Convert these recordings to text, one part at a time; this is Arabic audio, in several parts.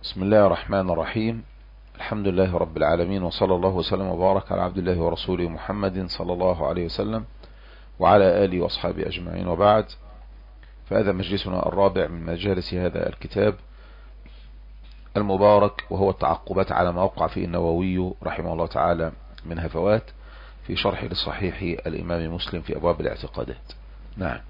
بسم الله الرحمن الرحيم. الحمد لله رب العالمين، وصلى الله وسلم وبارك على عبد الله ورسوله محمد صلى الله عليه وسلم وعلى آله وأصحابه أجمعين، وبعد. فهذا مجلسنا الرابع من مجالس هذا الكتاب المبارك، وهو التعقبات على ما وقع فيه النووي رحمه الله تعالى من هفوات في شرح لصحيح الإمام مسلم في أبواب الاعتقادات. نعم.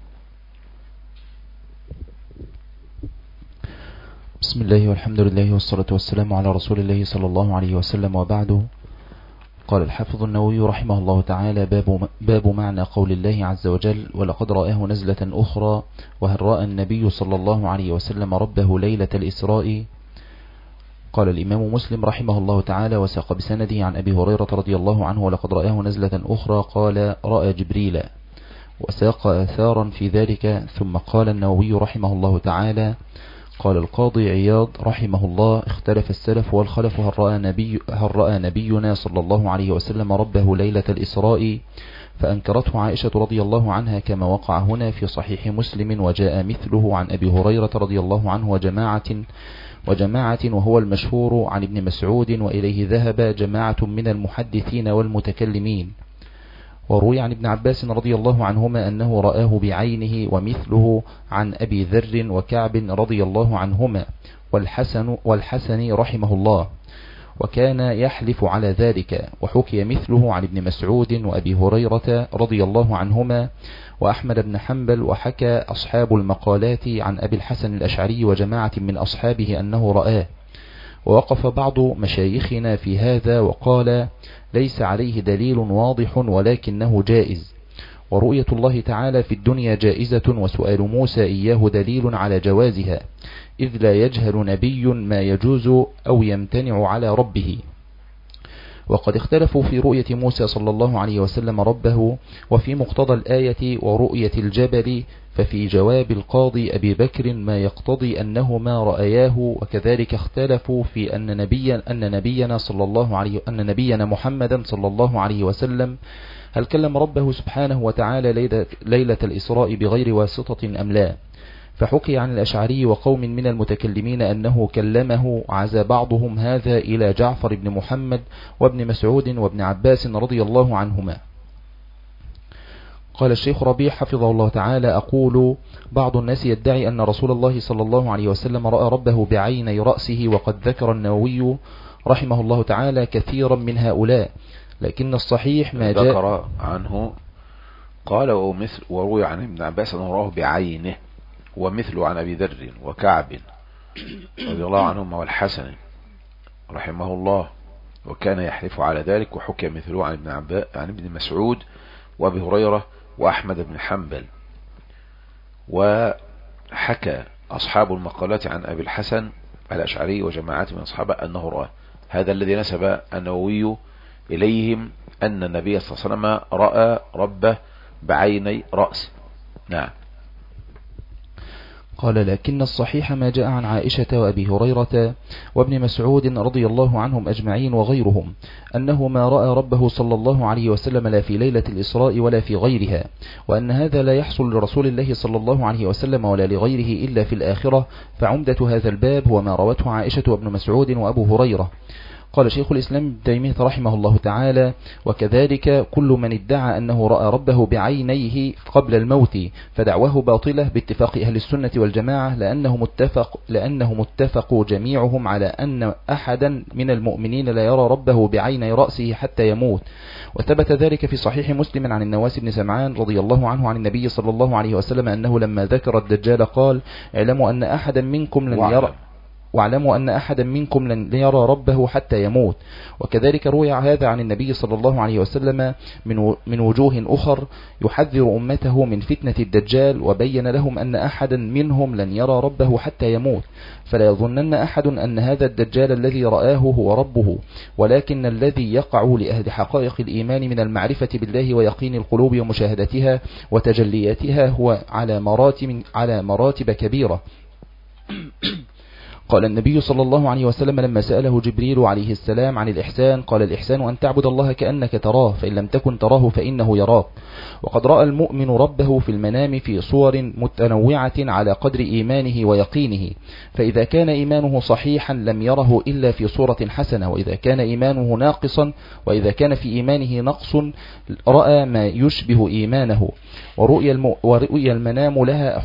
بسم الله والحمد لله والصلاة والسلام على رسول الله صلى الله عليه وسلم، وبعد. قال الحافظ النووي رحمه الله تعالى: باب معنى قول الله عز وجل: ولقد رآه نزلة أخرى. وهل رأى النبي صلى الله عليه وسلم ربه ليلة الإسراء؟ قال الإمام مسلم رحمه الله تعالى وساق بسنده عن أبي هريرة رضي الله عنه: ولقد رآه نزلة أخرى قال: رأى جبريل. وساق آثارا في ذلك. ثم قال النووي رحمه الله تعالى: قال القاضي عياض رحمه الله: اختلف السلف والخلف هل رأى نبينا صلى الله عليه وسلم ربه ليلة الإسراء؟ فأنكرته عائشة رضي الله عنها كما وقع هنا في صحيح مسلم، وجاء مثله عن أبي هريرة رضي الله عنه وجماعة وهو المشهور عن ابن مسعود، وإليه ذهب جماعة من المحدثين والمتكلمين. وروي عن ابن عباس رضي الله عنهما أنه رآه بعينه، ومثله عن أبي ذر وكعب رضي الله عنهما والحسن رحمه الله، وكان يحلف على ذلك. وحكي مثله عن ابن مسعود وأبي هريرة رضي الله عنهما وأحمد بن حنبل. وحكى أصحاب المقالات عن أبي الحسن الأشعري وجماعة من أصحابه أنه رآه. ووقف بعض مشايخنا في هذا وقال: ليس عليه دليل واضح ولكنه جائز. ورؤية الله تعالى في الدنيا جائزة، وسؤال موسى إياه دليل على جوازها، إذ لا يجهل نبي ما يجوز أو يمتنع على ربه. وقد اختلفوا في رؤية موسى صلى الله عليه وسلم ربه وفي مقتضى الآية ورؤية الجبل، ففي جواب القاضي أبي بكر ما يقتضي أنهما رأياه. وكذلك اختلفوا في أن نبينا محمدا صلى الله عليه وسلم هل كلم ربه سبحانه وتعالى ليلة الإسراء بغير واسطة أم لا. فحكي عن الأشعري وقوم من المتكلمين أنه كلمه، عزى بعضهم هذا إلى جعفر بن محمد وابن مسعود وابن عباس رضي الله عنهما. قال الشيخ ربيع حفظه الله تعالى: أقول: بعض الناس يدعي أن رسول الله صلى الله عليه وسلم رأى ربه بعيني رأسه، وقد ذكر النووي رحمه الله تعالى كثيرا من هؤلاء، لكن الصحيح ما جاء ذكر عنه. قال: وروي عن ابن عباس أنه رآه بعينه، ومثله عن أبي ذر وكعب رضي الله عنهم والحسن رحمه الله، وكان يحلف على ذلك. وحكي مثله عن ابن مسعود وأبي هريرة وأحمد بن حنبل. وحكى أصحاب المقالات عن أبي الحسن الأشعري وجماعة من أصحابه أنه رأى. هذا الذي نسب النووي إليهم أن النبي صلى الله عليه وسلم رأى ربه بعيني رأسه. نعم. قال: لكن الصحيح ما جاء عن عائشة وأبي هريرة وابن مسعود رضي الله عنهم أجمعين وغيرهم أنه ما رأى ربه صلى الله عليه وسلم لا في ليلة الإسراء ولا في غيرها، وأن هذا لا يحصل لرسول الله صلى الله عليه وسلم ولا لغيره إلا في الآخرة. فعمدة هذا الباب هو ما روته عائشة وابن مسعود وأبو هريرة. قال شيخ الإسلام ابن تيمية رحمه الله تعالى: وكذلك كل من ادعى أنه رأى ربه بعينيه قبل الموت فدعواه باطلة باتفاق أهل السنة والجماعة، لأنهم اتفقوا جميعهم على أن أحدا من المؤمنين لا يرى ربه بعيني رأسه حتى يموت. وثبت ذلك في صحيح مسلم عن النواس بن سمعان رضي الله عنه عن النبي صلى الله عليه وسلم أنه لما ذكر الدجال قال: واعلموا أن أحدا منكم لن يرى ربه حتى يموت. وكذلك روي هذا عن النبي صلى الله عليه وسلم من وجوه أخر يحذر أمته من فتنة الدجال، وبين لهم أن أحدا منهم لن يرى ربه حتى يموت. فلا يظنن أحد أن هذا الدجال الذي رآه هو ربه، ولكن الذي يقع لأهل حقائق الإيمان من المعرفة بالله ويقين القلوب ومشاهدتها وتجلياتها هو على مراتب كبيرة. قال النبي صلى الله عليه وسلم لما سأله جبريل عليه السلام عن الإحسان قال الإحسان أن تعبد الله كأنك تراه فإن لم تكن تراه فإنه يراك. وقد رأى المؤمن ربه في المنام في صور متنوعة على قدر إيمانه ويقينه، فإذا كان إيمانه صحيحا لم يره إلا في صورة حسنة، وإذا كان إيمانه ناقصا وإذا كان في إيمانه نقص رأى ما يشبه إيمانه. ورؤيا المنام لها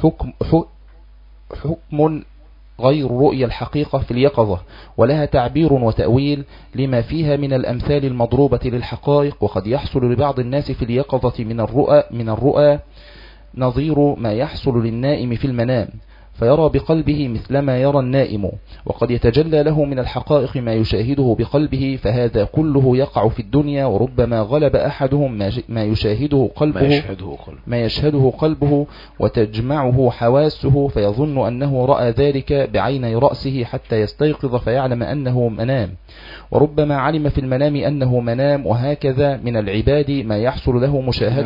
حكم غير رؤيا الحقيقة في اليقظة، ولها تعبير وتأويل لما فيها من الأمثال المضروبة للحقائق. وقد يحصل لبعض الناس في اليقظة من الرؤى نظير ما يحصل للنائم في المنام، فيرى بقلبه مثلما يرى النائم، وقد يتجلى له من الحقائق ما يشاهده بقلبه، فهذا كله يقع في الدنيا. وربما غلب أحدهم ما يشهده قلبه وتجمعه حواسه، فيظن أنه رأى ذلك بعيني رأسه حتى يستيقظ فيعلم أنه منام. وربما علم في المنام أنه منام. وهكذا من العباد ما يحصل له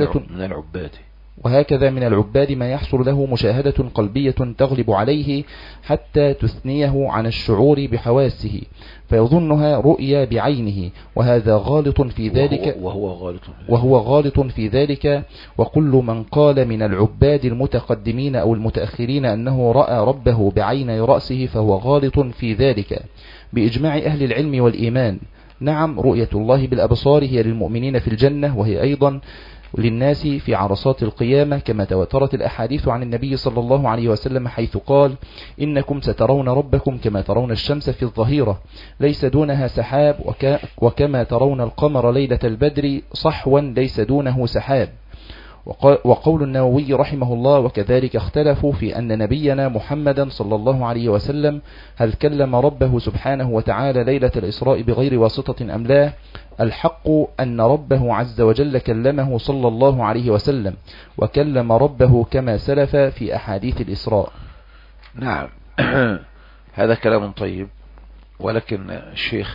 مشاهدة قلبية تغلب عليه حتى تثنيه عن الشعور بحواسه فيظنها رؤيا بعينه، وهذا غالط في ذلك وهو غالط في ذلك. وكل من قال من العباد المتقدمين أو المتأخرين أنه رأى ربه بعيني رأسه فهو غالط في ذلك بإجماع أهل العلم والإيمان. نعم، رؤية الله بالأبصار هي للمؤمنين في الجنة، وهي أيضا للناس في عرصات القيامة، كما تواترت الأحاديث عن النبي صلى الله عليه وسلم حيث قال: إنكم سترون ربكم كما ترون الشمس في الظهيرة ليس دونها سحاب، وكما ترون القمر ليلة البدر صحوا ليس دونه سحاب. وقول النووي رحمه الله: وكذلك اختلفوا في أن نبينا محمدا صلى الله عليه وسلم هل كلم ربه سبحانه وتعالى ليلة الإسراء بغير واسطة أم لا. الحق أن ربه عز وجل كلمه صلى الله عليه وسلم، وكلم ربه كما سلف في أحاديث الإسراء. نعم، هذا كلام طيب، ولكن الشيخ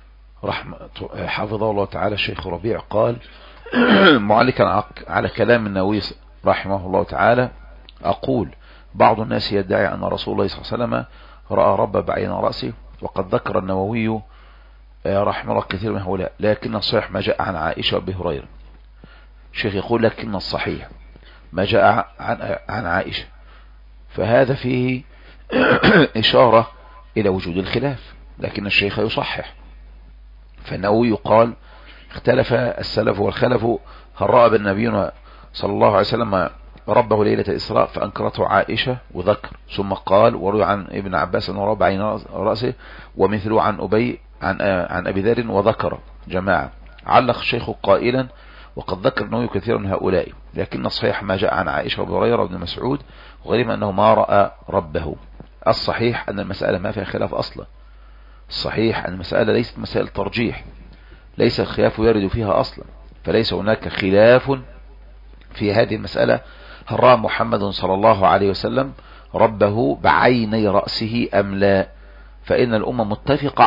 حفظه الله تعالى الشيخ ربيع قال معلقا على كلام النووي رحمه الله تعالى: أقول بعض الناس يدعي أن رسول الله صلى الله عليه وسلم رأى ربه بعين رأسه، وقد ذكر النووي رحمه الله كثير من هؤلاء، لكن الصحيح ما جاء عن عائشة وأبي هريرة. الشيخ يقول لكن الصحيح ما جاء عن عائشة، فهذا فيه إشارة إلى وجود الخلاف، لكن الشيخ يصحح. فالنووي قال: اختلف السلف والخلف هل رأى بالنبي صلى الله عليه وسلم ربه ليلة الإسراء، فأنكرته عائشة وذكر، ثم قال: وروي عن ابن عباس أنه رأى بعين رأسه، ومثله عن أبي ذر، وذكر جماعة. علق الشيخ قائلا: وقد ذكر النووي كثيرا من هؤلاء، لكن الصحيح ما جاء عن عائشة وابي هريرة وابن مسعود وغيرهم أنه ما رأى ربه. الصحيح أن المسألة ما فيها خلاف أصلا، الصحيح أن المسألة ليست مسائل ترجيح، ليس الخلاف يرد فيها أصلا، فليس هناك خلاف في هذه المسألة هل رأى محمد صلى الله عليه وسلم ربه بعيني رأسه أم لا. فإن الأمة متفقة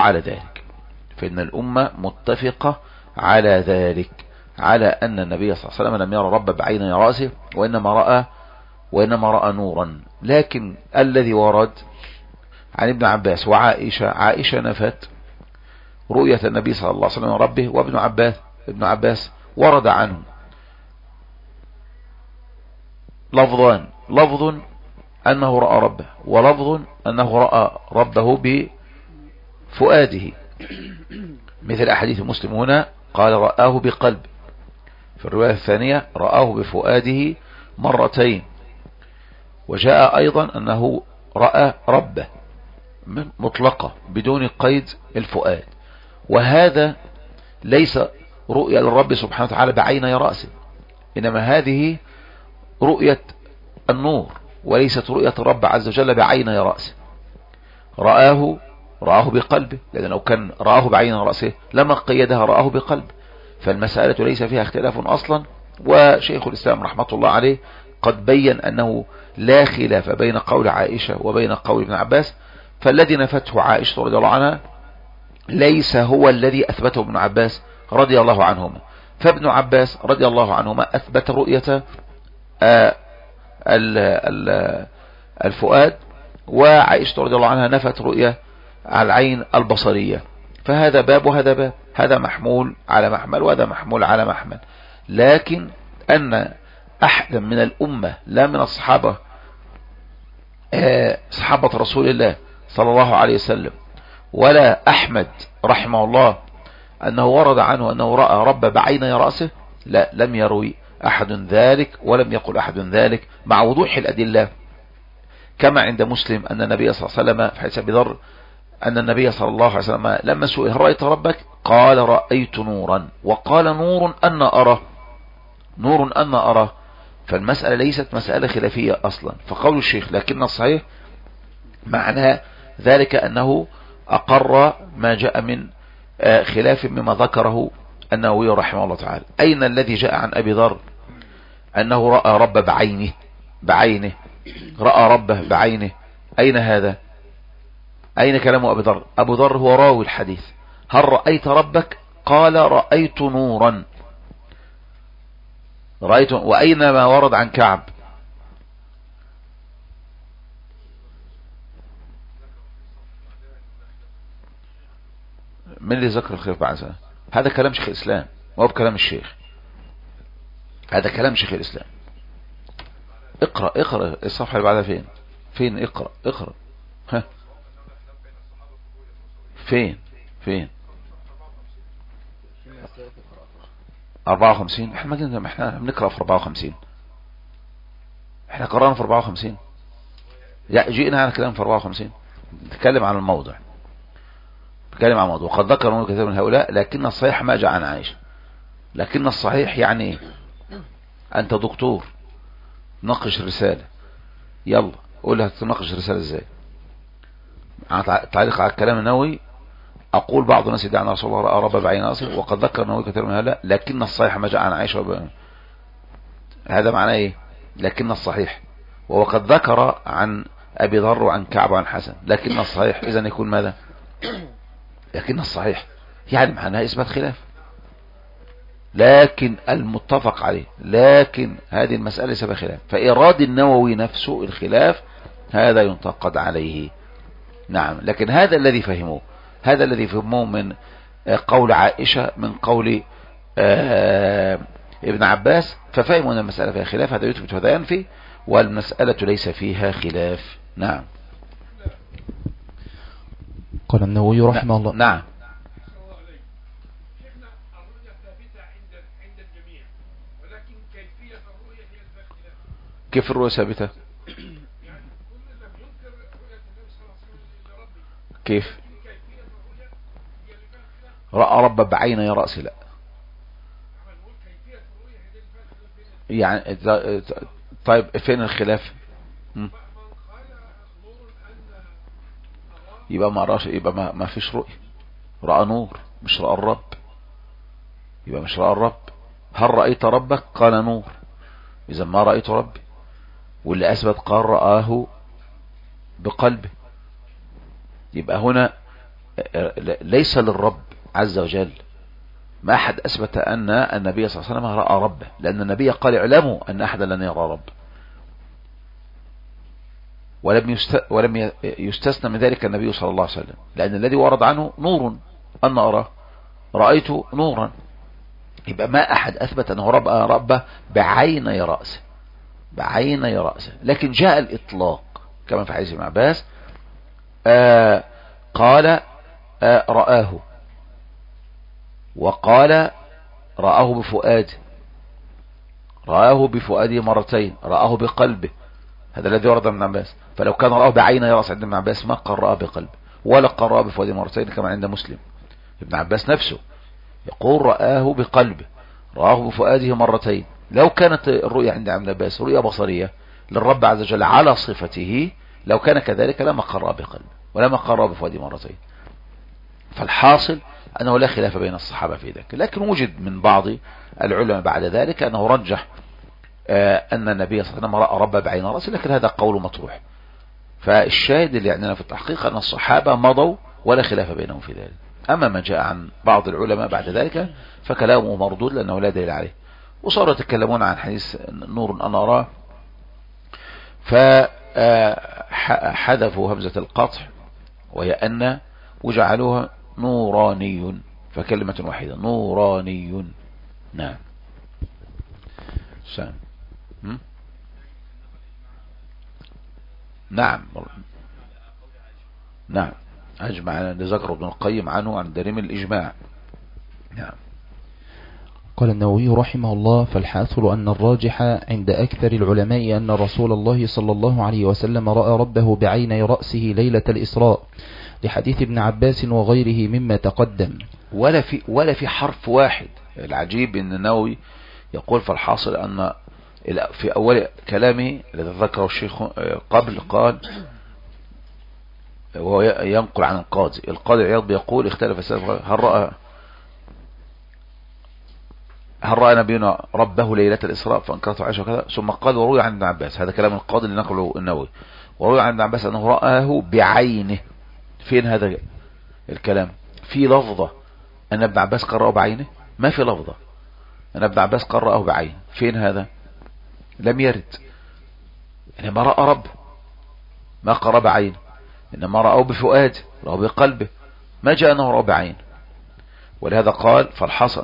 على ذلك، على أن النبي صلى الله عليه وسلم لم يرى ربه بعيني رأسه، وإنما رأى نورا. لكن الذي ورد عن ابن عباس وعائشة، عائشة نفت رؤية النبي صلى الله عليه وسلم ربه، وابن عباس ورد عنه لفظان: لفظ أنه رأى ربه، ولفظ أنه رأى ربه بفؤاده، مثل أحاديث مسلم هنا قال رآه بقلب، في الرواية الثانية رآه بفؤاده مرتين. وجاء أيضا أنه رأى ربه مطلقة بدون قيد الفؤاد، وهذا ليس رؤية للرب سبحانه وتعالى بعيني رأسه، إنما هذه رؤية النور، وليست رؤية الرب عز وجل بعيني رأسه. رآه بقلبه، لأن لو كان رآه بعين رأسه لما قيدها رآه بقلب، فالمسألة ليس فيها اختلاف أصلا. وشيخ الإسلام رحمة الله عليه قد بين أنه لا خلاف بين قول عائشة وبين قول ابن عباس، فالذي نفته عائشة رضي الله عنها ليس هو الذي أثبته ابن عباس رضي الله عنهما. فابن عباس رضي الله عنهما أثبت رؤية الفؤاد، وعائشة رضي الله عنها نفت رؤية العين البصرية. فهذا باب وهذا باب، هذا محمول على محمل وهذا محمول على محمل. لكن أن أحدا من الأمة لا من الصحابة صحابة رسول الله صلى الله عليه وسلم ولا أحمد رحمه الله أنه ورد عنه أنه رأى رب بعيني رأسه، لا، لم يروي أحد ذلك ولم يقل أحد ذلك، مع وضوح الأدلة كما عند مسلم أن النبي صلى الله عليه وسلم في حديث أبي ذر أن النبي صلى الله عليه وسلم لما سئل هل رأيت ربك قال رأيت نورا، وقال نور أن أراه، نور أن أراه. فالمسألة ليست مسألة خلافية أصلا. فقول الشيخ لكن الصحيح معناه ذلك أنه أقر ما جاء من خلاف مما ذكره النووي رحمه الله تعالى. أين الذي جاء عن أبي ذر أنه رأى رب بعينه رأى ربه بعينه؟ أين هذا؟ أين كلام أبي ذر؟ أبو ذر هو راوي الحديث. هل رأيت ربك؟ قال رأيت نورا، رأيت. وأين ما ورد عن كعب؟ من اللي ذكر الخلاف بعد ذلك؟ هذا كلام شيخ الإسلام وهو بكلام الشيخ، هذا كلام شيخ الإسلام. اقرأ الصفحة اللي بعدها فين اقرأ ها فين 54. احنا بنقرأ في 54، احنا قرأنا في 54، جئنا على كلام في 54 نتكلم عن الموضوع، نتكلم عن الموضوع. وقد ذكروا كثير من هؤلاء لكن الصحيح ما جاء عن عائشة. لكن الصحيح يعني ايه؟ انت دكتور ناقش رسالة، يلا قول لها تناقش رسالة ازاي. تعليق على الكلام النووي اقول بعض الناس يدعي ان رسول الله رأى رب بعين راسه، وقد ذكر النووي كثير من هؤلاء لكن الصحيح ما جاء عن عائشة. هذا معناه ايه؟ لكن الصحيح، وقد ذكر عن ابي ذر وعن كعب وعن حسن. لكن الصحيح اذا يكون ماذا؟ لكن الصحيح يعني معناه اثبات خلاف، لكن المتفق عليه، لكن هذه المسألة سبب خلاف. فإراد النووي نفسه الخلاف هذا ينتقد عليه. نعم، لكن هذا الذي فهموه، هذا الذي فهموه من قول عائشة، من قول ابن عباس، ففهموا أن المسألة فيها خلاف، هذا يثبت وهذا ينفي، والمسألة ليس فيها خلاف. نعم. قال النووي رحمه الله. نعم. كيف الرؤية ثابتة؟ كيف رأى رب بعيني رأسي؟ لا يعني طيب فين الخلاف؟ يبقى ما رأى، يبقى ما فيش رؤية. رأى نور مش رأى الرب، يبقى مش رأى الرب. هل رأيت ربك؟ قال نور، إذا ما رأيت ربي. واللي أثبت قال رآه بقلبه. يبقى هنا ليس للرب عز وجل، ما أحد أثبت أن النبي صلى الله عليه وسلم رأى ربه، لأن النبي قال اعلموا أن أحدا لن يرى رب. ولم يستثنى من ذلك النبي صلى الله عليه وسلم، لأن الذي ورد عنه نور أن أراه، رأيت نورا. يبقى ما أحد أثبت أنه رأى ربه بعيني رأسه، بعيني رأسه. لكن جاء الإطلاق كما في حديث ابن عباس، قال رآه، وقال رآه بفؤاده، رآه بفؤاده مرتين، رآه بقلبه. هذا الذي ورد من عباس. فلو كان رآه بعيني رأس عند ابن عباس ما قال رآه بقلبه، ولا قال رآه بفؤاده مرتين كما عند مسلم. ابن عباس نفسه يقول رآه بقلبه، رآه بفؤاده مرتين. لو كانت الرؤيا عند ابن عباس رؤيا بصرية للرب عز وجل على صفته، لو كان كذلك لما قال رآه بقلبه ولما قال رآه بفؤاده مرتين. فالحاصل أنه لا خلاف بين الصحابة في ذلك. لكن وجد من بعض العلماء بعد ذلك أنه رجح أن النبي صلى الله عليه وسلم رأى رب بعين رأسه، لكن هذا قول مطروح. فالشاهد اللي عندنا في التحقيق أن الصحابة مضوا ولا خلاف بينهم في ذلك. أما ما جاء عن بعض العلماء بعد ذلك فكلامه مردود لأنه لا دليل عليه. وصاروا يتكلمون عن حديث نور أن أراه، حذفوا همزة القطع وهي أن وجعلوها نوراني، فكلمة واحدة نوراني. نعم. نعم نعم أجمع ذكر ابن القيم عنه عن دليل الإجماع. نعم. قال النووي رحمه الله: فالحاصل أن الراجح عند أكثر العلماء أن رسول الله صلى الله عليه وسلم رأى ربه بعيني رأسه ليلة الإسراء، لحديث ابن عباس وغيره مما تقدم. ولا في حرف واحد. العجيب أن النووي يقول فالحاصل أن في أول كلامه الذي ذكره الشيخ قبل قال، وهو ينقل عن القاضي عياض بيقول اختلف السلف هل رأى نبينا ربه ليلة الإسراء فأنكرته عائشة وكذا، ثم قال وروي عن ابن عباس، هذا كلام القاضي اللي نقله النووي، وروي عن ابن عباس أنه رآه بعينه. فين هذا الكلام؟ في لفظة أن ابن عباس قرأه بعينه؟ ما في لفظة أن ابن عباس قرأه بعينه. فين هذا؟ لم يرد. إنما رأى رب، ما قرأ بعينه، إنما رأه بفؤاده، رأه بقلبه، ما جاء أنه رأى بعينه. ولهذا قال فالحاصل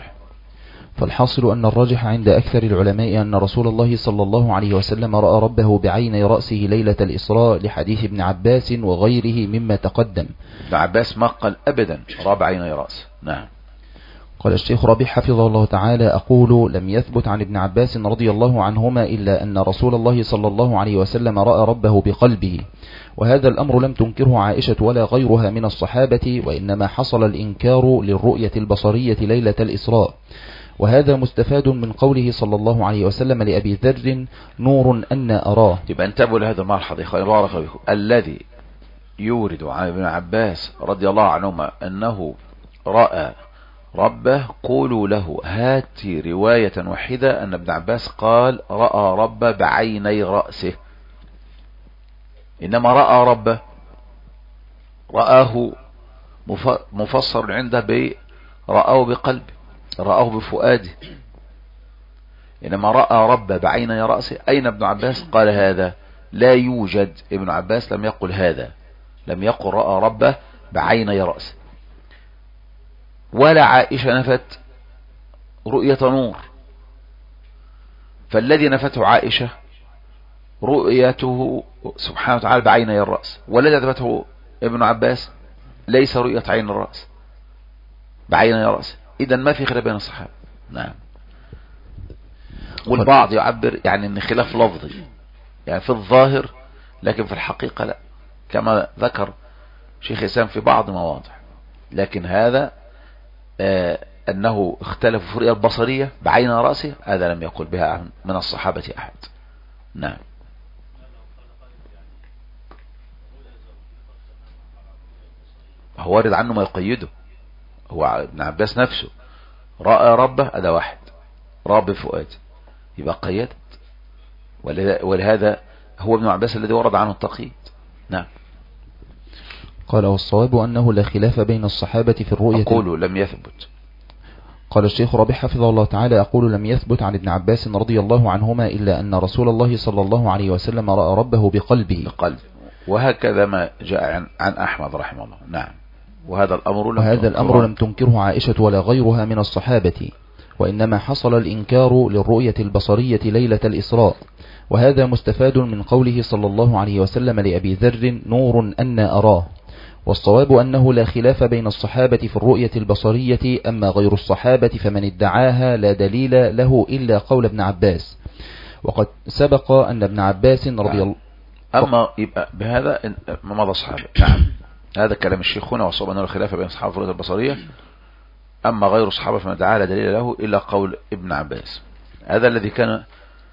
أن الراجح عند أكثر العلماء أن رسول الله صلى الله عليه وسلم رأى ربه بعيني رأسه ليلة الإسراء، لحديث ابن عباس وغيره مما تقدم. ابن عباس ما قال أبدا رأى بعيني رأسه. نعم. قال الشيخ ربيع حفظه الله تعالى: أقول لم يثبت عن ابن عباس رضي الله عنهما إلا أن رسول الله صلى الله عليه وسلم رأى ربه بقلبه، وهذا الأمر لم تنكره عائشة ولا غيرها من الصحابة، وإنما حصل الإنكار للرؤية البصرية ليلة الإسراء. وهذا مستفاد من قوله صلى الله عليه وسلم لأبي ذر: نور أن أراه. يبقى انتبهوا لهذا الملحظ يا بارك الله فيكم. الذي يورد عن ابن عباس رضي الله عنهما أنه رأى ربه، قولوا له هات رواية واحدة أن ابن عباس قال رأى ربه بعيني رأسه. إنما رأى ربه رآه مفسر عنده رآه بقلبه، رآه بفؤاده. إنما رأى ربه بعيني رأسه، أين ابن عباس قال هذا؟ لا يوجد. ابن عباس لم يقل هذا، لم يقل رأى ربه بعيني رأسه. ولا عائشة نفت رؤية نور، فالذي نفته عائشة رؤيته سبحانه وتعالى بعيني الرأس، والذي نفته ابن عباس ليس رؤية عين الرأس بعيني الرأس. إذا ما في خلاف بين الصحابة. نعم. والبعض يعبر يعني ان خلاف لفظي، يعني في الظاهر، لكن في الحقيقة لا، كما ذكر شيخ الإسلام في بعض مواضع. لكن هذا أنه اختلف في الرؤية البصرية بعين رأسه، هذا لم يقل بها من الصحابة أحد. نعم. هو وارد عنه ما يقيده. هو ابن عباس نفسه رأى ربه، هذا واحد، رأى بفؤاد، يبقى قيدت. ولهذا هو ابن عباس الذي ورد عنه التقييد. نعم. قال والصواب أنه لا خلاف بين الصحابة في الرؤية. أقول لم يثبت. قال الشيخ ربيع حفظه الله تعالى: أقول لم يثبت عن ابن عباس رضي الله عنهما إلا أن رسول الله صلى الله عليه وسلم رأى ربه بقلبه. وهكذا ما جاء عن أحمد رحمه الله. نعم. وهذا الأمر لم تنكره عائشة ولا غيرها من الصحابة، وإنما حصل الإنكار للرؤية البصرية ليلة الإسراء. وهذا مستفاد من قوله صلى الله عليه وسلم لأبي ذر: نور أن أراه. والصواب أنه لا خلاف بين الصحابة في الرؤية البصرية، أما غير الصحابة فمن ادعاها لا دليل له إلا قول ابن عباس. وقد سبق أن ابن عباس رضي الله أما يبقى بهذا مضى الصحابة. نعم. هذا كلام الشيخ هنا، والصواب أنه لا خلاف بين الصحابة في الرؤية البصرية، أما غير الصحابة فمن ادعاها لا دليل له إلا قول ابن عباس. هذا الذي كان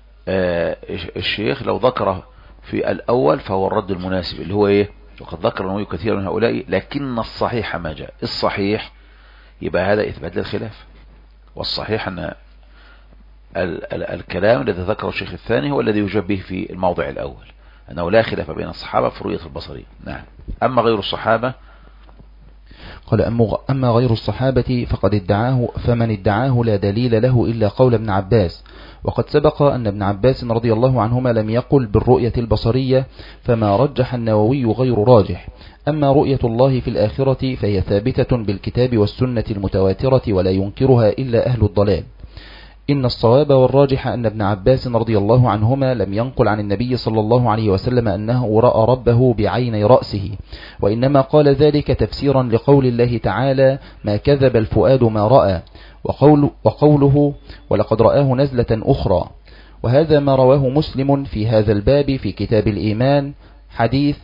الشيخ لو ذكره في الأول فهو الرد المناسب، اللي هو إيه؟ وقد ذكر النووي كثير من هؤلاء، لكن الصحيح ما جاء. الصحيح يبقى هذا إثبات للخلاف، والصحيح أن الكلام الذي ذكره الشيخ الثاني هو الذي يجاب به في الموضع الأول، أنه لا خلاف بين الصحابة في رؤية البصرية. نعم. أما غير الصحابة قال أما غير الصحابة فمن ادعاه لا دليل له إلا قول ابن عباس، وقد سبق أن ابن عباس رضي الله عنهما لم يقل بالرؤية البصرية، فما رجح النووي غير راجح. أما رؤية الله في الآخرة فهي ثابتة بالكتاب والسنة المتواترة ولا ينكرها إلا أهل الضلال. إن الصواب والراجح أن ابن عباس رضي الله عنهما لم ينقل عن النبي صلى الله عليه وسلم أنه رأى ربه بعيني رأسه، وإنما قال ذلك تفسيرا لقول الله تعالى: ما كذب الفؤاد ما رأى، وقوله: ولقد رآه نزلة أخرى. وهذا ما رواه مسلم في هذا الباب في كتاب الإيمان حديث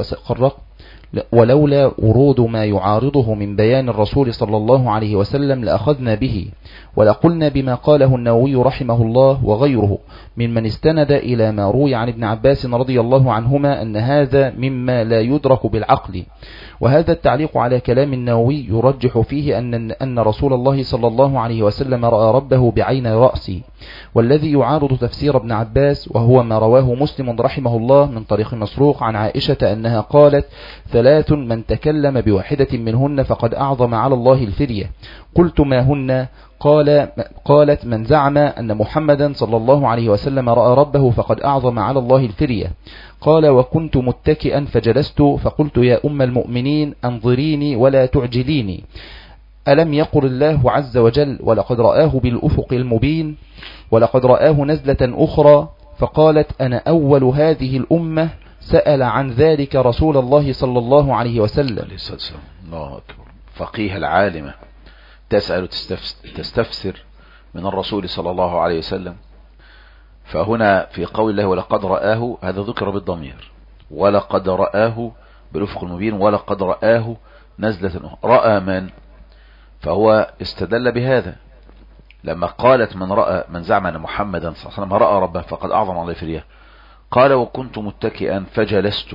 ولولا ورود ما يعارضه من بيان الرسول صلى الله عليه وسلم لأخذنا به، ولقلنا بما قاله النووي رحمه الله وغيره ممن استند إلى ما روي عن ابن عباس رضي الله عنهما أن هذا مما لا يدرك بالعقل. وهذا التعليق على كلام النووي يرجح فيه أن رسول الله صلى الله عليه وسلم رأى ربه بعين رأسه، والذي يعارض تفسير ابن عباس وهو ما رواه مسلم رحمه الله من طريق مسروق عن عائشة أنها قالت: 3 من تكلم بواحدة منهن فقد أعظم على الله الفرية. قلت: ما هن؟ قالت: من زعم أن محمدا صلى الله عليه وسلم رأى ربه فقد أعظم على الله الفرية. قال: وكنت متكئا فجلست فقلت: يا أم المؤمنين انظريني ولا تعجليني، ألم يقل الله عز وجل: ولقد رآه بالأفق المبين، ولقد رآه نزلة أخرى؟ فقالت: أنا أول هذه الأمة سأل عن ذلك رسول الله صلى الله عليه وسلم. الله أكبر. فقيه العالمة تسأل تستفسر من الرسول صلى الله عليه وسلم. فهنا في قول الله ولقد رآه هذا ذكر بالضمير، ولقد رآه بالأفق المبين، ولقد رآه نزلة رأى من؟ فهو استدل بهذا لما قالت من زعم أن محمدا صلى الله عليه وسلم رأى ربه فقد أعظم عليه فريه. قال: وكنت متكئا فجلست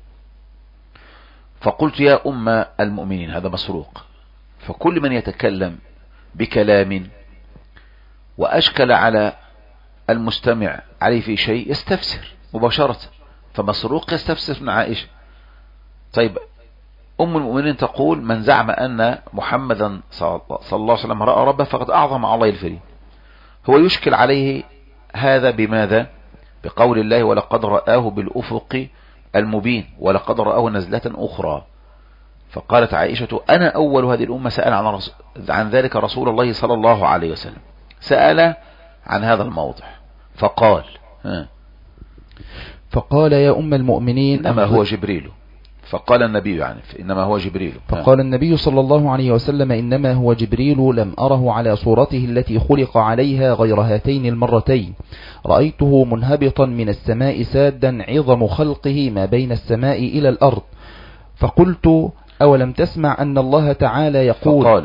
فقلت: يا أم المؤمنين. هذا مسروق. فكل من يتكلم بكلام وأشكل على المستمع عليه في شيء يستفسر مباشرة، فمسروق يستفسر من عائشة. طيب أم المؤمنين تقول: من زعم أن محمدا صلى الله عليه وسلم رأى ربه فقد أعظم على الله الفري. هو يشكل عليه هذا بماذا؟ بقول الله: ولقد رآه بالأفق المبين، ولقد رآه نزلة أخرى. فقالت عائشة: أنا أول هذه الأمة سأل عن ذلك رسول الله صلى الله عليه وسلم، سأل عن هذا الموضع فقال: يا أم المؤمنين إنما هو جبريل. فقال النبي يعني إنما هو جبريل. فقال النبي صلى الله عليه وسلم: إنما هو جبريل، لم أره على صورته التي خلق عليها غير هاتين المرتين، رأيته منهبطا من السماء سادا عظم خلقه ما بين السماء إلى الأرض. فقلت: أولم تسمع أن الله تعالى يقول؟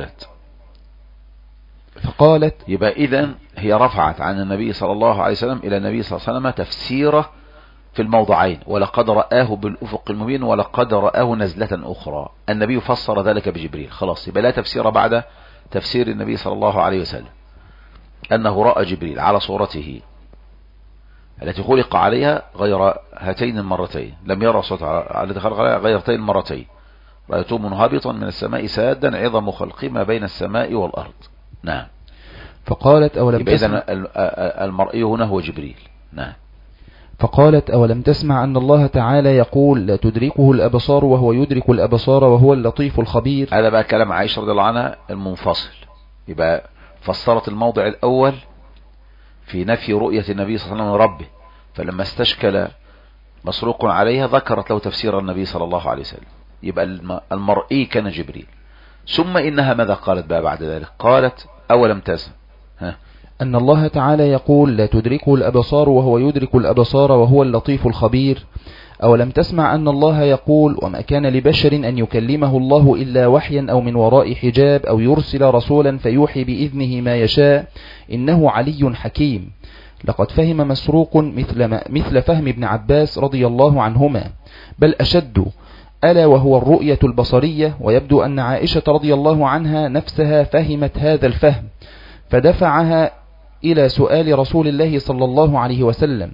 فقالت يبقى إذن هي رفعت عن النبي صلى الله عليه وسلم إلى النبي صلى الله عليه وسلم تفسيره في الموضعين: ولقد رآه بالأفق المبين، ولقد رآه نزلة أخرى. النبي فسر ذلك بجبريل. خلاص، يبقى لا تفسير بعد تفسير النبي صلى الله عليه وسلم أنه رأى جبريل على صورته التي خلق عليها غير هاتين المرتين، لم يرى صورتها التي خلق عليها غير هاتين المرتين، رأيته منهبطا من السماء سادا عظم خلقه ما بين السماء والأرض. نعم. فقالت: أولم تسمع؟ المرئي هنا هو جبريل. نعم. فقالت: أولم تسمع أن الله تعالى يقول: لا تدركه الأبصار وهو يدرك الأبصار وهو اللطيف الخبير. هذا بقى كلام عائشة رضي الله عنها المنفصل. يبقى فسرت الموضع الأول في نفي رؤية النبي صلى الله عليه وسلم ربه، فلما استشكل مسروق عليها ذكرت له تفسير النبي صلى الله عليه وسلم. يبقى المرئي كان جبريل. ثم إنها ماذا قالت بقى بعد ذلك؟ قالت: أولم تسمع أن الله تعالى يقول: لا تدركه الأبصار وهو يدرك الأبصار وهو اللطيف الخبير. أولم تسمع أن الله يقول: وما كان لبشر أن يكلمه الله إلا وحيا أو من وراء حجاب أو يرسل رسولا فيوحي بإذنه ما يشاء إنه علي حكيم. لقد فهم مسروق مثل فهم ابن عباس رضي الله عنهما، بل أشد، ألا وهو الرؤية البصرية. ويبدو أن عائشة رضي الله عنها نفسها فهمت هذا الفهم فدفعها إلى سؤال رسول الله صلى الله عليه وسلم.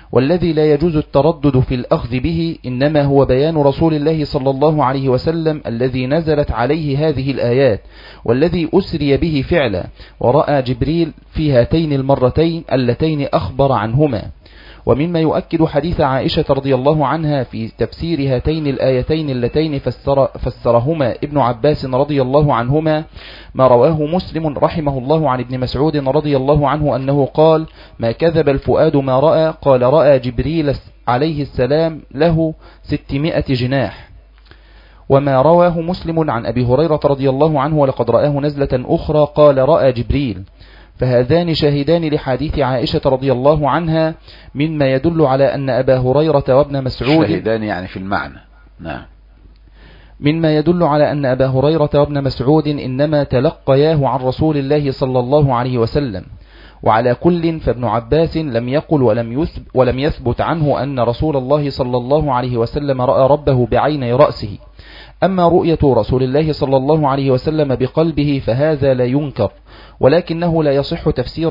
والذي لا يجوز التردد في الأخذ به إنما هو بيان رسول الله صلى الله عليه وسلم الذي نزلت عليه هذه الآيات، والذي أسري به فعلا، ورأى جبريل في هاتين المرتين اللتين أخبر عنهما. ومما يؤكد حديث عائشة رضي الله عنها في تفسير هاتين الآيتين اللتين فسرهما ابن عباس رضي الله عنهما ما رواه مسلم رحمه الله عن ابن مسعود رضي الله عنه أنه قال: ما كذب الفؤاد ما رأى، قال: رأى جبريل عليه السلام له 600 جناح. وما رواه مسلم عن أبي هريرة رضي الله عنه ولقد رآه نزلة أخرى قال: رأى جبريل. فهذان شاهدان لحديث عائشة رضي الله عنها، مما يدل على أن أبا هريرة وابن مسعود شاهدان يعني في المعنى. نعم. مما يدل على أن أبا هريرة وابن مسعود إنما تلقياه عن رسول الله صلى الله عليه وسلم. وعلى كل فابن عباس لم يقل ولم يثبت عنه أن رسول الله صلى الله عليه وسلم رأى ربه بعيني رأسه. أما رؤية رسول الله صلى الله عليه وسلم بقلبه فهذا لا ينكر، ولكنه لا يصح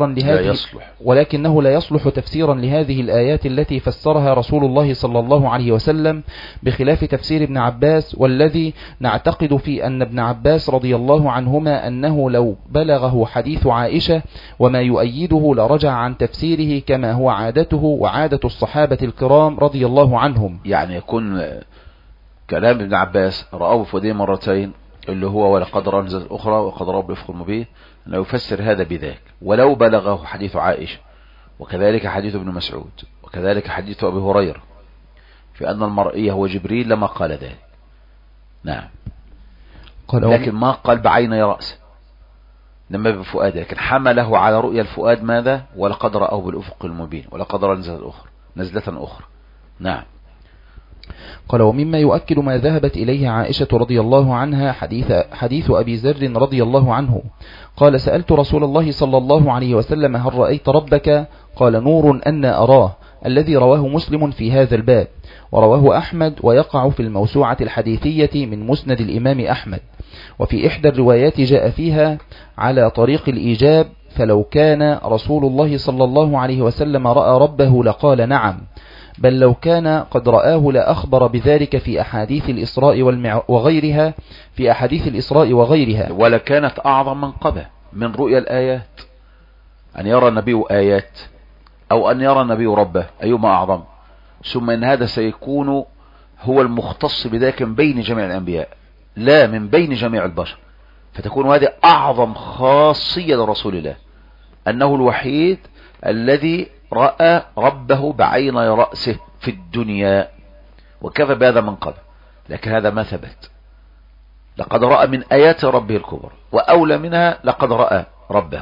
تفسيرا لهذه الآيات التي فسرها رسول الله صلى الله عليه وسلم، بخلاف تفسير ابن عباس، والذي نعتقد في أن ابن عباس رضي الله عنهما أنه لو بلغه حديث عائشة وما يؤيده لرجع عن تفسيره كما هو عادته وعادة الصحابة الكرام رضي الله عنهم. يعني يكون كلام ابن عباس رأوه في مرتين اللي هو ولقد رأى نزلة أخرى وقد رأى بالأفق المبين، أنه يفسر هذا بذاك. ولو بلغه حديث عائشة وكذلك حديث ابن مسعود وكذلك حديث أبي هريرة في أن المرئي هو جبريل لما قال ذلك. نعم. لكن ما قال بعيني رأسه لما بفؤاده، لكن حمله على رؤيا الفؤاد ماذا؟ ولقد رأوه بالأفق المبين ولقد رأى نزلة أخرى. نعم. قال: ومما يؤكد ما ذهبت إليه عائشة رضي الله عنها حديث أبي ذر رضي الله عنه قال: سألت رسول الله صلى الله عليه وسلم: هل رأيت ربك؟ قال: نور أنا أراه، الذي رواه مسلم في هذا الباب، ورواه أحمد، ويقع في الموسوعة الحديثية من مسند الإمام أحمد. وفي إحدى الروايات جاء فيها على طريق الإيجاب: فلو كان رسول الله صلى الله عليه وسلم رأى ربه لقال نعم، بل لو كان قد رآه لأخبر بذلك في أحاديث الإسراء وغيرها ولكانت أعظم منقبة من رؤيا الآيات، أن يرى النبي آيات أو أن يرى النبي ربه، أيما أعظم. ثم أن هذا سيكون هو المختص بذلك من بين جميع الأنبياء لا من بين جميع البشر، فتكون هذه أعظم خاصية لرسول الله، أنه الوحيد الذي رأى ربه بعيني رأسه في الدنيا، وكفى بهذا منقب. لكن هذا ما ثبت. لقد رأى من آيات ربه الكبرى، وأولى منها لقد رأى ربه.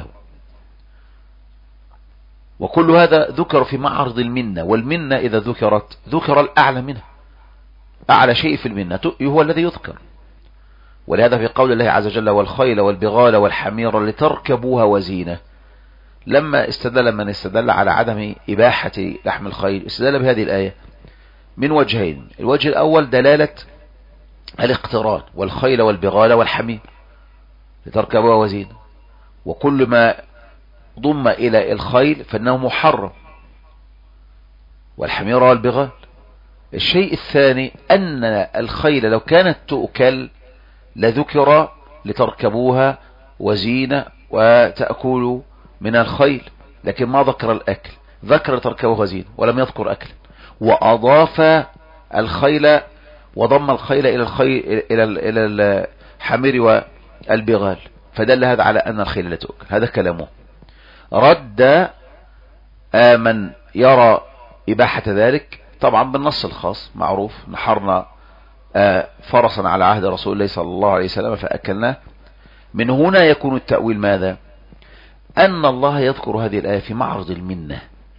وكل هذا ذكر في معرض المنة، والمنة إذا ذكرت ذكر الأعلى منها، أعلى شيء في المنة هو الذي يذكر. ولهذا في قول الله عز وجل: والخيل والبغال والحمير لتركبوها وزينة، لما استدل من استدل على عدم إباحة لحم الخيل استدل بهذه الآية من وجهين. الوجه الأول دلالة الاقتران: والخيل والبغال والحمير لتركبوها وزينة، وكل ما ضم إلى الخيل فإنه محرم، والحمير والبغال. الشيء الثاني أن الخيل لو كانت تؤكل لذكر لتركبوها وزينة وتأكلوا من الخيل، لكن ما ذكر الأكل، ذكر تركبوها وزينة ولم يذكر أكل، وأضاف الخيل وضم الخيل إلى الحمير والبغال، فدل هذا على أن الخيل لا تؤكل. هذا كلامه. رد من يرى إباحة ذلك طبعا بالنص الخاص معروف: نحرنا فرسا على عهد رسول الله صلى الله عليه وسلم فأكلناه. من هنا يكون التأويل ماذا؟ أن الله يذكر هذه الآية في معرض المنة،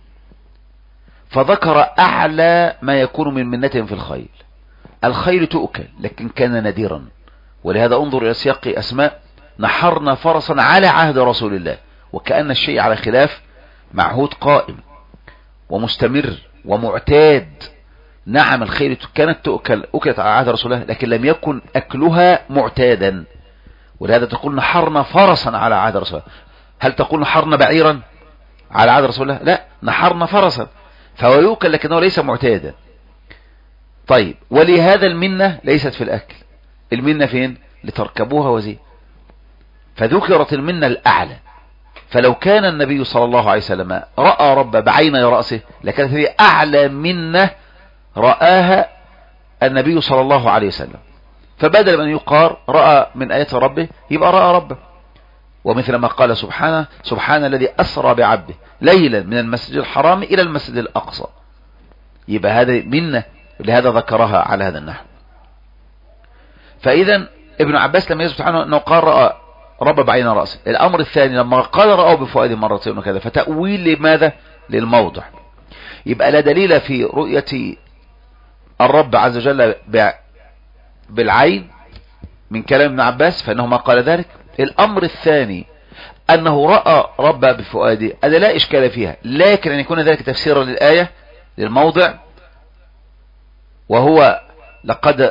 فذكر أعلى ما يكون من منة في الخيل. الخيل تؤكل لكن كان نادرا، ولهذا انظر إلى سياق أسماء: نحرنا فرسا على عهد رسول الله، وكأن الشيء على خلاف معهود قائم ومستمر ومعتاد. نعم الخيل كانت أكلت على عهد رسول الله، لكن لم يكن أكلها معتادا، ولهذا تقول نحرنا فرسا على عهد رسول الله. هل تقول نحرنا بعيرا على عهد رسول الله؟ لا، نحرنا فرسا. فهو يؤكل لكنه ليس معتادا. طيب ولهذا المنة ليست في الأكل، المنة فين؟ لتركبوها وزين، فذكرت المنة الأعلى. فلو كان النبي صلى الله عليه وسلم رأى رب بعيني رأسه لكانت هذه أعلى منة رآها النبي صلى الله عليه وسلم، فبدل من يقال رأى من آيات ربه يبقى رأى ربه. ومثل ما قال سبحانه: سبحان الذي أسرى بعبده ليلا من المسجد الحرام إلى المسجد الأقصى، يبقى هذا منة، لهذا ذكرها على هذا النحو. فإذا ابن عباس لما يثبت عنه أنه قال رأى رب بعين رأسه. الأمر الثاني لما قال رأوا بفؤاد مرتين وكذا، فتأويل لماذا؟ للموضع. يبقى لا دليل في رؤية الرب عز وجل بالعين من كلام ابن عباس، فإنه ما قال ذلك. الأمر الثاني أنه رأى رب بفؤاده، هذا لا إشكال فيها، لكن أن يكون ذلك تفسيرا للآية للموضع، وهو لقد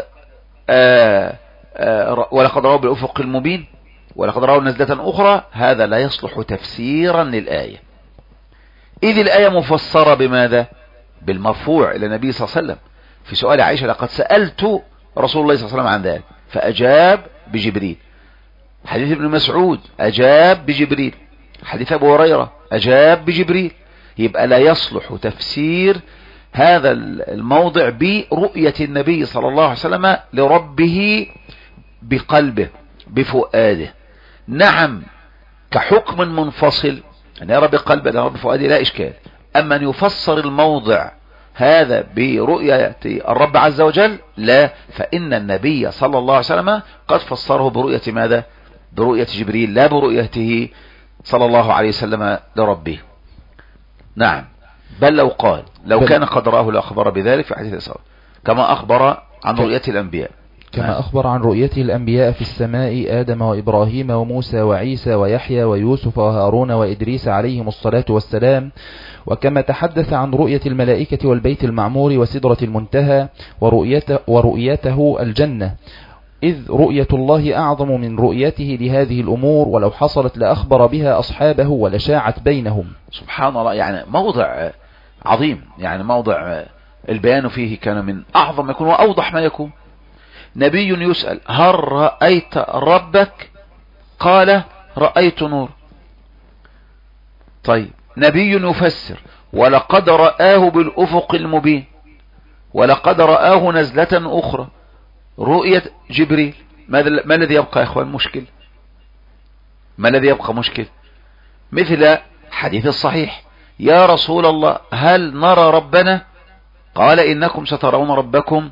ولقد رأوا بالأفق المبين ولقد رأوا نزلة أخرى، هذا لا يصلح تفسيرا للآية، إذ الآية مفسرة بماذا؟ بالمرفوع إلى النبي صلى الله عليه وسلم. في سؤال عائشة: لقد سألت رسول الله صلى الله عليه وسلم عن ذلك فأجاب بجبريل. حديث ابن مسعود: أجاب بجبريل. حديث أبو هريرة: أجاب بجبريل. يبقى لا يصلح تفسير هذا الموضع برؤية النبي صلى الله عليه وسلم لربه بقلبه بفؤاده. نعم كحكم منفصل أن يرى بقلبه أن يرى بفؤاده لا إشكال، أما أن يفسر الموضع هذا برؤية الرب عز وجل لا، فإن النبي صلى الله عليه وسلم قد فسره برؤية ماذا؟ برؤية جبريل، لا برؤيته صلى الله عليه وسلم لربه. نعم، بل لو كان قد رآه لأخبر بذلك في حديث الإسراء، كما أخبر عن رؤية الأنبياء، كما أخبر عن رؤيته الأنبياء في السماء: آدم وإبراهيم وموسى وعيسى ويحيى ويوسف وهارون وإدريس عليهم الصلاة والسلام. وكما تحدث عن رؤية الملائكة والبيت المعمور وسدرة المنتهى ورؤيته الجنة، إذ رؤية الله أعظم من رؤيته لهذه الأمور، ولو حصلت لأخبر بها أصحابه ولشاعت بينهم. سبحان الله، يعني موضع عظيم، يعني موضع البيان فيه كان من أعظم يكون وأوضح ما يكون. نبي يسأل: هل رأيت ربك؟ قال: رأيت نور. طيب نبي يفسر: ولقد رآه بالأفق المبين، ولقد رآه نزلة أخرى، رؤية جبريل. ما الذي يبقى يا إخوان مشكل؟ ما الذي يبقى مشكل؟ مثل حديث الصحيح: يا رسول الله هل نرى ربنا؟ قال: إنكم سترون ربكم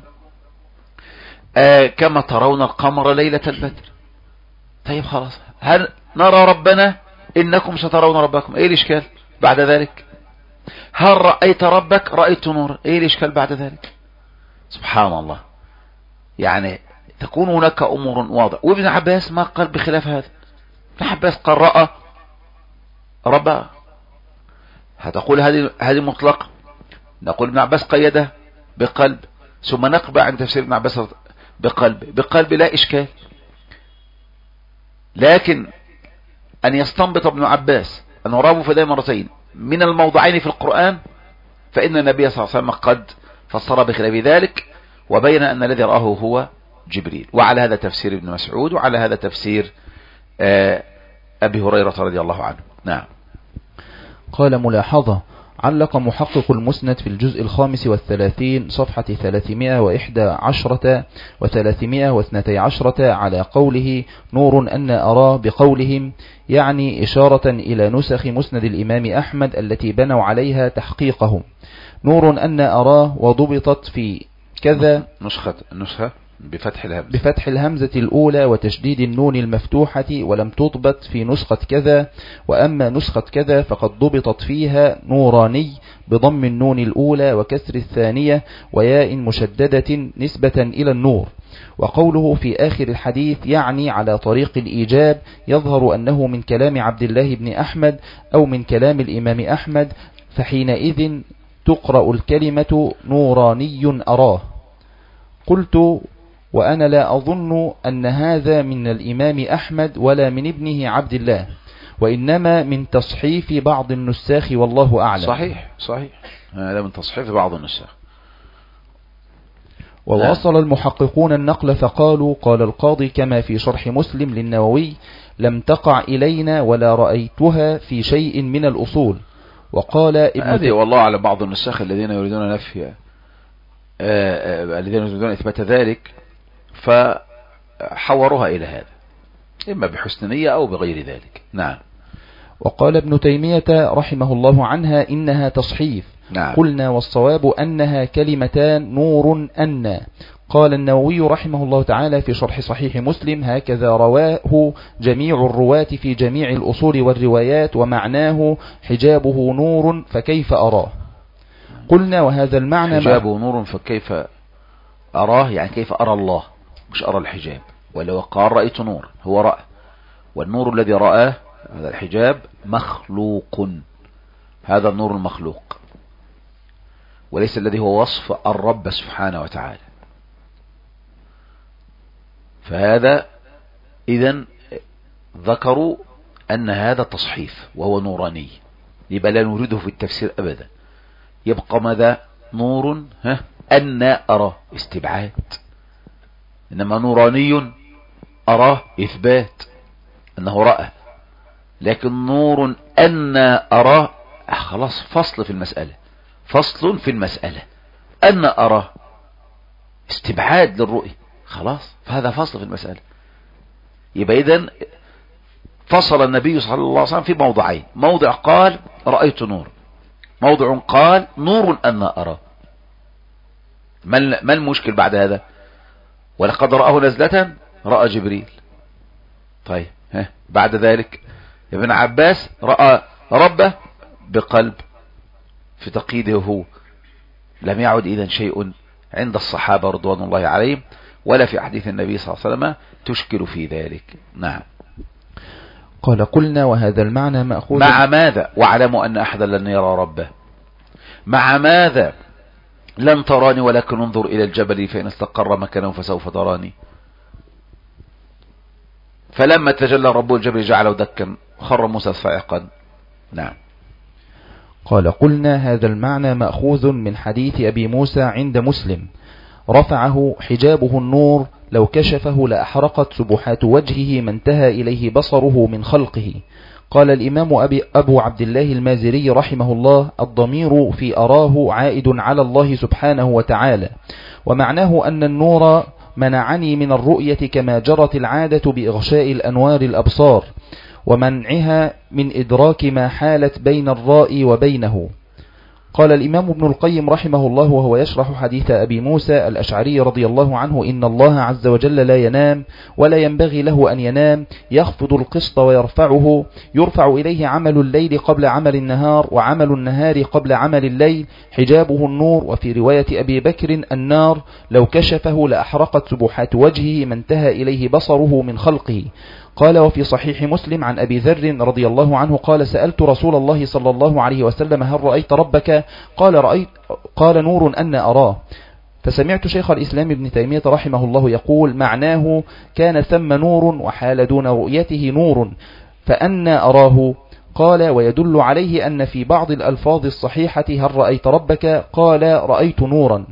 كما ترون القمر ليلة البدر. طيب خلاص، هل نرى ربنا؟ إنكم سترون ربكم، ايه الاشكال بعد ذلك؟ هل رأيت ربك؟ رأيت نور، ايه الاشكال بعد ذلك؟ سبحان الله، يعني تكون هناك امور واضحة. وابن عباس ما قال بخلاف هذا، ابن عباس قال رأى ربا. هتقول هذه مطلقة، نقول ابن عباس قيده بقلب، ثم نقبع عن تفسير ابن عباس بقلب لا إشكال. لكن أن يستنبط ابن عباس أن راه فداء مرتين من الموضعين في القرآن، فإن النبي صلى الله عليه وسلم قد فسر بخلاف ذلك وبين أن الذي رآه هو جبريل. وعلى هذا تفسير ابن مسعود، وعلى هذا تفسير أبي هريرة رضي الله عنه. نعم. قال: ملاحظة: علق محقق المسند في الجزء 35 صفحة 311 و312 على قوله نور أن أراه بقولهم، يعني إشارة إلى نسخ مسند الإمام أحمد التي بنوا عليها تحقيقهم. نور أن أراه وضبطت في كذا نسخة بفتح الهمزة الأولى وتشديد النون المفتوحة، ولم تضبط في نسخة كذا. وأما نسخة كذا فقد ضبطت فيها نوراني بضم النون الأولى وكسر الثانية وياء مشددة نسبة إلى النور. وقوله في آخر الحديث يعني على طريق الإيجاب، يظهر أنه من كلام عبد الله بن أحمد أو من كلام الإمام أحمد، فحينئذ تقرأ الكلمة نوراني أراه. قلت: وأنا لا أظن أن هذا من الإمام أحمد ولا من ابنه عبد الله، وإنما من تصحيف بعض النساخ والله أعلم. صحيح. هذا من تصحيف بعض النسخ. وواصل المحققون النقل فقالوا: قال القاضي كما في شرح مسلم للنووي: لم تقع إلينا ولا رأيتها في شيء من الأصول. وقال هذه والله على بعض النسخ الذين يريدون نفي الذين يريدون إثبات ذلك فحوروها إلى هذا، إما بحسن نية أو بغير ذلك. نعم. وقال ابن تيمية رحمه الله عنها: إنها تصحيف. نعم. قلنا والصواب أنها كلمتان نور أن. قال النووي رحمه الله تعالى في شرح صحيح مسلم: هكذا رواه جميع الرواة في جميع الأصول والروايات، ومعناه حجابه نور فكيف أراه. قلنا وهذا المعنى حجابه نور فكيف أراه، يعني كيف أرى الله، مش أرى الحجاب. ولو قال رأيت نور، هو رأى، والنور الذي رآه هذا الحجاب مخلوق، هذا النور المخلوق، وليس الذي هو وصف الرب سبحانه وتعالى. فهذا إذن ذكروا أن هذا تصحيف وهو نوراني، يبقى لا نريده في التفسير أبدا، يبقى ماذا؟ نور أن أراه استبعاد، إنما نوراني أراه إثبات أنه رأى. لكن نور أن أراه خلاص فصل في المسألة، فصل في المسألة. أن أراه استبعاد للرؤية، خلاص فهذا فصل في المسألة. يبقى إذن فصل النبي صلى الله عليه وسلم في موضعين: موضع قال رأيت نور، موضع قال نور أن أراه. ما المشكل بعد هذا؟ ولقد رآه نزلة رأى جبريل. طيب بعد ذلك ابن عباس رأى ربه بقلب في تقييده هو. لم يعد إذن شيء عند الصحابة رضوان الله عليهم ولا في حديث النبي صلى الله عليه وسلم تشكل في ذلك. نعم. قال: قلنا وهذا المعنى مأخوذ مع ماذا؟ واعلموا أن أحدا لن يرى ربه. مع ماذا؟ لن تراني ولكن انظر إلى الجبل فإن استقر مكانه فسوف تراني. فلما تجلى رب الجبل جعله دكا خر موسى صاعقا. نعم. قال: قلنا هذا المعنى مأخوذ من حديث أبي موسى عند مسلم: رفعه حجابه النور، لو كشفه لأحرقت سبحات وجهه ما انتهى إليه بصره من خلقه. قال الإمام أبو عبد الله المازري رحمه الله: الضمير في أراه عائد على الله سبحانه وتعالى، ومعناه أن النور منعني من الرؤية كما جرت العادة بإغشاء الأنوار الأبصار ومنعها من إدراك ما حالت بين الرائي وبينه. قال الإمام ابن القيم رحمه الله وهو يشرح حديث أبي موسى الأشعري رضي الله عنه: إن الله عز وجل لا ينام ولا ينبغي له أن ينام، يخفض القسط ويرفعه، يرفع إليه عمل الليل قبل عمل النهار وعمل النهار قبل عمل الليل، حجابه النور. وفي رواية أبي بكر: النار لو كشفه لأحرقت سبحات وجهه ما انتهى إليه بصره من خلقه. قال: وفي صحيح مسلم عن أبي ذر رضي الله عنه قال: سألت رسول الله صلى الله عليه وسلم: هل رأيت ربك؟ قال: نور أن أراه. فسمعت شيخ الإسلام ابن تيمية رحمه الله يقول: معناه كان ثم نور وحال دون رؤيته نور، فأن أراه. قال: ويدل عليه أن في بعض الألفاظ الصحيحة: هل رأيت ربك؟ قال: رأيت نورا.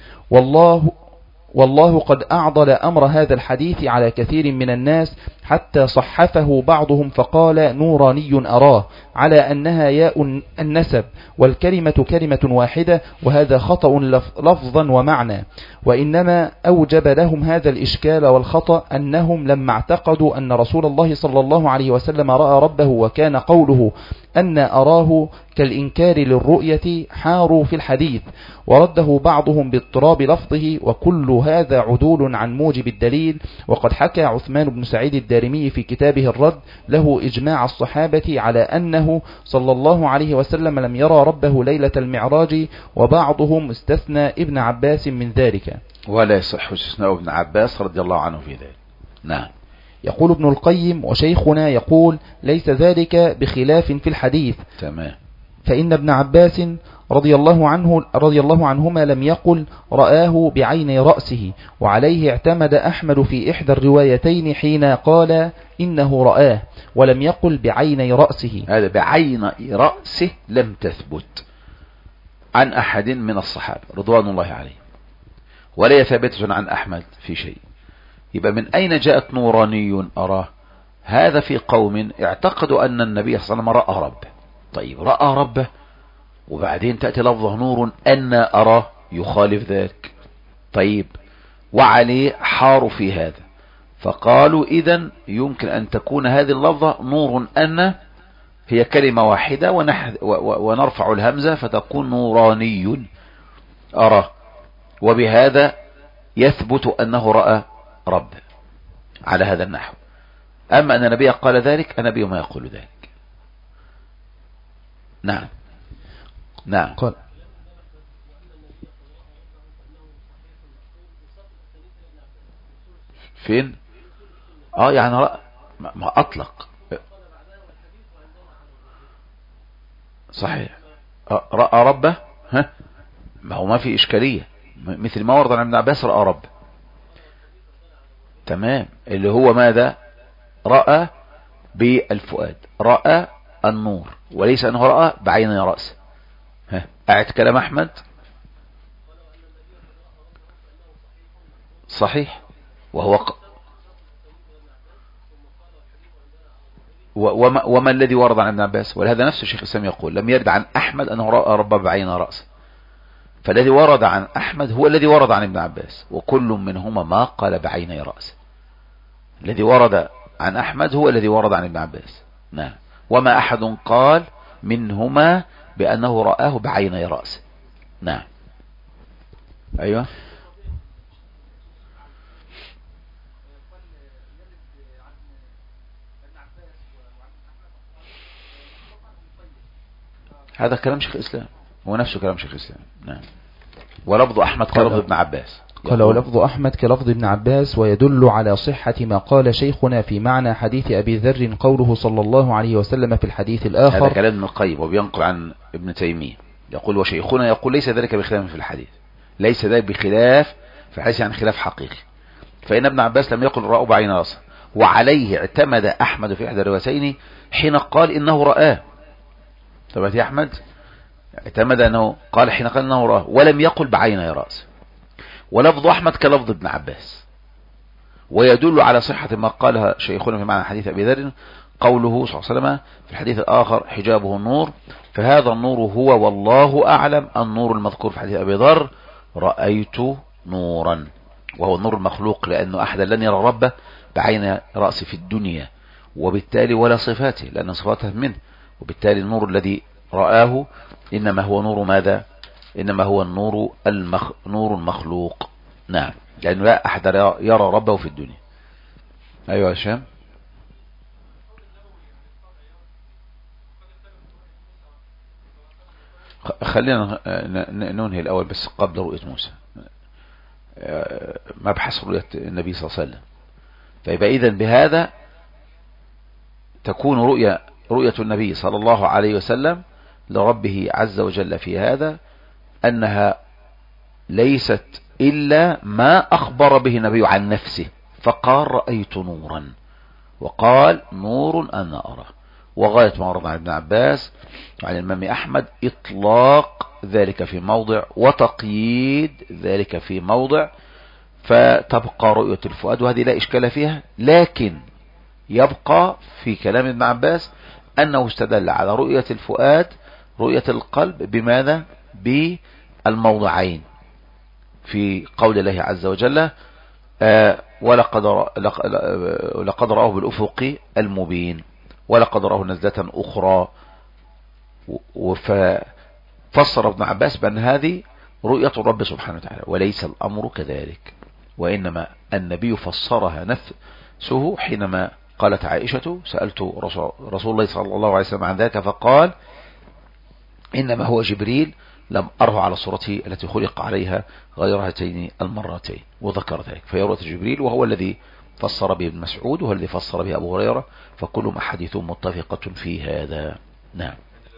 والله قد أعضل أمر هذا الحديث على كثير من الناس حتى صحفه بعضهم فقال: نوراني أراه، على أنها ياء النسب، والكلمة كلمة واحدة، وهذا خطأ لفظا ومعنى. وإنما أوجب لهم هذا الإشكال والخطأ أنهم لما اعتقدوا أن رسول الله صلى الله عليه وسلم رأى ربه وكان قوله أن أراه كالإنكار للرؤية حاروا في الحديث، ورده بعضهم باضطراب لفظه، وكل هذا عدول عن موجب الدليل. وقد حكى عثمان بن سعيد الدارمي في كتابه الرد له إجماع الصحابة على أنه صلى الله عليه وسلم لم يرى ربه ليلة المعراج، وبعضهم استثنى ابن عباس من ذلك، ولا يصح استثناء ابن عباس رضي الله عنه في ذلك. نعم. يقول ابن القيم: وشيخنا يقول: ليس ذلك بخلاف في الحديث. تمام. فإن ابن عباس رضي الله عنهما لم يقل رآه بعيني رأسه، وعليه اعتمد أحمد في إحدى الروايتين حين قال إنه رآه، ولم يقل بعيني رأسه. هذا بعين رأسه لم تثبت. عن أحد من الصحابة رضوان الله عليه، ولا ثابتة عن أحمد في شيء. يبقى من أين جاءت نوراني أراه؟ هذا في قوم اعتقدوا أن النبي صلى الله عليه وسلم رأى ربه. طيب رأى ربه وبعدين تأتي لفظه نور أن أراه يخالف ذلك. طيب وعليه حاروا في هذا، فقالوا إذن يمكن أن تكون هذه اللفظة نور أن هي كلمة واحدة ونرفع الهمزة فتكون نوراني أراه، وبهذا يثبت أنه رأى ربه على هذا النحو. أما أن النبي قال ذلك، النبي ما يقول ذلك. نعم نعم. قال فين؟ يعني رأى ما أطلق. صحيح رأى ربه، ها ما هو ما في إشكالية، مثل ما ورد عن ابن عباس رأى ربه. تمام، اللي هو ماذا؟ رأى بالفؤاد، رأى النور، وليس أنه رأى بعين رأسه. أعد كلام أحمد. صحيح، وهو وما الذي ورد عن ابن عباس؟ ولهذا نفس الشيخ الإسلام يقول لم يرد عن أحمد أنه رأى ربه بعين رأسه، فالذي ورد عن أحمد هو الذي ورد عن ابن عباس، وكل منهما ما قال بعين رأسه. الذي ورد عن أحمد هو الذي ورد عن ابن عباس. نعم، وما أحد قال منهما بأنه رآه بعين رأسه. نعم. أيوة. هذا كلام شيخ الإسلام، هو نفسه كلام شيخ الإسلام. نعم. ولفظ أحمد كلفظ ابن عباس. قال ولفظ أحمد كلفظ ابن عباس، ويدل على صحة ما قال شيخنا في معنى حديث أبي ذر قوله صلى الله عليه وسلم في الحديث الآخر. هذا كلام ابن القيم وبينقل عن ابن تيمية، يقول وشيخنا يقول ليس ذلك بخلاف في الحديث، ليس ذلك بخلاف في الحديث، يعني خلاف حقيقي. فإن ابن عباس لم يقل رأوا بعين رأسه، وعليه اعتمد أحمد في إحدى الروايتين حين قال إنه رآه. طب يا أحمد اعتمد أنه قال حين قال إنه رآه ولم يقل بعين رأسه. ولفظ أحمد كلفظ ابن عباس، ويدل على صحة ما قالها شيخنا في معنى حديث أبي ذر قوله صلى الله عليه وسلم في الحديث الآخر حجابه النور، فهذا النور هو والله أعلم النور المذكور في حديث أبي ذر رأيت نورا، وهو النور المخلوق، لأنه أحدا لن يرى ربه بعين رأسه في الدنيا، وبالتالي ولا صفاته لأن صفاته منه، وبالتالي النور الذي رآه إنما هو نور ماذا؟ إنما هو النور نور المخلوق. نعم، لأنه لا أحد يرى ربه في الدنيا. أيها الشام. خلينا ننهي الأول بس قبل رؤية موسى، مبحث رؤية النبي صلى الله عليه وسلم. فيبقى إذن بهذا تكون رؤية النبي صلى الله عليه وسلم لربه عز وجل في هذا أنها ليست إلا ما أخبر به النبي عن نفسه، فقال رأيت نورا، وقال نور أنا أراه. وغاية ما ورد عن ابن عباس وعن الإمام أحمد إطلاق ذلك في موضع وتقييد ذلك في موضع، فتبقى رؤية الفؤاد وهذه لا إشكال فيها، لكن يبقى في كلام ابن عباس أنه استدل على رؤية الفؤاد رؤية القلب بماذا؟ بالموضعين في قول الله عز وجل لقد رآه بالأفق المبين، ولقد رآه نزلة أخرى. ففسر ابن عباس بأن هذه رؤية الرب سبحانه وتعالى، وليس الأمر كذلك، وإنما النبي فسرها نفسه حينما قالت عائشة سألت رسول الله صلى الله عليه وسلم عن ذلك فقال إنما هو جبريل لم أره على صورته التي خلق عليها غير هاتين المرتين، وذكر ذلك. فهي رؤية جبريل، وهو الذي فسر به ابن مسعود، وهو الذي فسر به أبو هريرة، فكلهم أحاديث متفقة في هذا. نعم.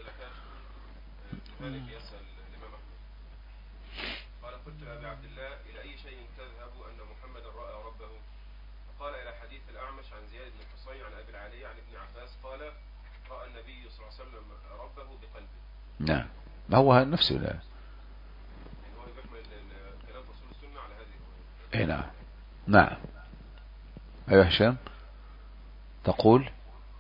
قال قلت لأبي عبد الله إلى أي شيء تذهب أن محمدا رأى ربه؟ قال إلى حديث الأعمش عن زياد بن حصين عن أبي العالية عن ابن عباس قال رأى النبي صلى الله عليه وسلم ربه بقلبه. نعم، ما هو نفسه نعم. نعم. أيها هشام تقول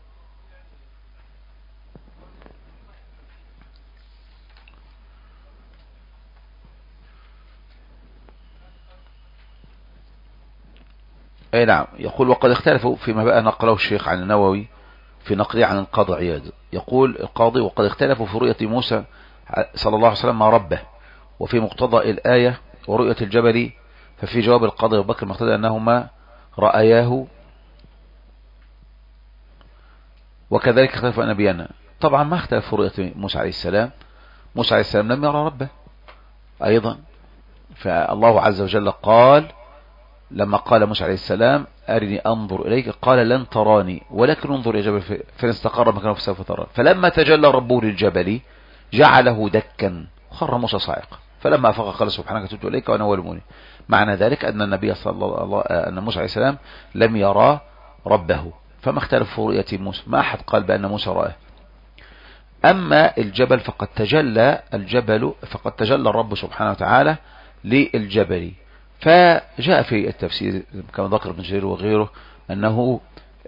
أي نعم. يقول وقد اختلفوا فيما بقى نقله الشيخ عن النووي في نقله عن القاضي عياض. يقول القاضي وقد اختلفوا في رؤية موسى صلى الله عليه وسلم مع ربه وفي مقتضى الآية ورؤية الجبل. ففي جواب القاضي أبو بكر المقتضى أنهما رأياه وكذلك اختلف نبينا. طبعا ما اختلف في رؤية موسى عليه السلام. موسى عليه السلام لم يرى ربه أيضا. فالله عز وجل قال لما قال موسى عليه السلام أرني أنظر إليك قال لن تراني ولكن انظر إلى جبل فإن استقر مكانه فسوف ترى. فلما تجلى ربه للجبل جعله دكا خر موسى صاعقا فلما أفاق قال سبحانك تبت إليك وأنا أول المؤمنين. معنى ذلك أن النبي أن موسى عليه السلام لم يرى ربه. فما اختلف في رؤية موسى ما أحد قال بأن موسى رآه. أما الجبل فقد تجلى الرب سبحانه وتعالى للجبل. فجاء في التفسير كما ذكر ابن جرير وغيره أنه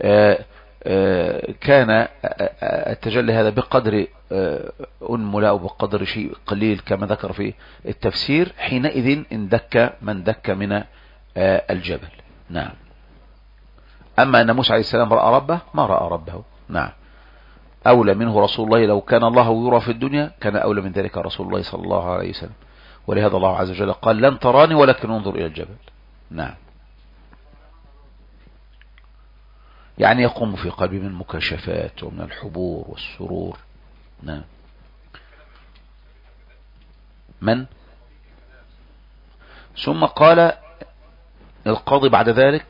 كان التجلي هذا بقدر أنملة أو بقدر شيء قليل كما ذكر في التفسير. حينئذ اندك من دك من الجبل. نعم. أما أن موسى عليه السلام رأى ربه ما رأى ربه. نعم. أولى منه رسول الله لو كان الله يرى في الدنيا كان أولى من ذلك رسول الله صلى الله عليه وسلم. ولهذا الله عز وجل قال لن تراني ولكن انظر إلى الجبل. نعم. يعني يقوم في قلبي من المكاشفات ومن الحبور والسرور. نعم. من ثم قال القاضي بعد ذلك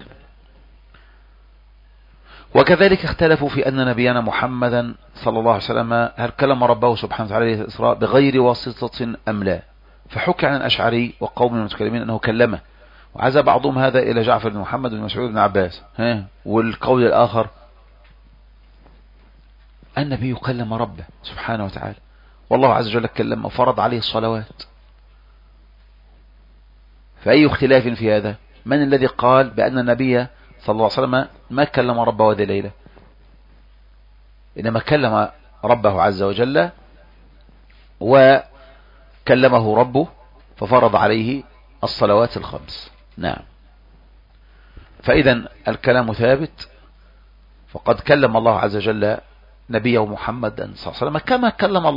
وكذلك اختلفوا في أن نبينا محمدا صلى الله عليه وسلم هل كلم ربه سبحانه وتعالى في الإسراء بغير واسطة أم لا. فحكى عن الأشعري وقوم من المتكلمين أنه كلمه وعزى بعضهم هذا إلى جعفر بن محمد بن مسعود بن عباس. والقول الآخر النبي كلم ربه سبحانه وتعالى والله عز وجل كلمه وفرض عليه الصلوات. فأي اختلاف في هذا؟ من الذي قال بأن النبي صلى الله عليه وسلم ما كلم ربه هذه الليلة إنما كلم ربه عز وجل وكلمه ربه ففرض عليه الصلوات الخمس. نعم. فإذا الكلام ثابت. فقد كلم الله عز وجل نبيه محمد صلى الله عليه وسلم كما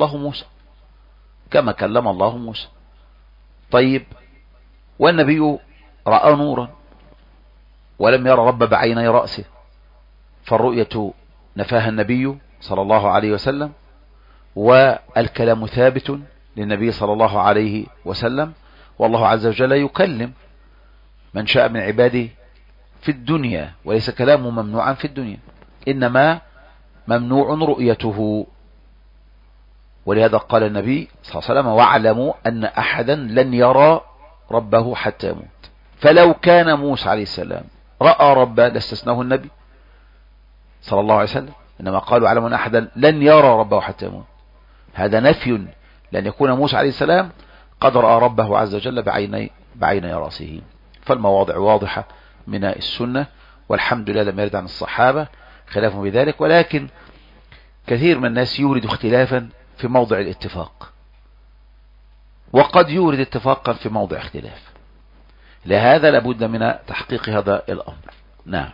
كلم الله موسى. طيب والنبي رأى نورا ولم يرى رب بعيني رأسه فالرؤية نفاها النبي صلى الله عليه وسلم والكلام ثابت للنبي صلى الله عليه وسلم. والله عز وجل يكلم من شاء من عباده في الدنيا وليس كلامه ممنوعا في الدنيا إنما ممنوع رؤيته. ولهذا قال النبي صلى الله عليه وسلم واعلموا أن أحدا لن يرى ربه حتى يموت. فلو كان موسى عليه السلام رأى ربه لاستثناه النبي صلى الله عليه وسلم إنما قالوا اعلموا أن أحدا لن يرى ربه حتى يموت. هذا نفي لأن يكون موسى عليه السلام قد رأى ربه عز وجل بعيني رأسه. فالمواضع واضحة من السنة والحمد لله لم يرد عن الصحابة خلاف بذلك. ولكن كثير من الناس يورد اختلافا في موضع الاتفاق وقد يورد اتفاقا في موضع اختلاف. لهذا لابد من تحقيق هذا الأمر. نعم.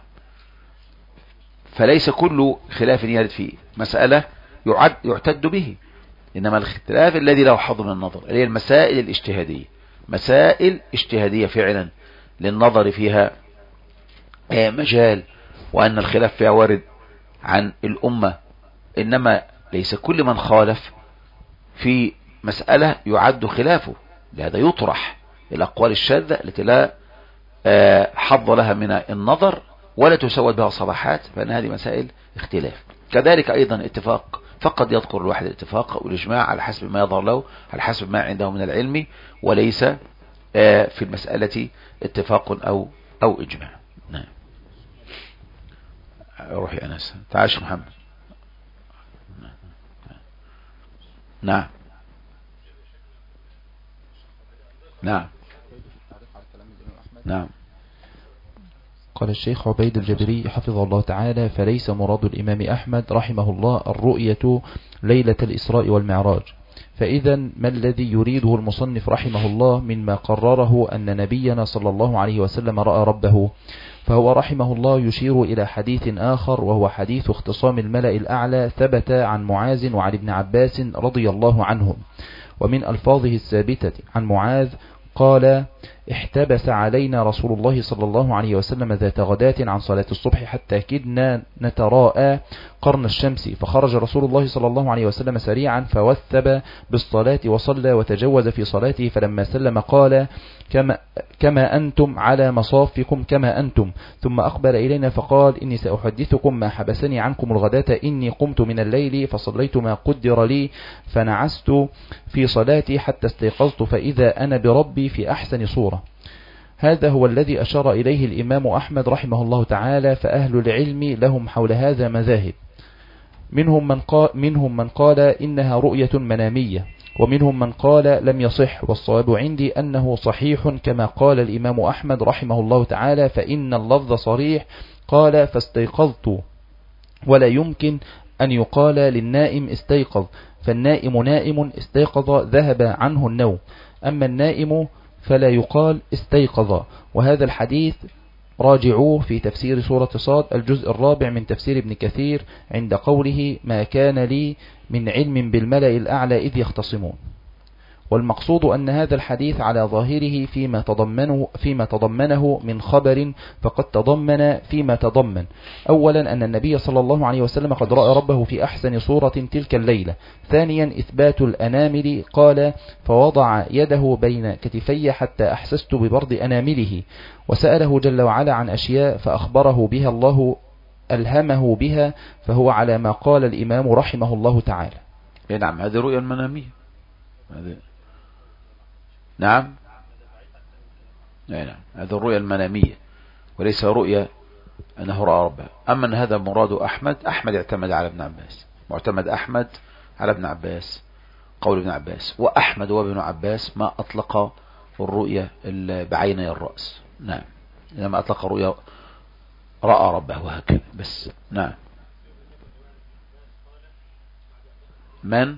فليس كل خلاف يرد في مسألة يعتد به إنما الاختلاف الذي له حظ من النظر اللي هي المسائل الاجتهادية. مسائل اجتهادية فعلا للنظر فيها مجال وأن الخلاف فيها وارد عن الأمة. إنما ليس كل من خالف في مسألة يعد خلافه. لهذا يطرح الأقوال الشاذة التي لا حظ لها من النظر ولا تسود بها صلاحات فإن هذه مسائل اختلاف. كذلك أيضا اتفاق فقد يذكر الواحد الاتفاق أو الإجماع على حسب ما يظهر له على حسب ما عنده من العلم وليس في المسألة اتفاق أو إجماع. نعم. روحي أنس تعاش محمد. نعم. نعم. نعم. قال الشيخ عبيد الجبري حفظه الله تعالى: فليس مراد الإمام أحمد رحمه الله الرؤية ليلة الإسراء والمعراج. فإذا ما الذي يريده المصنف رحمه الله مما قرره أن نبينا صلى الله عليه وسلم رأى ربه؟ فهو رحمه الله يشير إلى حديث آخر، وهو حديث اختصام الملأ الأعلى، ثبت عن معاذ وعن ابن عباس رضي الله عنهم. ومن ألفاظه الثابتة عن معاذ قال: احتبس علينا رسول الله صلى الله عليه وسلم ذات غداة عن صلاة الصبح حتى كدنا نتراءى قرن الشمس، فخرج رسول الله صلى الله عليه وسلم سريعا فوثب بالصلاة وصلى وتجوز في صلاته، فلما سلم قال: كما أنتم على مصافكم كما أنتم، ثم أقبل إلينا فقال: إني سأحدثكم ما حبسني عنكم الغداة، إني قمت من الليل فصليت ما قدر لي فنعست في صلاتي حتى استيقظت فإذا أنا بربي في أحسن صورة. هذا هو الذي أشار إليه الإمام أحمد رحمه الله تعالى. فأهل العلم لهم حول هذا مذاهب، منهم من قال إنها رؤية منامية، ومنهم من قال لم يصح، والصواب عندي أنه صحيح كما قال الإمام أحمد رحمه الله تعالى، فإن اللفظ صريح، قال: فاستيقظت، ولا يمكن أن يقال للنائم استيقظ، فالنائم نائم، استيقظ ذهب عنه النوم، أما النائم فلا يقال استيقظ. وهذا الحديث راجعوه في تفسير سورة صاد الجزء الرابع من تفسير ابن كثير عند قوله: ما كان لي من علم بالملأ الأعلى إذ يختصمون. والمقصود أن هذا الحديث على ظاهره فيما تضمنه من خبر، فقد تضمن فيما تضمن: أولا أن النبي صلى الله عليه وسلم قد رأى ربه في أحسن صورة تلك الليلة. ثانيا إثبات الأنامل، قال: فوضع يده بين كتفي حتى أحسست ببرد أنامله، وسأله جل وعلا عن أشياء فأخبره بها الله، ألهمه بها، فهو على ما قال الإمام رحمه الله تعالى. نعم، هذه رؤيا المنامية. نعم، هذا الرؤيا المنامية وليس رؤيا أنه رأى ربه. أما أن هذا مراد أحمد اعتمد على ابن عباس، معتمد أحمد على ابن عباس، قول ابن عباس، وأحمد وابن عباس ما أطلق الرؤيا بعيني الرأس. نعم، إنما أطلق رؤيا رأى ربه وهكذا بس. نعم. من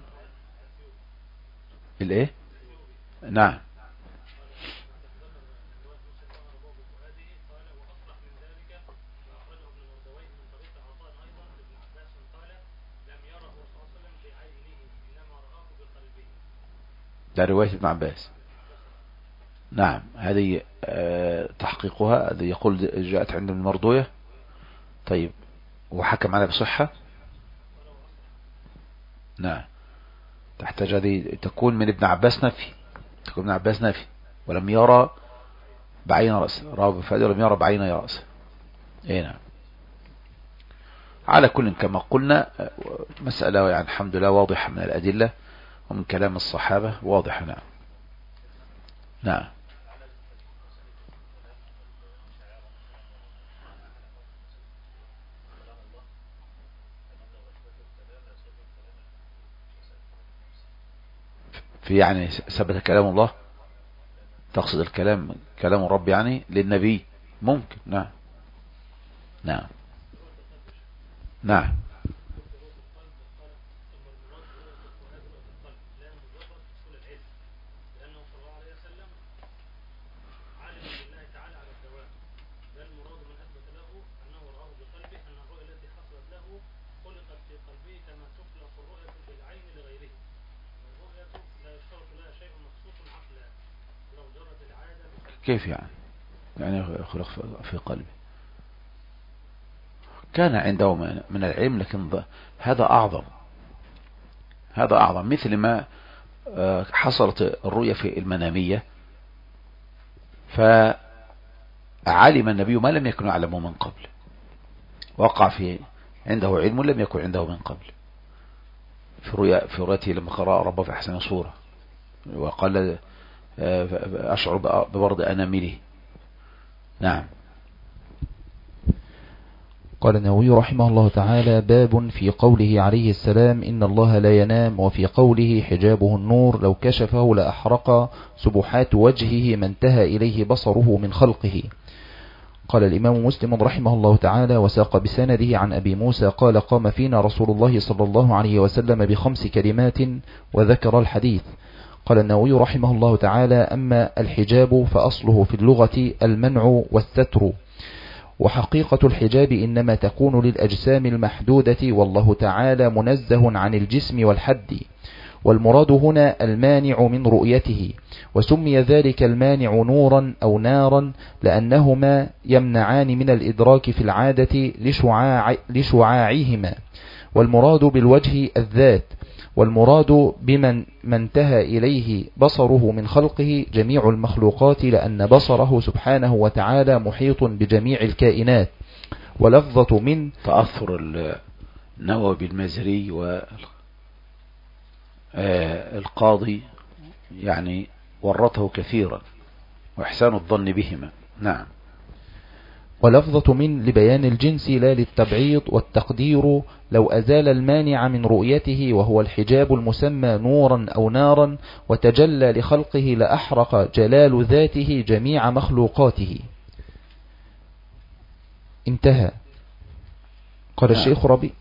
الايه؟ نعم. ده رواية ابن عباس. نعم، هذه تحقيقها، هذه يقول جاءت عند المردوية. طيب، وحكم عليها بصحة. نعم، تحتاج هذه تكون من ابن عباس نفي، تكون ابن عباس نفي، ولم يرى بعين رأسه، رأى بفائدة ولم يرى بعين رأسه. نعم. على كل كما قلنا مسألة يعني الحمد لله واضحة من الأدلة ومن كلام الصحابة واضحة. نعم. نعم. في يعني ثبت كلام الله، تقصد الكلام كلام الرب يعني للنبي، ممكن. نعم. نعم. نعم. كيف يعني خلق في قلبي؟ كان عنده من العلم، لكن هذا أعظم، مثل ما حصلت الرؤية في المنامية، فعلم النبي ما لم يكن يعلمه من قبل، وقع عنده علم لم يكن عنده من قبل في رؤيته لما قرأ ربه في أحسن صورة، وقال: أشعر ببرد أنامله. نعم. قال النووي رحمه الله تعالى: باب في قوله عليه السلام: إن الله لا ينام، وفي قوله حجابه النور لو كشفه لأحرق سبحات وجهه ما انتهى إليه بصره من خلقه. قال الإمام مسلم رحمه الله تعالى وساق بسنده عن أبي موسى قال قام فينا رسول الله صلى الله عليه وسلم ب5 كلمات وذكر الحديث. قال النووي رحمه الله تعالى أما الحجاب فأصله في اللغة المنع والستر، وحقيقة الحجاب إنما تكون للأجسام المحدودة، والله تعالى منزه عن الجسم والحد، والمراد هنا المانع من رؤيته، وسمي ذلك المانع نورا أو نارا لأنهما يمنعان من الإدراك في العادة لشعاعهما، والمراد بالوجه الذات، والمراد بمن انتهى إليه بصره من خلقه جميع المخلوقات، لأن بصره سبحانه وتعالى محيط بجميع الكائنات. ولفظة من تأثر النووي بالمزري والقاضي يعني ورطه كثيرا، وإحسان الظن بهما. نعم. ولفظة من لبيان الجنس لا للتبعيض، والتقدير لو أزال المانع من رؤيته وهو الحجاب المسمى نورا أو نارا وتجلى لخلقه لأحرق جلال ذاته جميع مخلوقاته. انتهى. قال الشيخ ربيع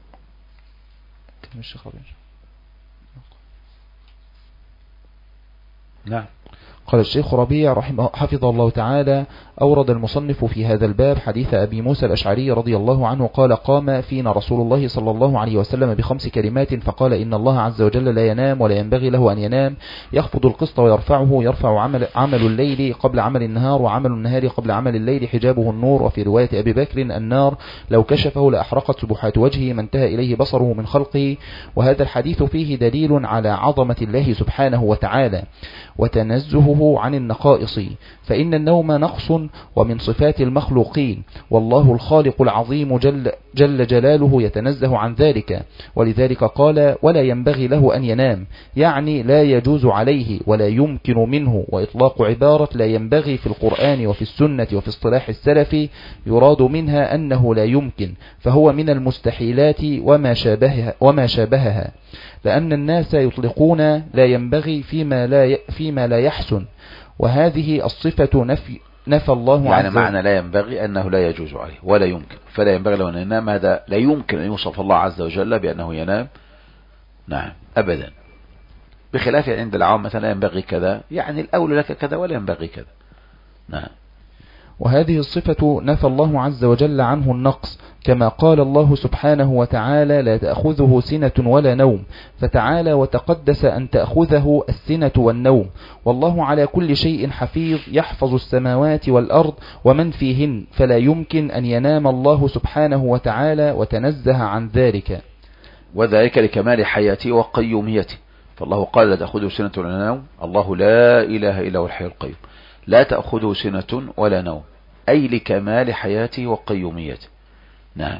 نعم. قال الشيخ ربيع حفظه الله تعالى أورد المصنف في هذا الباب حديث أبي موسى الأشعري رضي الله عنه قال قام فينا رسول الله صلى الله عليه وسلم ب5 كلمات فقال إن الله عز وجل لا ينام ولا ينبغي له أن ينام، يخفض القسط ويرفعه، يرفع عمل الليل قبل عمل النهار، وعمل النهار قبل عمل الليل، حجابه النور. وفي رواية أبي بكر النار لو كشفه لأحرقت سبحات وجهه ما انتهى إليه بصره من خلقه. وهذا الحديث فيه دليل على عظمة الله سبحانه وتعالى وتنزهه عن النقائص، فإن النوم نقص ومن صفات المخلوقين، والله الخالق العظيم جل جلاله يتنزه عن ذلك، ولذلك قال ولا ينبغي له أن ينام، يعني لا يجوز عليه ولا يمكن منه. وإطلاق عبارة لا ينبغي في القرآن وفي السنة وفي اصطلاح السلف يراد منها أنه لا يمكن، فهو من المستحيلات وما شابهها، لأن الناس يطلقون لا ينبغي فيما لا يحسن، وهذه الصفة نفى الله يعني عز معنى لا ينبغي أنه لا يجوز عليه ولا يمكن، فلا ينبغي له أن ينام، هذا لا يمكن أن يوصف الله عز وجل بأنه ينام. نعم أبدا، بخلاف عند العوام مثلا لا ينبغي كذا، يعني الأولى لك كذا ولا ينبغي كذا. نعم. وهذه الصفة نفى الله عز وجل عنه النقص، كما قال الله سبحانه وتعالى لا تأخذه سنة ولا نوم، فتعالى وتقدس أن تأخذه السنة والنوم، والله على كل شيء حفيظ يحفظ السماوات والأرض ومن فيهن، فلا يمكن أن ينام الله سبحانه وتعالى وتنزه عن ذلك، وذلك لكمال حياته وقيوميته. فالله قال لا تأخذه سنة ولا نوم، الله لا إله إلا هو الحي القيوم، لا تأخذه سنة ولا نوم، أي لكمال حياته وقيوميته. نعم.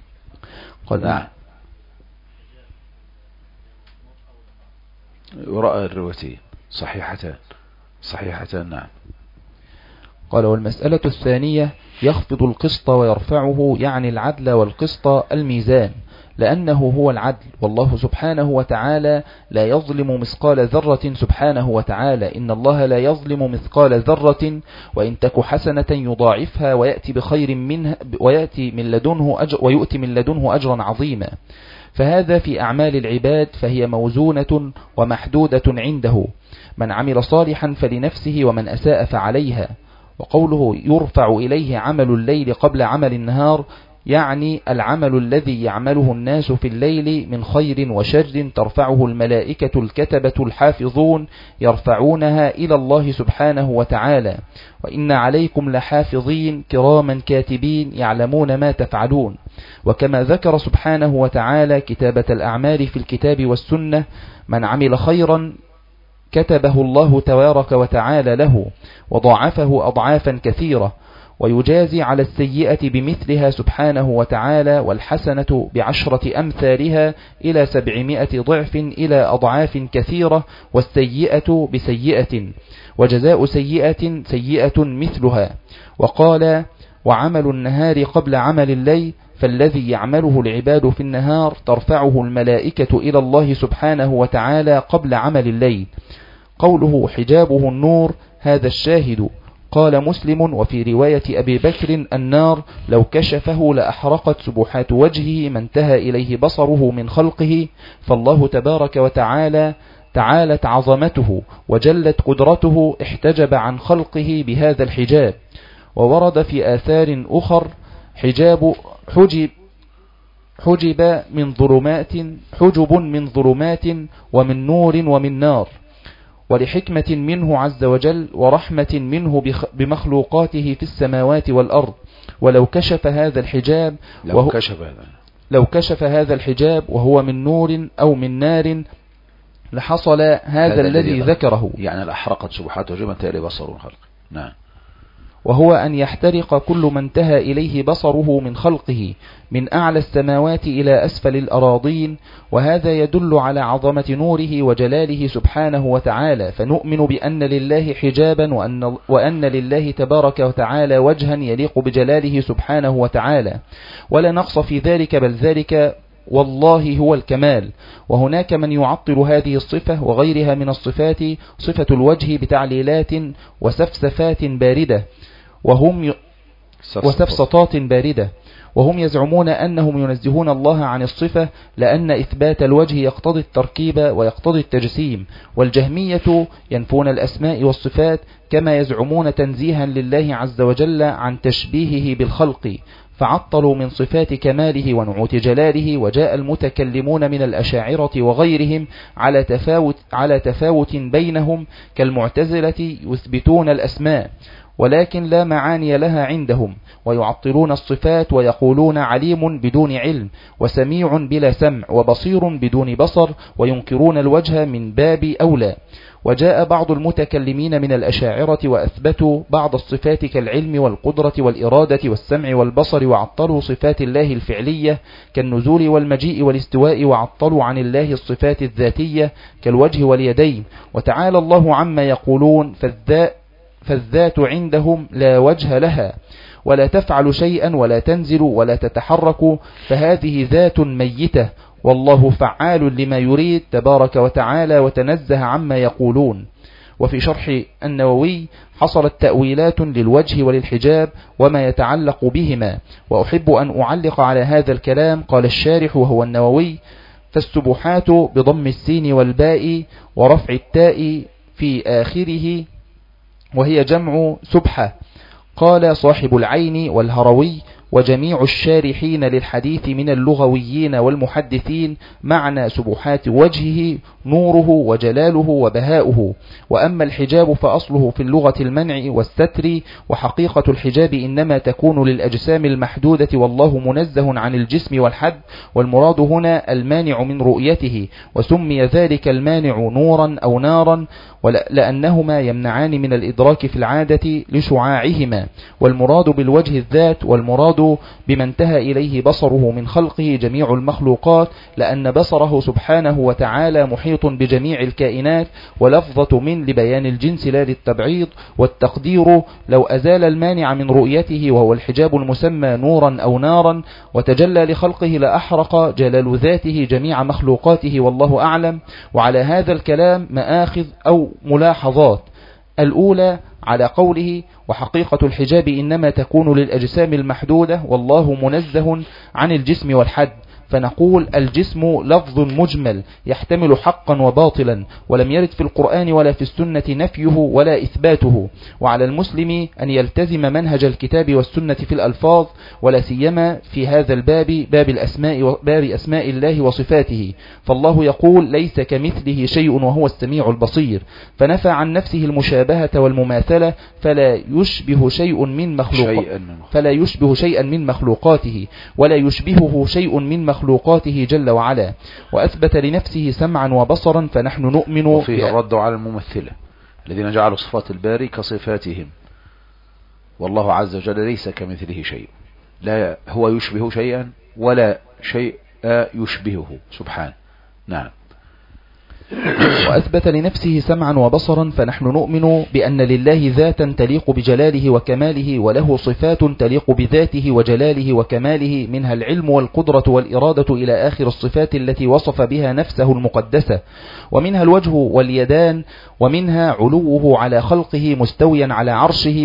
نعم. ورأى الروايتين صحيحتان. نعم. قال والمسألة الثانية يخفض القسط ويرفعه، يعني العدل والقسط الميزان، لأنه هو العدل، والله سبحانه وتعالى لا يظلم مثقال ذرة سبحانه وتعالى، إن الله لا يظلم مثقال ذرة وإن تك حسنة يضاعفها ويأتي بخير منها ويؤتي من لدنه أجرا عظيما. فهذا في أعمال العباد، فهي موزونة ومحدودة عنده، من عمل صالحا فلنفسه ومن أساء فعليها. وقوله يرفع إليه عمل الليل قبل عمل النهار، يعني العمل الذي يعمله الناس في الليل من خير وشر ترفعه الملائكة الكتبة الحافظون يرفعونها إلى الله سبحانه وتعالى، وإن عليكم لحافظين كراما كاتبين يعلمون ما تفعلون. وكما ذكر سبحانه وتعالى كتابة الأعمال في الكتاب والسنة، من عمل خيرا كتبه الله تبارك وتعالى له وضاعفه أضعافا كثيرة، ويجازي على السيئة بمثلها سبحانه وتعالى، والحسنة ب10 أمثالها إلى 700 ضعف إلى أضعاف كثيرة، والسيئة بسيئة، وجزاء سيئة سيئة مثلها. وقال وعمل النهار قبل عمل الليل، فالذي يعمله العباد في النهار ترفعه الملائكة إلى الله سبحانه وتعالى قبل عمل الليل. قوله حجابه النور، هذا الشاهد، قال مسلم وفي رواية أبي بكر النار لو كشفه لأحرقت سبحات وجهه ما انتهى إليه بصره من خلقه. فالله تبارك وتعالى تعالت عظمته وجلت قدرته احتجب عن خلقه بهذا الحجاب. وورد في آثار أخر حجب من ظلمات ومن نور ومن نار، ولحكمة منه عز وجل ورحمة منه بمخلوقاته في السماوات والأرض. ولو كشف هذا الحجاب وهو من نور أو من نار لحصل هذا الذي ذكره، يعني الأحرقت سبحات وجه ما انتهى إليه بصره من خلقه. نعم. وهو أن يحترق كل ما انتهى إليه بصره من خلقه من أعلى السماوات إلى أسفل الأراضين. وهذا يدل على عظمة نوره وجلاله سبحانه وتعالى. فنؤمن بأن لله حجابا وأن لله تبارك وتعالى وجها يليق بجلاله سبحانه وتعالى، ولا نقص في ذلك، بل ذلك والله هو الكمال. وهناك من يعطل هذه الصفة وغيرها من الصفات صفة الوجه بتعليلات وسفسطات باردة، وهم يزعمون أنهم ينزهون الله عن الصفة لأن إثبات الوجه يقتضي التركيب ويقتضي التجسيم. والجهمية ينفون الأسماء والصفات كما يزعمون تنزيها لله عز وجل عن تشبيهه بالخلق، فعطلوا من صفات كماله ونعوت جلاله. وجاء المتكلمون من الأشاعرة وغيرهم على تفاوت بينهم كالمعتزلة يثبتون الأسماء ولكن لا معاني لها عندهم، ويعطلون الصفات ويقولون عليم بدون علم، وسميع بلا سمع، وبصير بدون بصر، وينكرون الوجه من باب أولى. وجاء بعض المتكلمين من الأشاعرة وأثبتوا بعض الصفات كالعلم والقدرة والإرادة والسمع والبصر، وعطلوا صفات الله الفعلية كالنزول والمجيء والاستواء، وعطلوا عن الله الصفات الذاتية كالوجه واليدين. وتعالى الله عما يقولون، فالذات عندهم لا وجه لها، ولا تفعل شيئا ولا تنزل ولا تتحرك، فهذه ذات ميتة، والله فعال لما يريد تبارك وتعالى وتنزه عما يقولون. وفي شرح النووي حصلت تأويلات للوجه وللحجاب وما يتعلق بهما. وأحب أن أعلق على هذا الكلام. قال الشارح وهو النووي: فالسبحات بضم السين والباء ورفع التاء في آخره، وهي جمع سبحة. قال صاحب العين والهروي وجميع الشارحين للحديث من اللغويين والمحدثين: معنى سبحات وجهه نوره وجلاله وبهاؤه. وأما الحجاب فأصله في اللغة المنع والستر، وحقيقة الحجاب إنما تكون للأجسام المحدودة، والله منزه عن الجسم والحد، والمراد هنا المانع من رؤيته، وسمي ذلك المانع نورا أو نارا لأنهما يمنعان من الإدراك في العادة لشعاعهما. والمراد بالوجه الذات، والمراد بما انتهى إليه بصره من خلقه جميع المخلوقات، لأن بصره سبحانه وتعالى محيط بجميع الكائنات. ولفظة من لبيان الجنس لا للتبعيض. والتقدير: لو أزال المانع من رؤيته وهو الحجاب المسمى نورا أو نارا وتجلى لخلقه لأحرق جلال ذاته جميع مخلوقاته، والله أعلم. وعلى هذا الكلام مآخذ أو ملاحظات. الأولى على قوله: وحقيقة الحجاب إنما تكون للأجسام المحدودة، والله منزه عن الجسم والحد. فنقول: الجسم لفظ مجمل يحتمل حقا وباطلا، ولم يرد في القرآن ولا في السنة نفيه ولا إثباته. وعلى المسلم أن يلتزم منهج الكتاب والسنة في الألفاظ، ولا سيما في هذا الباب، باب أسماء الله وصفاته. فالله يقول: ليس كمثله شيء وهو السميع البصير، فنفى عن نفسه المشابهة والمماثلة، فلا يشبه شيئا من مخلوقاته، ولا يشبهه شيء من مخلوقاته جل وعلا. وأثبت لنفسه سمعا وبصرا، فنحن نؤمن. وفيه الرد على الممثلة الذين جعلوا صفات الباري كصفاتهم، والله عز وجل ليس كمثله شيء، لا هو يشبه شيئا ولا شيء يشبهه سبحانه. نعم. وأثبت لنفسه سمعا وبصرا، فنحن نؤمن بأن لله ذاتا تليق بجلاله وكماله، وله صفات تليق بذاته وجلاله وكماله، منها العلم والقدرة والإرادة إلى آخر الصفات التي وصف بها نفسه المقدسة، ومنها الوجه واليدان، ومنها علوه على خلقه مستويا على عرشه،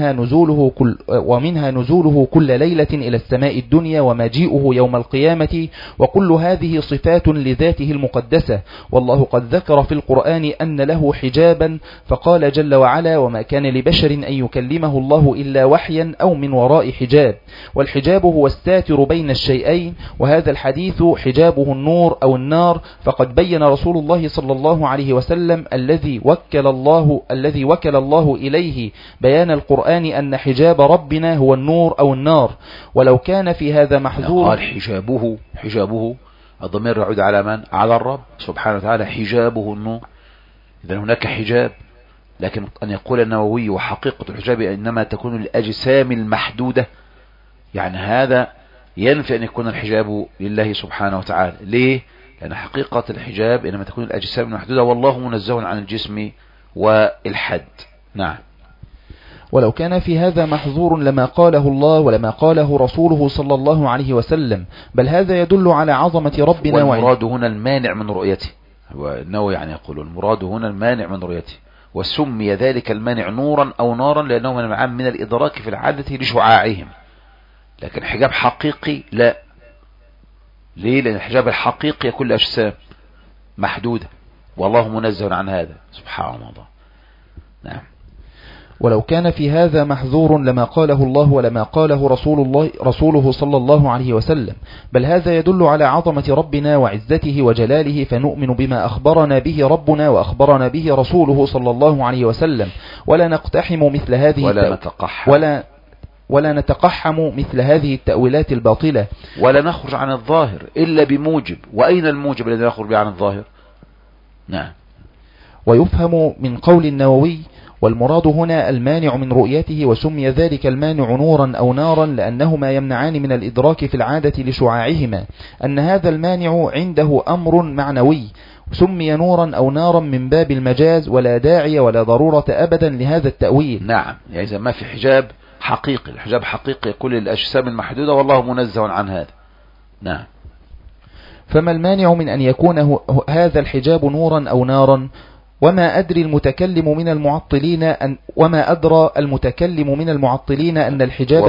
ومنها نزوله كل ليلة إلى السماء الدنيا، ومجيئه يوم القيامة، وكل هذه صفات لذاته المقدسة. والله قد ذكر في القرآن أن له حجابا، فقال جل وعلا: وما كان لبشر أن يكلمه الله إلا وحيا أو من وراء حجاب. والحجاب هو الساتر بين الشيئين، وهذا الحديث حجابه النور أو النار، فقد بين رسول الله صلى الله عليه وسلم الذي وكل الله إليه بيان القرآن أن حجاب ربنا هو النور أو النار. ولو كان في هذا محذور، قال حجابه الضمير يعود على من؟ على الرب سبحانه وتعالى، حجابه النور. إذا هناك حجاب، لكن أن يقول النووي وحقيقة الحجاب إنما تكون الأجسام المحدودة، يعني هذا ينفي أن يكون الحجاب لله سبحانه وتعالى. ليه؟ لأن حقيقة الحجاب إنما تكون الأجسام المحدودة، والله منزه عن الجسم والحد. نعم. ولو كان في هذا محظور لما قاله الله ولما قاله رسوله صلى الله عليه وسلم، بل هذا يدل على عظمة ربنا. والمراد هنا المانع من رؤيته، والنووي يعني يقول المراد هنا المانع من رؤيته، وسمي ذلك المانع نورا أو نارا لأنه منعان من الإدراك في العادة لشعاعهم، لكن حجاب حقيقي لا. ليه؟ لأن الحجاب الحقيقي كل أجسام محدودة، والله منزه عن هذا سبحانه الله. نعم. ولو كان في هذا محذور لما قاله الله ولما قاله رسوله صلى الله عليه وسلم، بل هذا يدل على عظمة ربنا وعزته وجلاله، فنؤمن بما أخبرنا به ربنا وأخبرنا به رسوله صلى الله عليه وسلم، ولا نقتحم مثل هذه ولا نتقحم مثل هذه التأويلات الباطلة، ولا نخرج عن الظاهر إلا بموجب. وأين الموجب الذي نخرج به عن الظاهر؟ نعم. ويفهم من قول النووي: والمراد هنا المانع من رؤيته، وسمي ذلك المانع نورا أو نارا لأنهما يمنعان من الإدراك في العادة لشعاعهما، أن هذا المانع عنده أمر معنوي، سمي نورا أو نارا من باب المجاز، ولا داعي ولا ضرورة أبدا لهذا التأويل. نعم. يعني إذا ما في حجاب حقيقي، الحجاب حقيقي كل الأجسام المحدودة، والله منزه عن هذا. نعم. فما المانع من أن يكون هذا الحجاب نورا أو نارا؟ وما أدرى المتكلم من المعطلين أن الحجاب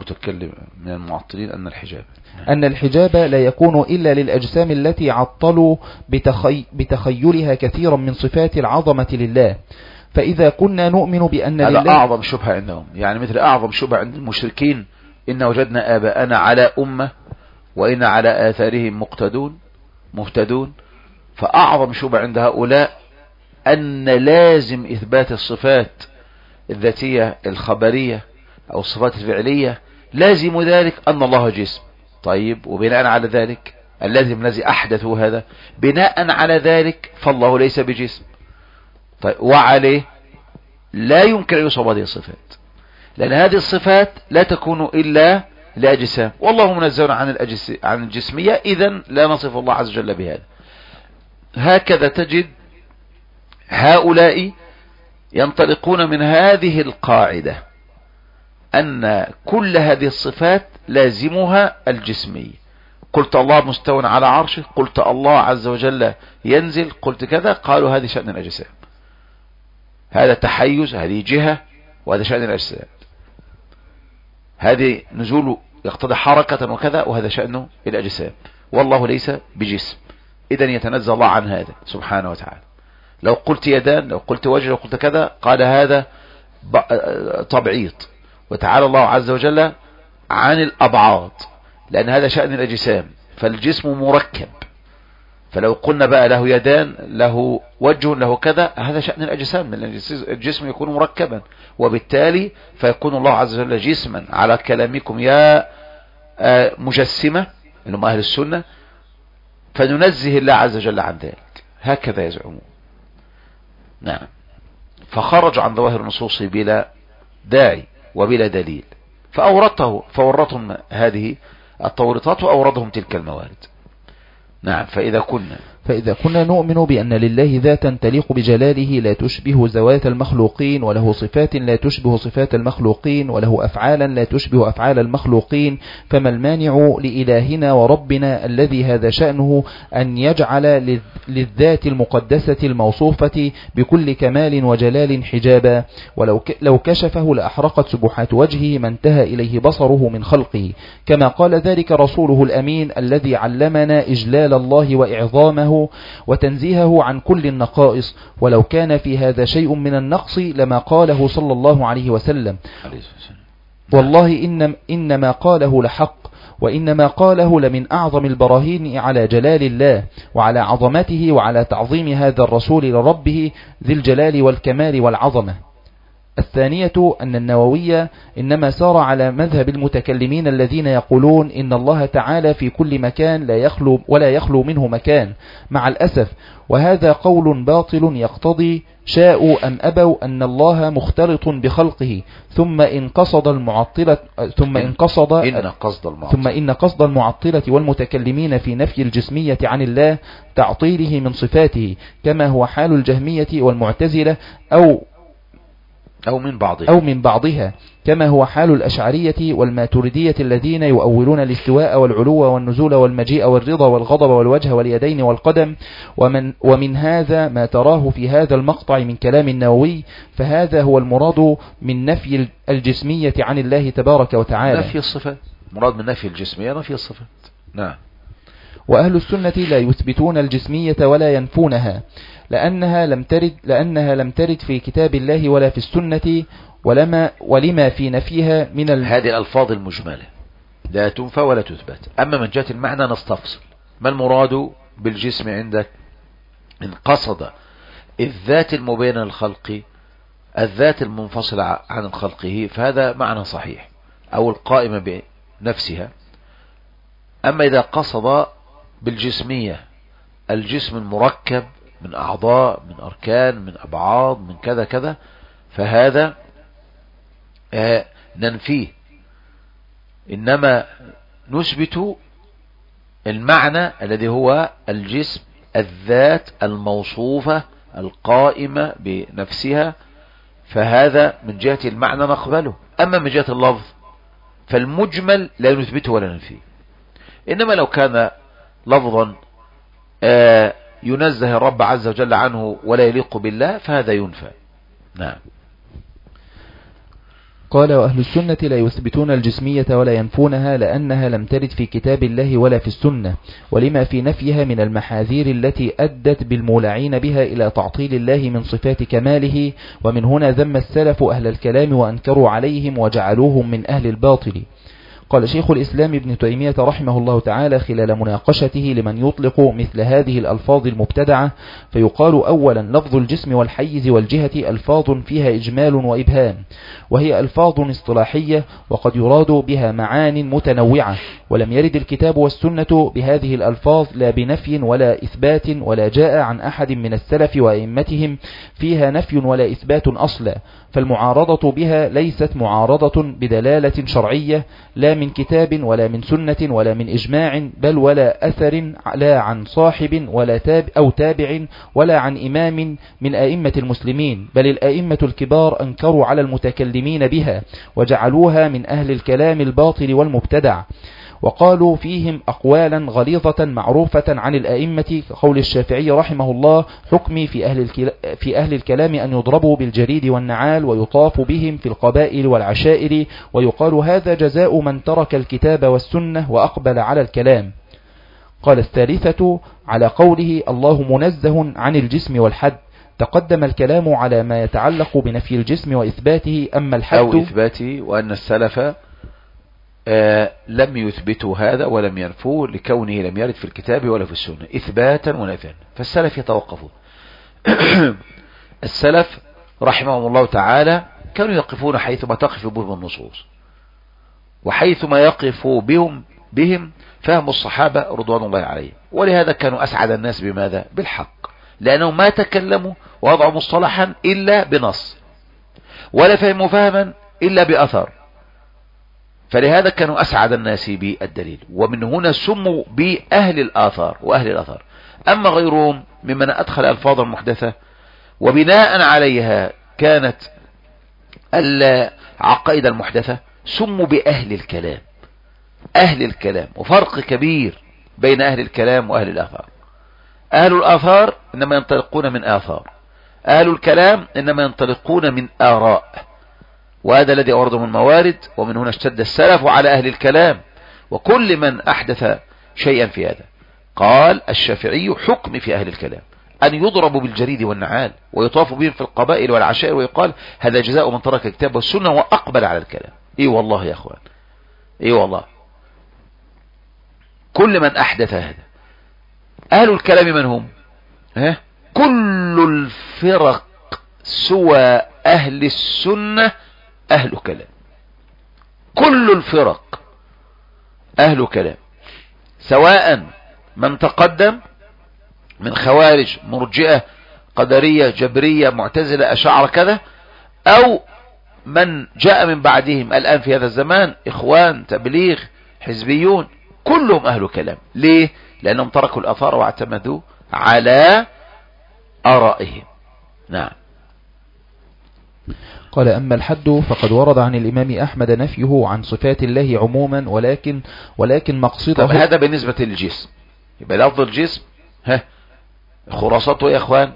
أن الحجاب لا يكون إلا للأجسام التي عطلوا بتخيلها كثيرا من صفات العظمة لله. فإذا كنا نؤمن بأن هذا لله، أعظم شبهة عندهم، يعني مثل أعظم شبهة عند المشركين: إن وجدنا آباءنا على أمة وإن على آثارهم مهتدون. فأعظم شبهة عند هؤلاء أن لازم إثبات الصفات الذاتية الخبرية أو الصفات الفعلية لازم ذلك أن الله جسم. طيب، وبناء على ذلك الذي أحدثوا هذا، بناء على ذلك فالله ليس بجسم. طيب، وعليه لا يمكن أن يوصف هذه الصفات، لأن هذه الصفات لا تكون إلا لأجسام، والله منزه عن الجسمية، إذن لا نصف الله عز وجل بهذا. هكذا تجد هؤلاء ينطلقون من هذه القاعدة أن كل هذه الصفات لازمها الجسمية. قلت الله مستوى على عرشه، قلت الله عز وجل ينزل، قلت كذا، قالوا هذه شأن الأجسام، هذا تحيز، هذه جهة، وهذا شأن الأجسام، هذه نزول يقتضي حركة وكذا، وهذا شأنه الأجسام، والله ليس بجسم. إذن يتنزه الله عن هذا سبحانه وتعالى. لو قلت يدان، لو قلت وجه، لو قلت كذا، قال هذا تبعيض. وتعالى الله عز وجل عن الأبعاض، لأن هذا شأن الأجسام، فالجسم مركب. فلو قلنا بقى له يدان، له وجه، له كذا، هذا شأن الأجسام، لأن الجسم يكون مركبا، وبالتالي فيكون الله عز وجل جسما على كلامكم يا مجسمة إنهم أهل السنة، فننزه الله عز وجل عن ذلك. هكذا يزعمون. نعم. فخرجوا عن ظواهر النصوص بلا داعي وبلا دليل، فورطهم هذه التورطات وأوردهم تلك الموارد. نعم. فإذا كنا فإذا كنا نؤمن بأن لله ذاتا تليق بجلاله لا تشبه ذوات المخلوقين، وله صفات لا تشبه صفات المخلوقين، وله أفعالا لا تشبه أفعال المخلوقين، فما المانع لإلهنا وربنا الذي هذا شأنه أن يجعل للذات المقدسة الموصوفة بكل كمال وجلال حجابا، لو كشفه لأحرقت سبحات وجهه ما انتهى إليه بصره من خلقه، كما قال ذلك رسوله الأمين الذي علمنا إجلال الله وإعظامه وتنزيهه عن كل النقائص، ولو كان في هذا شيء من النقص لما قاله صلى الله عليه وسلم. والله إنما قاله لحق، وإنما قاله لمن أعظم البراهين على جلال الله وعلى عظمته وعلى تعظيم هذا الرسول لربه ذي الجلال والكمال والعظمة. الثانية أن النووي إنما سار على مذهب المتكلمين الذين يقولون إن الله تعالى في كل مكان ولا يخلو منه مكان، مع الأسف، وهذا قول باطل يقتضي شاءوا أم أبوا أن الله مختلط بخلقه، ثم إن قصد المعطلة والمتكلمين في نفي الجسمية عن الله تعطيله من صفاته، كما هو حال الجهمية والمعتزلة أو من بعضها، كما هو حال الأشعرية والماتريدية الذين يؤولون الاستواء والعلو والنزول والمجيء والرضا والغضب والوجه واليدين والقدم، ومن هذا ما تراه في هذا المقطع من كلام النووي، فهذا هو المراد من نفي الجسمية عن الله تبارك وتعالى. نفي الصفات، مراد من نفي الجسمية نفي الصفات. نعم. وأهل السنة لا يثبتون الجسمية ولا ينفونها، لأنها لم ترد في كتاب الله ولا في السنة، ولما في نفيها من هذه الألفاظ المجملة لا تنفى ولا تثبت. أما من جهة المعنى نستفصل. ما المراد بالجسم عندك؟ إن قصد الذات المبينة للخلق، الذات المنفصلة عن خلقه، فهذا معنى صحيح، أو القائمة بنفسها. أما إذا قصد بالجسمية الجسم المركب من أعضاء، من أركان، من أبعاد، من كذا كذا، فهذا ننفيه. إنما نثبت المعنى الذي هو الجسم، الذات الموصوفة القائمة بنفسها، فهذا من جهة المعنى نقبله. أما من جهة اللفظ فالمجمل لا نثبته ولا ننفيه. إنما لو كان لفظا ينزه الرب عز وجل عنه ولا يليق بالله فهذا ينفى. نعم. قال: وأهل السنة لا يثبتون الجسمية ولا ينفونها، لأنها لم ترد في كتاب الله ولا في السنة، ولما في نفيها من المحاذير التي أدت بالمولعين بها إلى تعطيل الله من صفات كماله. ومن هنا ذم السلف أهل الكلام وأنكروا عليهم وجعلوهم من أهل الباطل. قال شيخ الإسلام ابن تيمية رحمه الله تعالى خلال مناقشته لمن يطلق مثل هذه الألفاظ المبتدعة، فيقال: أولا، لفظ الجسم والحيز والجهة ألفاظ فيها إجمال وإبهام، وهي ألفاظ اصطلاحية وقد يراد بها معان متنوعة، ولم يرد الكتاب والسنة بهذه الألفاظ لا بنفي ولا إثبات، ولا جاء عن أحد من السلف وأئمتهم فيها نفي ولا إثبات أصلا، فالمعارضة بها ليست معارضة بدلالة شرعية لا من كتاب ولا من سنة ولا من إجماع، بل ولا أثر لا عن صاحب ولا تابع ولا عن إمام من أئمة المسلمين، بل الأئمة الكبار أنكروا على المتكلمين بها وجعلوها من أهل الكلام الباطل والمبتدع، وقالوا فيهم أقوالا غليظة معروفة عن الأئمة، قول الشافعي رحمه الله: حكمي في أهل الكلام أن يضربوا بالجريد والنعال ويطاف بهم في القبائل والعشائر، ويقال هذا جزاء من ترك الكتاب والسنة وأقبل على الكلام. قال الثالثة على قوله: الله منزه عن الجسم والحد. تقدم الكلام على ما يتعلق بنفي الجسم وإثباته، أما الحد أو إثباته، وأن السلف لم يثبتوا هذا ولم ينفوه لكونه لم يرد في الكتاب ولا في السنة إثباتا ونفيا، فالسلف يتوقفون. السلف رحمهم الله تعالى كانوا يقفون حيثما تقف بهم النصوص، وحيثما يقف بهم فهم الصحابة رضوان الله عليهم، ولهذا كانوا أسعد الناس بماذا؟ بالحق، لأنهم ما تكلموا ووضعوا مصطلحا إلا بنص، ولا فهموا فهما إلا بأثر، فلهذا كانوا أسعد الناس بالدليل، ومن هنا سموا بأهل الآثار وأهل الأثر. أما غيرهم ممن أدخل ألفاظا محدثة وبناء عليها كانت العقائد المحدثة سموا بأهل الكلام. أهل الكلام، وفرق كبير بين أهل الكلام وأهل الآثار. أهل الآثار إنما ينطلقون من آثار، أهل الكلام إنما ينطلقون من آراء، وهذا الذي أورده من موارد. ومن هنا اشتد السلف على أهل الكلام وكل من أحدث شيئا في هذا. قال الشافعي حكم في أهل الكلام أن يضربوا بالجريد والنعال ويطاف بهم في القبائل والعشائر ويقال هذا جزاء من ترك الكتاب والسنة وأقبل على الكلام. إيه والله يا أخوان، إيه والله، كل من أحدث هذا. أهل الكلام من هم؟ كل الفرق سوى أهل السنة أهل كلام. كل الفرق أهل كلام، سواء من تقدم من خوارج مرجئة قدرية جبرية معتزلة أشاعرة كذا، أو من جاء من بعدهم الآن في هذا الزمان إخوان تبليغ حزبيون، كلهم أهل كلام. ليه؟ لأنهم تركوا الآثار واعتمدوا على آرائهم. نعم. قال أما الحد فقد ورد عن الإمام أحمد نفيه عن صفات الله عموما ولكن مقصده. طب هذا بالنسبة للجسم، يبقى لفظ الجسم خلاصته يا اخوان.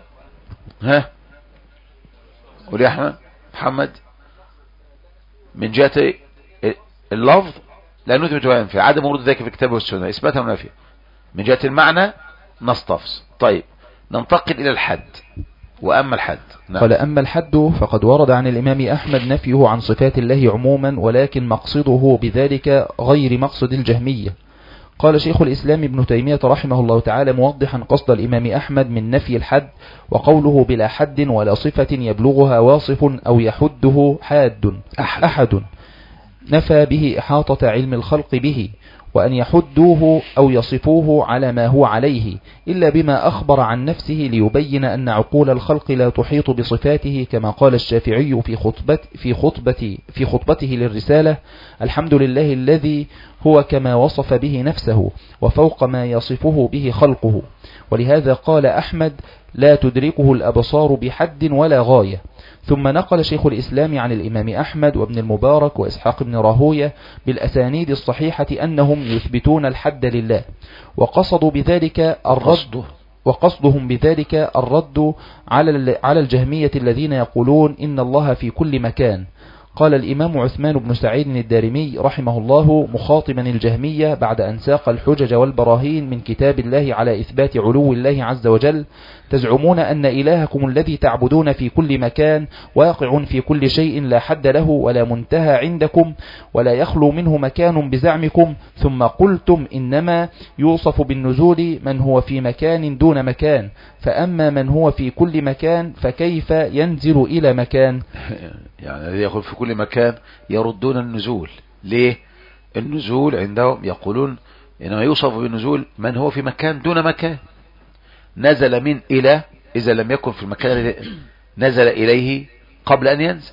قول يا احمد محمد. من جهة اللفظ لا نثبت ولا ننفي، عدم ورود ذلك في الكتاب والسنة اثباتا ونفيا. من جهة المعنى نستفصل. طيب ننتقل الى الحد. واما الحد قال أما الحد فقد ورد عن الإمام أحمد نفيه عن صفات الله عموما ولكن مقصده بذلك غير مقصد الجهمية. قال شيخ الإسلام ابن تيمية رحمه الله تعالى موضحا قصد الإمام أحمد من نفي الحد، وقوله بلا حد ولا صفة يبلغها واصف أو يحده أحد نفى به إحاطة علم الخلق به، وأن يحدوه أو يصفوه على ما هو عليه إلا بما أخبر عن نفسه ليبين أن عقول الخلق لا تحيط بصفاته، كما قال الشافعي في خطبته للرسالة: الحمد لله الذي هو كما وصف به نفسه وفوق ما يصفه به خلقه. ولهذا قال أحمد: لا تدركه الأبصار بحد ولا غاية. ثم نقل شيخ الإسلام عن الإمام أحمد وابن المبارك وإسحاق بن راهوية بالأسانيد الصحيحة أنهم يثبتون الحد لله، وقصدهم بذلك الرد على الجهمية الذين يقولون إن الله في كل مكان. قال الإمام عثمان بن سعيد الدارمي رحمه الله مخاطبا الجهمية بعد أن ساق الحجج والبراهين من كتاب الله على إثبات علو الله عز وجل: تزعمون أن إلهكم الذي تعبدون في كل مكان واقع في كل شيء لا حد له ولا منتهى عندكم ولا يخلو منه مكان بزعمكم، ثم قلتم إنما يوصف بالنزول من هو في مكان دون مكان، فأما من هو في كل مكان فكيف ينزل إلى مكان؟ يعني الذي يقول في كل مكان يردون النزول. ليه؟ النزول عندهم يقولون إنما يوصف بالنزول من هو في مكان دون مكان. نزل من إلى، إذا لم يكن في المكان الذي نزل إليه قبل أن ينزل،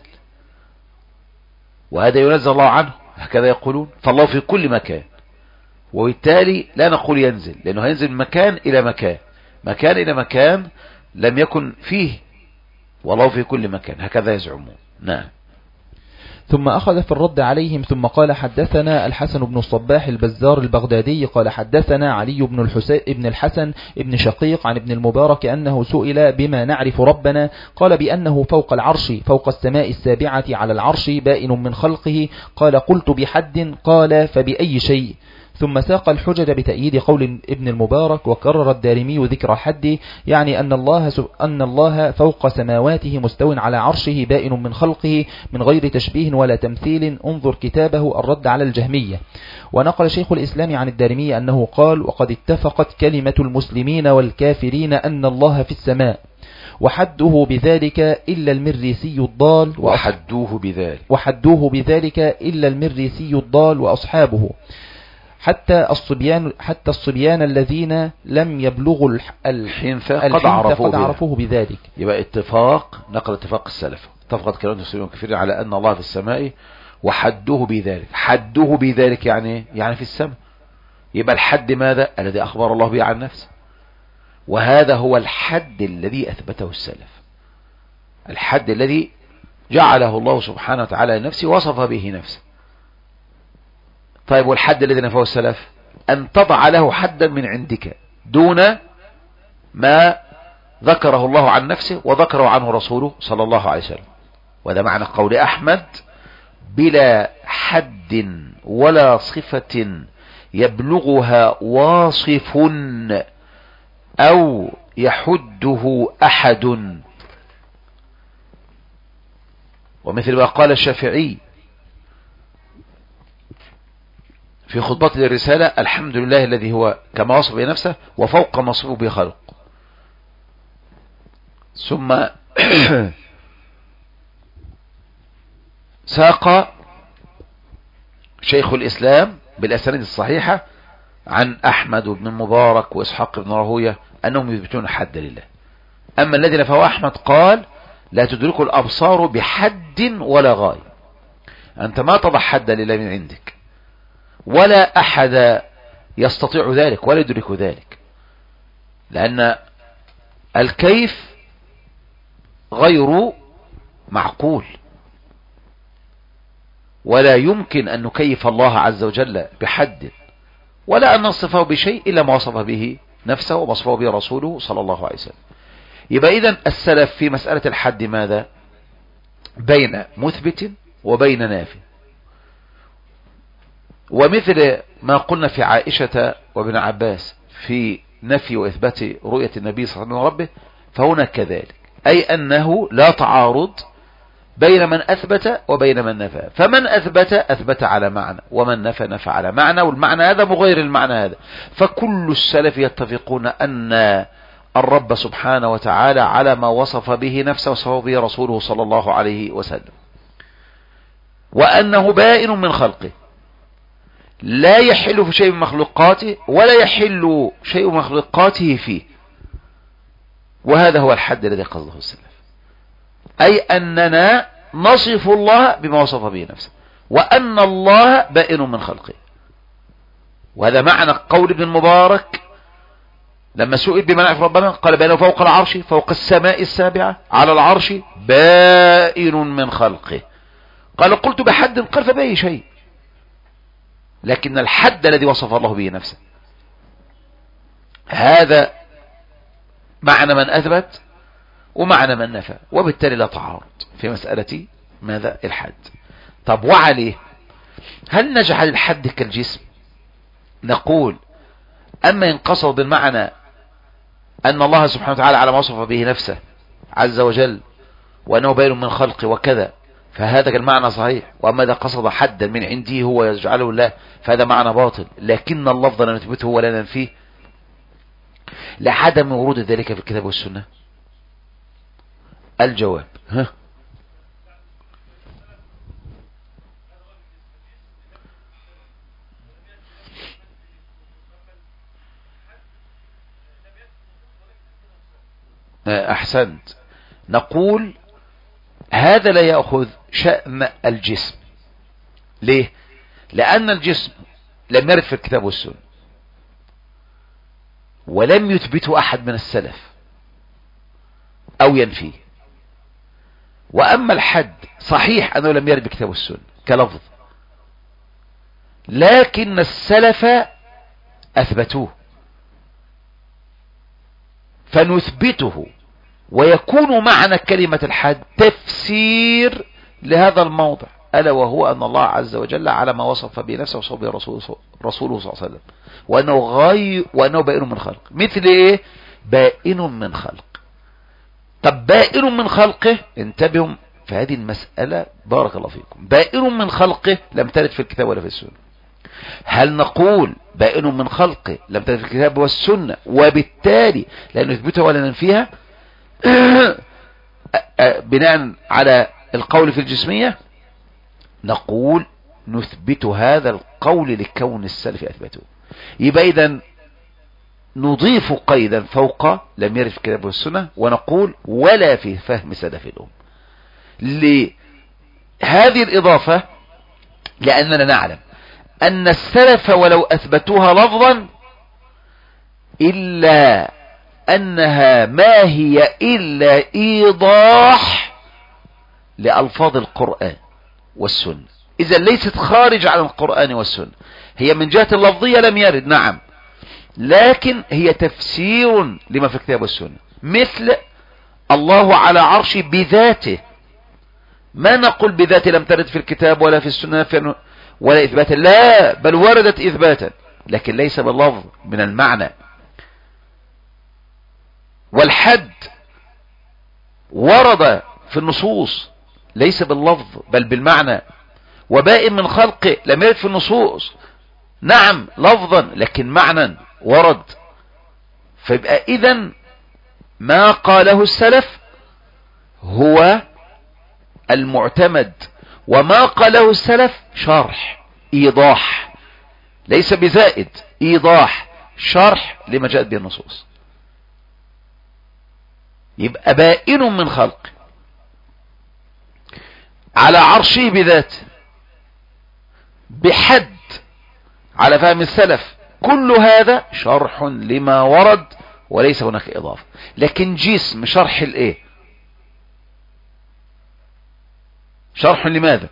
وهذا ينزل الله عنه، هكذا يقولون. فالله في كل مكان، وبالتالي لا نقول ينزل، لأنه هينزل من مكان إلى مكان، مكان إلى مكان لم يكن فيه، والله في كل مكان، هكذا يزعمون. نعم. ثم أخذ في الرد عليهم ثم قال: حدثنا الحسن بن الصباح البزار البغدادي قال حدثنا علي بن الحسن بن شقيق عن ابن المبارك أنه سئل بما نعرف ربنا، قال بأنه فوق العرش، فوق السماء السابعة على العرش، بائن من خلقه. قال: قلت بحد. قال: فبأي شيء؟ ثم ساق الحجج بتأييد قول ابن المبارك، وكرر الدارمي ذكر الحد، يعني أن الله فوق سماواته مستو على عرشه بائن من خلقه من غير تشبيه ولا تمثيل. انظر كتابه الرد على الجهمية. ونقل شيخ الإسلام عن الدارمي أنه قال: وقد اتفقت كلمة المسلمين والكافرين أن الله في السماء، وحده بذلك إلا المريسي الضال وحدوه بذلك إلا المريسي الضال وأصحابه، حتى الصبيان الذين لم يبلغوا الحنث قد عرفوه بذلك. يبقى اتفاق، نقل اتفاق السلف، اتفقت كلمة المسلمين والكافرين على أن الله في السماء، وحدوه بذلك. حدوه بذلك يعني في السماء. يبقى الحد ماذا؟ الذي أخبر الله به عن نفسه. وهذا هو الحد الذي أثبته السلف، الحد الذي جعله الله سبحانه وتعالى لنفسه وصف به نفسه. طيب والحد الذي نفاه السلف أن تضع له حدا من عندك دون ما ذكره الله عن نفسه وذكره عنه رسوله صلى الله عليه وسلم. وهذا معنى قول أحمد: بلا حد ولا صفة يبلغها واصف أو يحده أحد. ومثل ما قال الشافعي في خطبته للرسالة: الحمد لله الذي هو كما وصف بنفسه وفوق ما وصفه بخلق. ثم ساق شيخ الإسلام بالأسانيد الصحيحة عن أحمد بن المبارك وإسحاق بن راهوية أنهم يثبتون حد لله. أما الذي نفاه أحمد قال: لا تدرك الأبصار بحد ولا غاية. أنت ما تضع حد لله من عندك، ولا أحد يستطيع ذلك ولا يدرك ذلك، لأن الكيف غير معقول، ولا يمكن أن نكيف الله عز وجل بحد، ولا أن نصفه بشيء إلا ما وصف به نفسه ووصفه به رسوله صلى الله عليه وسلم. يبقى إذن السلف في مسألة الحد ماذا؟ بين مثبت وبين نافي. ومثل ما قلنا في عائشة وابن عباس في نفي وإثبات رؤية النبي صلى الله عليه وسلم ربه، فهنا كذلك، أي أنه لا تعارض بين من أثبت وبين من نفى. فمن أثبت على معنى، ومن نفى على معنى، والمعنى هذا مغير المعنى هذا. فكل السلف يتفقون أن الرب سبحانه وتعالى على ما وصف به نفسه وصفه به رسوله صلى الله عليه وسلم، وأنه بائن من خلقه، لا يحل في شيء من مخلوقاته ولا يحل شيء من مخلوقاته فيه. وهذا هو الحد الذي قصده السلف، أي أننا نصف الله بما وصف به نفسه، وأن الله بائن من خلقه. وهذا معنى قول ابن المبارك لما سئل بما نعرف ربنا قال: بأنه فوق العرش، فوق السماء السابعة، على العرش، بائن من خلقه. قال: قلت بحد؟ قال: فبأي شيء؟ لكن الحد الذي وصف الله به نفسه، هذا معنى من أثبت ومعنى من نفى، وبالتالي لا تعارض في مسألة ماذا؟ الحد. طب وعليه هل نجعل الحد كالجسم؟ نقول: أما ينقصد بالمعنى أن الله سبحانه وتعالى على ما وصف به نفسه عز وجل وأنه بين من خلقه وكذا، فهذا المعنى صحيح. وأما إذا قصد حدا من عنده هو يجعله الله فهذا معنى باطل، لكن اللفظ لا نثبته ولا ننفيه لعدم ورود ذلك في الكتاب والسنة. الجواب: أحسنت. نقول هذا لا يأخذ شأن الجسم. ليه؟ لأن الجسم لم يرد في الكتاب والسنة، ولم يثبته أحد من السلف أو ينفيه. وأما الحد صحيح أنه لم يرد بكتاب والسنة كلفظ، لكن السلف أثبتوه فنثبته، ويكون معنى كلمة الحد تفسير لهذا الموضع، ألا وهو أن الله عز وجل على ما وصف به نفسه وصف به رسوله صلى الله عليه وسلم، وأنه بائن من خلق. مثل إيه؟ بائن من خلق. طب بائن من خلقه، انتبهوا في هذه المسألة بارك الله فيكم، بائن من خلقه لم ترد في الكتاب ولا في السنة. هل نقول بائن من خلقه لم ترد في الكتاب والسنة وبالتالي لا نثبتها ولا ننفيها بناء على القول في الجسمية؟ نقول نثبت هذا القول لكون السلف أثبتوه. يبقى إذن نضيف قيدا فوق لم يرد في الكتاب والسنة، ونقول ولا في فهم سلف الأمة. لهذه الإضافة لأننا نعلم أن السلف ولو أثبتوها لفظا إلا أنها ما هي إلا إيضاح لألفاظ القرآن والسنة، إذا ليست خارج عن القرآن والسنة. هي من جهة اللفظية لم يرد، نعم، لكن هي تفسير لما في الكتاب والسنة. مثل الله على عرش بذاته، ما نقول بذاته لم ترد في الكتاب ولا في السنة ولا إثباتا، لا، بل وردت إثباتا، لكن ليس باللفظ، من المعنى. والحد ورد في النصوص ليس باللفظ بل بالمعنى. وبائن من خلقه لم يرد في النصوص، نعم لفظا لكن معنى ورد. فيبقى إذن ما قاله السلف هو المعتمد، وما قاله السلف شرح إيضاح، ليس بزائد، إيضاح شرح لما جاءت به النصوص. يبقى بائن من خلق على عرشه بذاته بحد على فهم السلف، كل هذا شرح لما ورد وليس هناك إضافة. لكن جسم شرح الإيه؟ شرح لماذا؟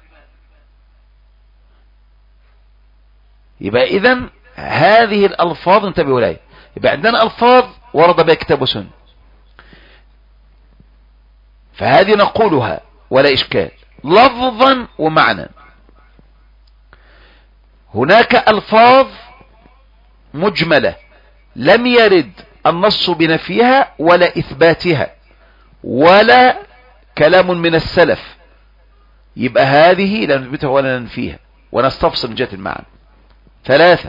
يبقى إذن هذه الألفاظ انتبهوا لها. يبقى عندنا ألفاظ ورد بها كتاب وسنة، فهذه نقولها ولا إشكال لفظا ومعنى. هناك ألفاظ مجملة لم يرد النص بنفيها ولا إثباتها ولا كلام من السلف، يبقى هذه لا نثبتها ولا ننفيها ونستفصل من جهة المعنى. 3،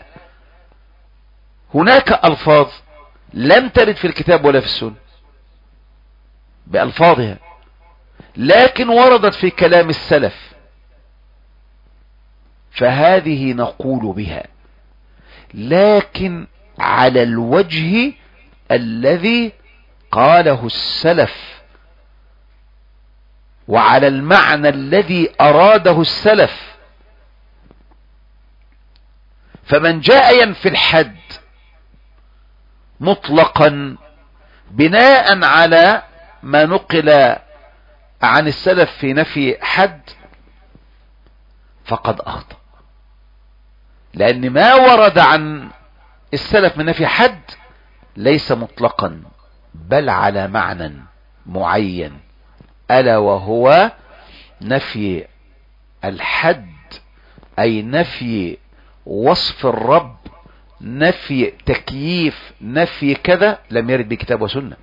هناك ألفاظ لم ترد في الكتاب ولا في السنة بألفاظها، لكن وردت في كلام السلف، فهذه نقول بها لكن على الوجه الذي قاله السلف وعلى المعنى الذي أراده السلف. فمن جاء ينفي الحد مطلقا بناء على ما نقل عن السلف في نفي حد فقد أخطأ، لأن ما ورد عن السلف من نفي حد ليس مطلقا بل على معنى معين، ألا وهو نفي الحد، أي نفي وصف الرب، نفي تكييف، نفي كذا لم يرد بكتاب وسنة.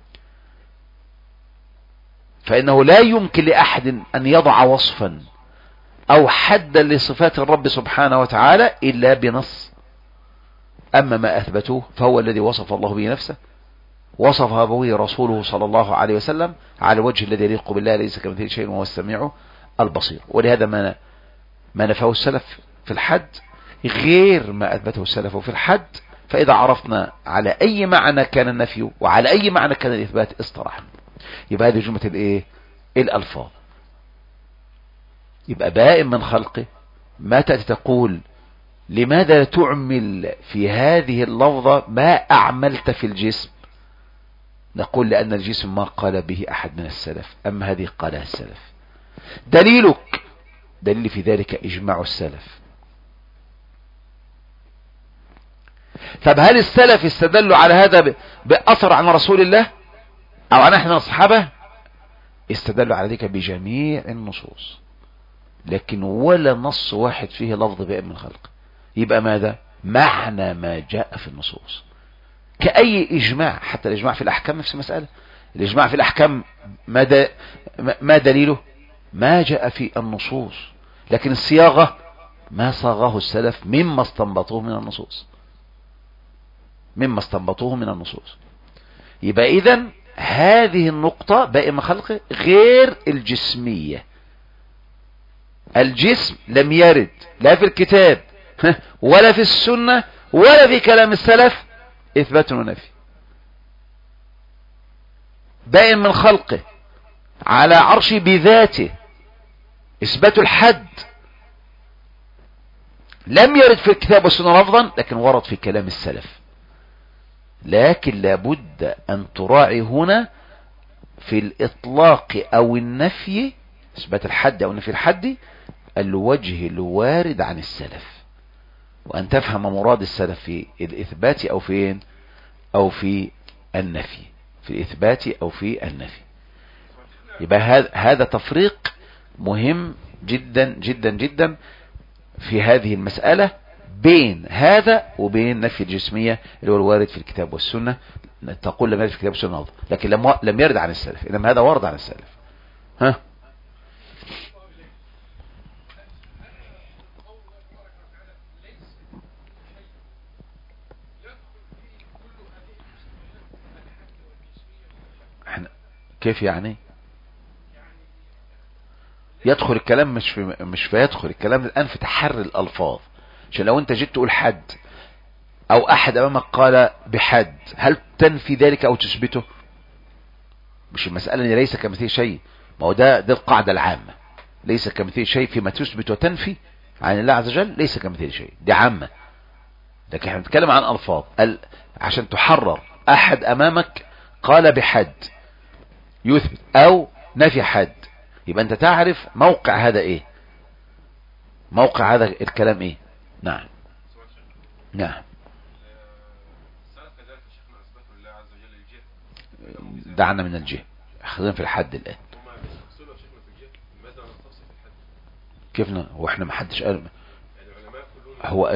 فإنه لا يمكن لأحد أن يضع وصفا أو حدا لصفات الرب سبحانه وتعالى إلا بنص. أما ما أثبتوه فهو الذي وصف الله به نفسه، وصفها به رسوله صلى الله عليه وسلم على الوجه الذي يليق بالله، ليس كمثله شيء وهو السميع البصير. ولهذا ما نفاه السلف في الحد غير ما أثبته السلف في الحد. فإذا عرفنا على أي معنى كان النفي وعلى أي معنى كان الإثبات اصطلحنا. يبقى هذه جملة الإيه؟ الألفاظ. يبقى بائن من خلقه. ما تأتي تقول لماذا تعمل في هذه اللفظة ما أعملت في الجسم؟ نقول لأن الجسم ما قال به أحد من السلف، أما هذه قالها السلف. دليلك دليل في ذلك إجماع السلف. طب هل السلف استدلوا على هذا بأثر عن رسول الله أو عن أحد من الصحابة؟ استدلوا على ذلك بجميع النصوص، لكن ولا نص واحد فيه لفظ بائن من خلق. يبقى ماذا؟ معنى ما جاء في النصوص، كأي إجماع. حتى الإجماع في الأحكام نفس المسألة. الإجماع في الأحكام ما دليله؟ ما جاء في النصوص، لكن الصياغة ما صاغه السلف مما استنبطوه من النصوص، مما استنبطوه من النصوص. يبقى إذن هذه النقطة بائن من خلقه غير الجسمية. الجسم لم يرد لا في الكتاب ولا في السنة ولا في كلام السلف إثبات ونفي. بائن من خلقه على عرشه بذاته إثبات الحد لم يرد في الكتاب والسنة لفظا، لكن ورد في كلام السلف. لكن لابد أن تراعي هنا في الإطلاق أو النفي، إثبات الحد أو نفي الحد، الوجه الوارد عن السلف، وأن تفهم مراد السلف في الإثبات أو فين أو في النفي، في الإثبات أو في النفي. يبقى هذا تفريق مهم جدا جدا جدا في هذه المسألة بين هذا وبين نفي الجسمية اللي هو الوارد في الكتاب والسنة. تقول لم يرد في الكتاب والسنة أفضل، لكن لم يرد عن السلف، إنما هذا ورد عن السلف. ها احنا كيف يعني يدخل الكلام؟ مش في يدخل الكلام الآن في تحري الألفاظ. عشان لو انت جيت تقول حد او احد امامك قال بحد، هل تنفي ذلك او تثبته؟ مش المسألة ان ليس كمثله شيء، ما هو ده القاعدة العامة، ليس كمثله شيء فيما تثبت وتنفي عن الله عز وجل، ليس كمثله شيء، دي عامة. لكن احنا بنتكلم عن الفاظ عشان تحرر. احد امامك قال بحد يثبت او نفي حد، يبقى انت تعرف موقع هذا ايه، موقع هذا الكلام ايه. نعم نعم. دعنا من الجهة، خلينا في الحد الآن. كيف واحنا ما حدش قال؟ هو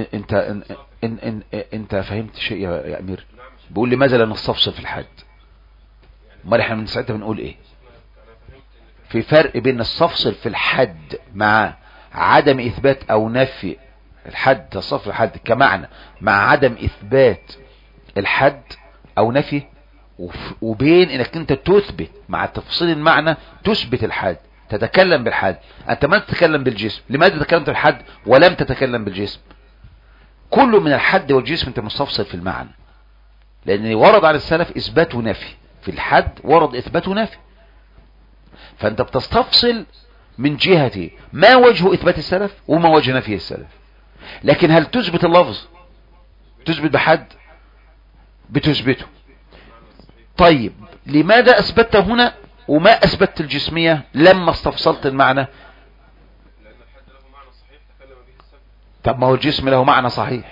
انت فهمت شيء يا امير؟ بيقول لماذا لا نستفصل في الحد؟ امال احنا من ساعتها بنقول ايه؟ في فرق بين التفصيل في الحد مع عدم اثبات او نفي الحد، تصفي الحد كمعنى مع عدم اثبات الحد او نفي، وبين انك انت تثبت مع تفصيل المعنى تثبت الحد، تتكلم بالحد. انت ما تتكلم بالجسم، لماذا تكلمت بالحد ولم تتكلم بالجسم؟ كل من الحد والجسم انت مستفصل في المعنى، لان ورد على السلف اثبات ونفي، في الحد ورد اثبات ونفي، فانت بتستفصل من جهة ما وجه اثبات السلف وما وجه نفي السلف. لكن هل تثبت اللفظ؟ تثبت بحد؟ بتثبته. طيب لماذا اثبتت هنا وما اثبتت الجسمية لما استفصلت المعنى؟ لأن الحد له معنى صحيح تكلم به السلف. طب ما هو الجسم له معنى صحيح.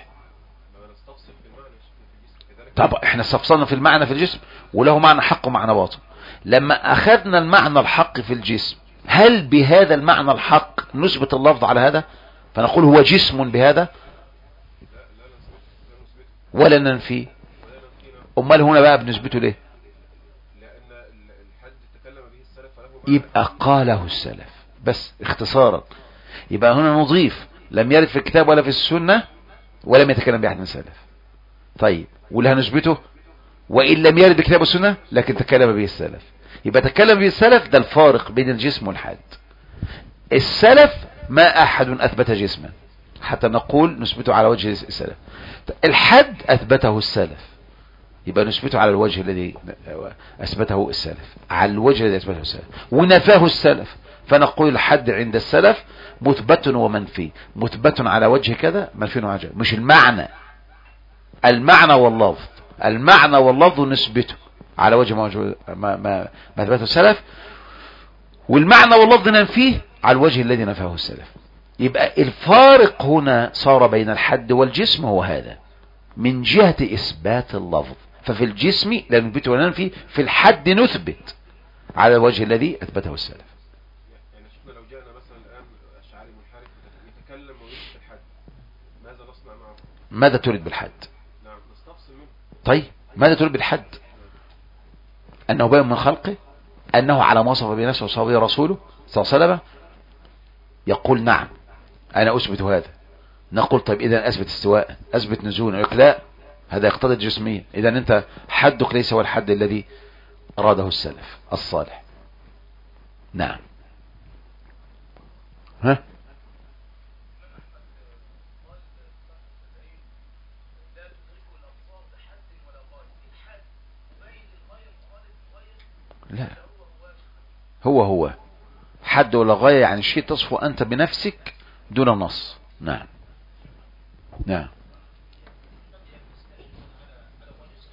طب احنا استفصلنا في المعنى في الجسم وله معنى حق ومعنى باطل. لما اخذنا المعنى الحق في الجسم، هل بهذا المعنى الحق نثبت اللفظ على هذا فنقول هو جسم بهذا ولا ننفي؟ امال هنا بقى بنثبته ليه؟ لأن الحد تكلم به السلف فله معنى. يبقى قاله السلف بس اختصارا. يبقى هنا نضيف لم يرد في الكتاب ولا في السنة ولم يتكلم به احد من السلف. طيب واللي هنثبته وإن لم يرد بكتاب السنة لكن تكلم به السلف، يبقى تكلم به السلف. ده الفارق بين الجسم والحد. السلف ما أحد أثبت جسما حتى نقول نثبته على وجه السلف، الحد أثبته السلف يبقى نثبته على الوجه الذي أثبته السلف، على الوجه الذي أثبته السلف، ونفاه السلف فنقول الحد عند السلف مثبت ومنفي، مثبت على وجه كذا منفي وعجل. مش المعنى، المعنى واللفظ، المعنى واللفظ نثبته على وجه ما أثبته السلف، والمعنى واللفظ ننفيه على الوجه الذي نفاه السلف. يبقى الفارق هنا صار بين الحد والجسم هو هذا من جهة إثبات اللفظ. ففي الجسم لا نثبت ولا ننفي، في الحد نثبت على الوجه الذي أثبته السلف. يعني شفنا لو جاءنا مثلا الآن الأشعري منحرف يتكلم ويثبت الحد، ماذا نصنع معه؟ ماذا تريد بالحد؟ نعم نستفصل منه. طيب ماذا تريد بالحد؟ أنه بين من خلقه، أنه على ما وصف بنفسه وصحبه رسوله صلى الله عليه وسلم. يقول نعم أنا أثبت هذا. نقول طيب إذا أثبت استواء، أثبت نزول. يقول لا هذا يقتضي الجسمية، إذا أنت حدك ليس هو الحد الذي أراده السلف الصالح. نعم. ها لا، هو حد ولا غاية، يعني شيء تصفو أنت بنفسك دون نص. نعم نعم.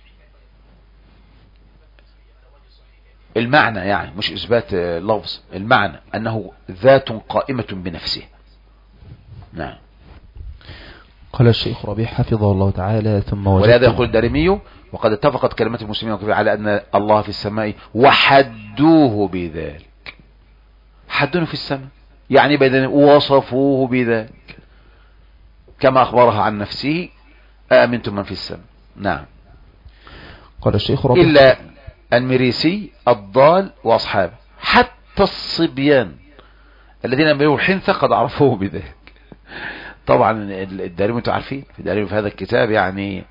المعنى يعني مش إثبات لفظ، المعنى أنه ذات قائمة بنفسه. نعم. قال الشيخ ربيع حفظه الله تعالى ثم ولهذا يقول الدارمي وقد اتفقت كلمات المسلمين على أن الله في السماء وحدوه بذلك. حدوه في السماء يعني بدل وصفوه بذلك كما أخبرها عن نفسه أأمنتم من في السماء. نعم. قال الشيخ ربيع إلا المريسي الضال وأصحابه حتى الصبيان الذين يملوا الحنثى قد عرفوه بذلك. طبعا الدارمي انتم عارفين في الدارمي في هذا الكتاب يعني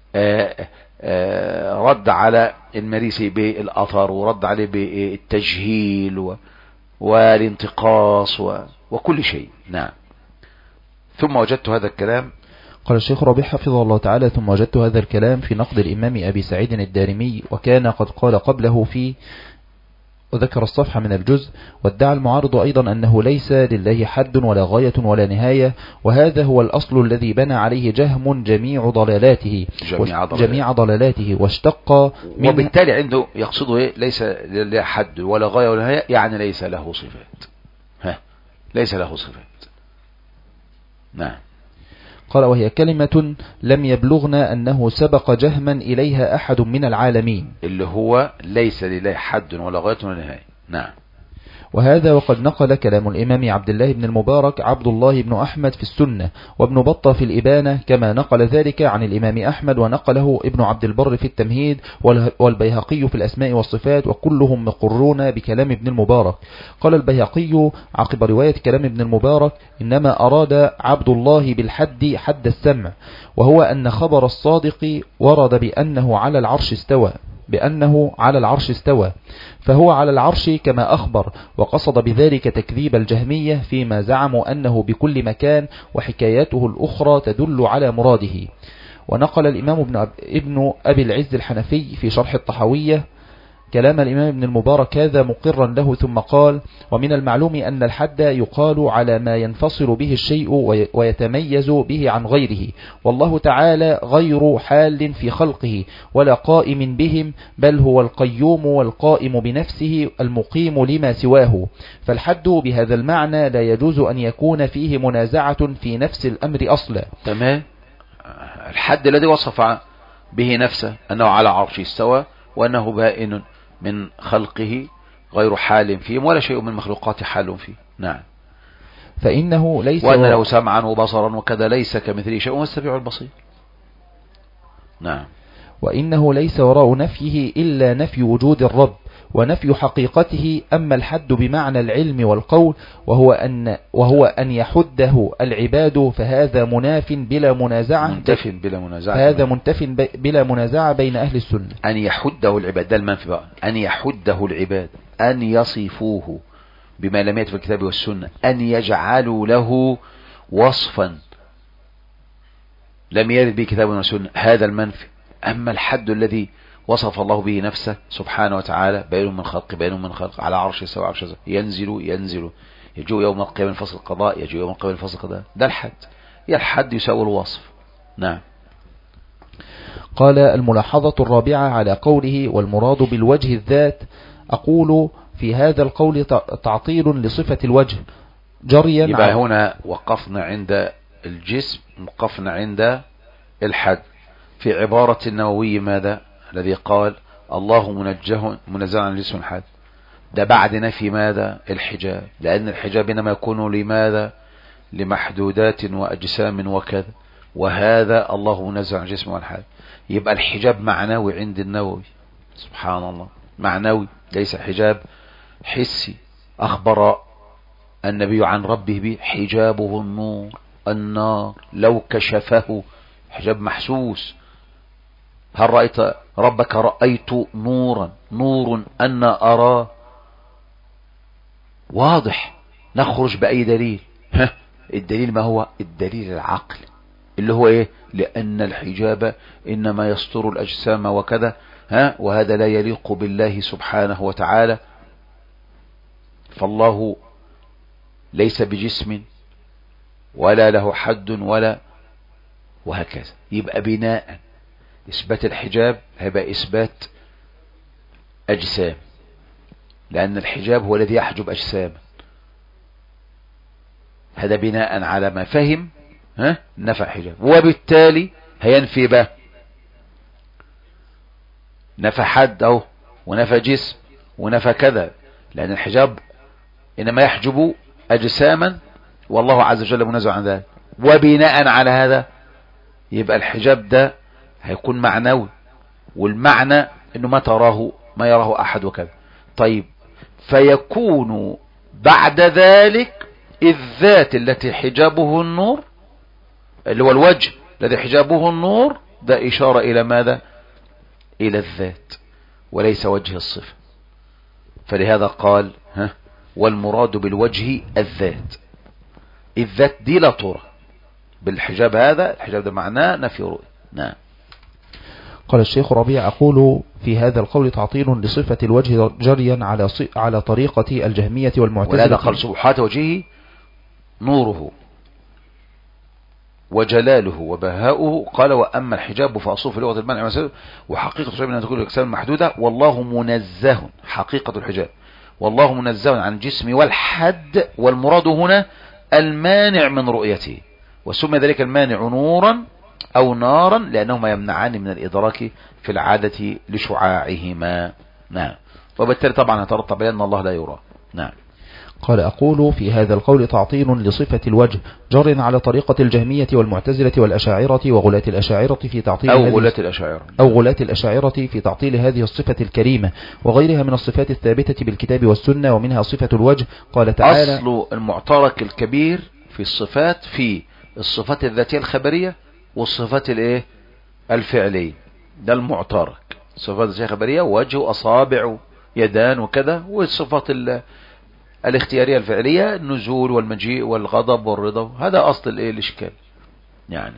رد على المريسي بالأثر ورد عليه بالتجهيل والانتقاص وكل شيء. نعم. ثم وجدت هذا الكلام. قال الشيخ ربيع حفظه الله تعالى ثم وجدت هذا الكلام في نقد الإمام أبي سعيد الدارمي وكان قد قال قبله في وذكر الصفحة من الجزء. وادعى المعارض أيضا أنه ليس لله حد ولا غاية ولا نهاية، وهذا هو الأصل الذي بنى عليه جهم جميع ضلالاته واشتق منه. وبالتالي عنده يقصده إيه؟ ليس لله حد ولا غاية ولا نهاية، يعني ليس له صفات. ليس له صفات. نعم. قال وهي كلمة لم يبلغنا أنه سبق جهما إليها أحد من العالمين، اللي هو ليس لله حد ولا غاية ولا نهاية. نعم. وهذا وقد نقل كلام الإمام عبد الله بن المبارك عبد الله بن أحمد في السنة وابن بطة في الإبانة كما نقل ذلك عن الإمام أحمد ونقله ابن عبد البر في التمهيد والبيهقي في الأسماء والصفات وكلهم مقرون بكلام ابن المبارك. قال البيهقي عقب رواية كلام ابن المبارك إنما أراد عبد الله بالحد حد السمع، وهو أن خبر الصادق ورد بأنه على العرش استوى فهو على العرش كما أخبر، وقصد بذلك تكذيب الجهمية فيما زعموا أنه بكل مكان وحكاياته الأخرى تدل على مراده. ونقل الإمام ابن أبي العز الحنفي في شرح الطحاوية كلام الإمام ابن المبارك هذا مقرا له ثم قال ومن المعلوم أن الحد يقال على ما ينفصل به الشيء ويتميز به عن غيره، والله تعالى غير حال في خلقه ولا قائم بهم، بل هو القيوم والقائم بنفسه المقيم لما سواه، فالحد بهذا المعنى لا يجوز أن يكون فيه منازعة في نفس الأمر أصلا. تمام. الحد الذي وصف به نفسه أنه على عرشه استوى وأنه بائن من خلقه غير حال فيهم ولا شيء من مخلوقات حال فيه. نعم. فإنه ليس وأن له سمعا وبصرا وكذا ليس كمثله شيء وهو السميع البصير. نعم. وإنه ليس وراء نفيه إلا نفي وجود الرب ونفي حقيقته. أما الحد بمعنى العلم والقول وهو أن يحده العباد فهذا منتف بلا منازعة بين أهل السنة. أن يحده العباد ده المنفي بقى، أن يحده العباد أن يصفوه بما لم يأت في الكتاب والسنة، أن يجعلوا له وصفا لم يرد به كتاب وسنة، هذا المنفي. أما الحد الذي وصف الله به نفسه سبحانه وتعالى بين من خلق على عرش سواء عرش ينزل يجوا يوم القيامة فصل القضاء، يجوا يوم القيامة فصل القضاء، ده الحد. الحد يساوي الوصف. نعم. قال الملاحظة الرابعة على قوله والمراد بالوجه الذات، أقول في هذا القول تعطيل لصفة الوجه جريا. يبقى هنا وقفنا عند الجسم، وقفنا عند الحد في عبارة النووي ماذا الذي قال الله منزه عن الجسم الحد، ده بعد نفي ماذا الحجاب، لأن الحجاب إنما يكون لماذا لمحدودات وأجسام وكذا، وهذا الله منزه عن الجسم والحد. يبقى الحجاب معنوي عند النووي، سبحان الله، معنوي ليس حجاب حسي. أخبر النبي عن ربه به حجابه النار لو كشفه، حجاب محسوس. هل رأيت ربك؟ رأيت نورا، نور أنا أراه، واضح. نخرج بأي دليل؟ الدليل ما هو؟ الدليل العقل اللي هو ايه؟ لأن الحجاب إنما يستر الأجسام وكذا، وهذا لا يليق بالله سبحانه وتعالى، فالله ليس بجسم ولا له حد ولا، وهكذا. يبقى بناء إثبات الحجاب هيبقى إثبات أجسام، لأن الحجاب هو الذي يحجب أجساما. هذا بناء على ما فهم نفى حجاب، وبالتالي هينفي بقى، نفى حد أو ونفى جسم ونفى كذا، لأن الحجاب إنما يحجب أجساما والله عز وجل منزه عن ذلك. وبناء على هذا يبقى الحجاب ده هيكون معنوي، والمعنى إنه ما يراه أحد وكذا. طيب فيكون بعد ذلك الذات التي حجابه النور، اللي هو الوجه الذي حجابه النور، ده إشارة إلى ماذا؟ إلى الذات وليس وجه الصفة. فلهذا قال والمراد بالوجه الذات. الذات دي لا ترى بالحجاب هذا، الحجاب ده معناه نفي رؤية. نعم. قال الشيخ ربيع: أقول في هذا القول تعطيل لصفة الوجه جريا على طريقة الجهمية والمعتزلة. ولهذا قال سبحات وجهه نوره وجلاله وبهاؤه. قال وأما الحجاب فأصله في لغة المنع وحقيقة الحجاب أن تكون الأجسام محدودة، والله منزه. حقيقة الحجاب والله منزه عن الجسم والحد، والمراد هنا المانع من رؤيته، وسمي ذلك المانع نورا أو نارا لأنهما يمنعان من الإدراك في العادة لشعاعهما. نعم. وبالتالي طبعا يترتب أن الله لا يرى. نعم. قال أقول في هذا القول تعطيل لصفة الوجه جر على طريقة الجهمية والمعتزلة والأشاعرة وغلاة الأشاعرة في تعطيل غلاة الأشاعرة في تعطيل هذه الصفة الكريمة وغيرها من الصفات الثابتة بالكتاب والسنة، ومنها صفة الوجه. قال تعالى: أصل المعترك الكبير في الصفات في الصفات الذاتية الخبرية والصفات الفعلية. ده المعترك، الصفات الذاتية الخبرية وجه أصابع يدان وكذا، والصفات الاختيارية الفعلية النزول والمجيء والغضب والرضا. هذا أصل الإشكال يعني.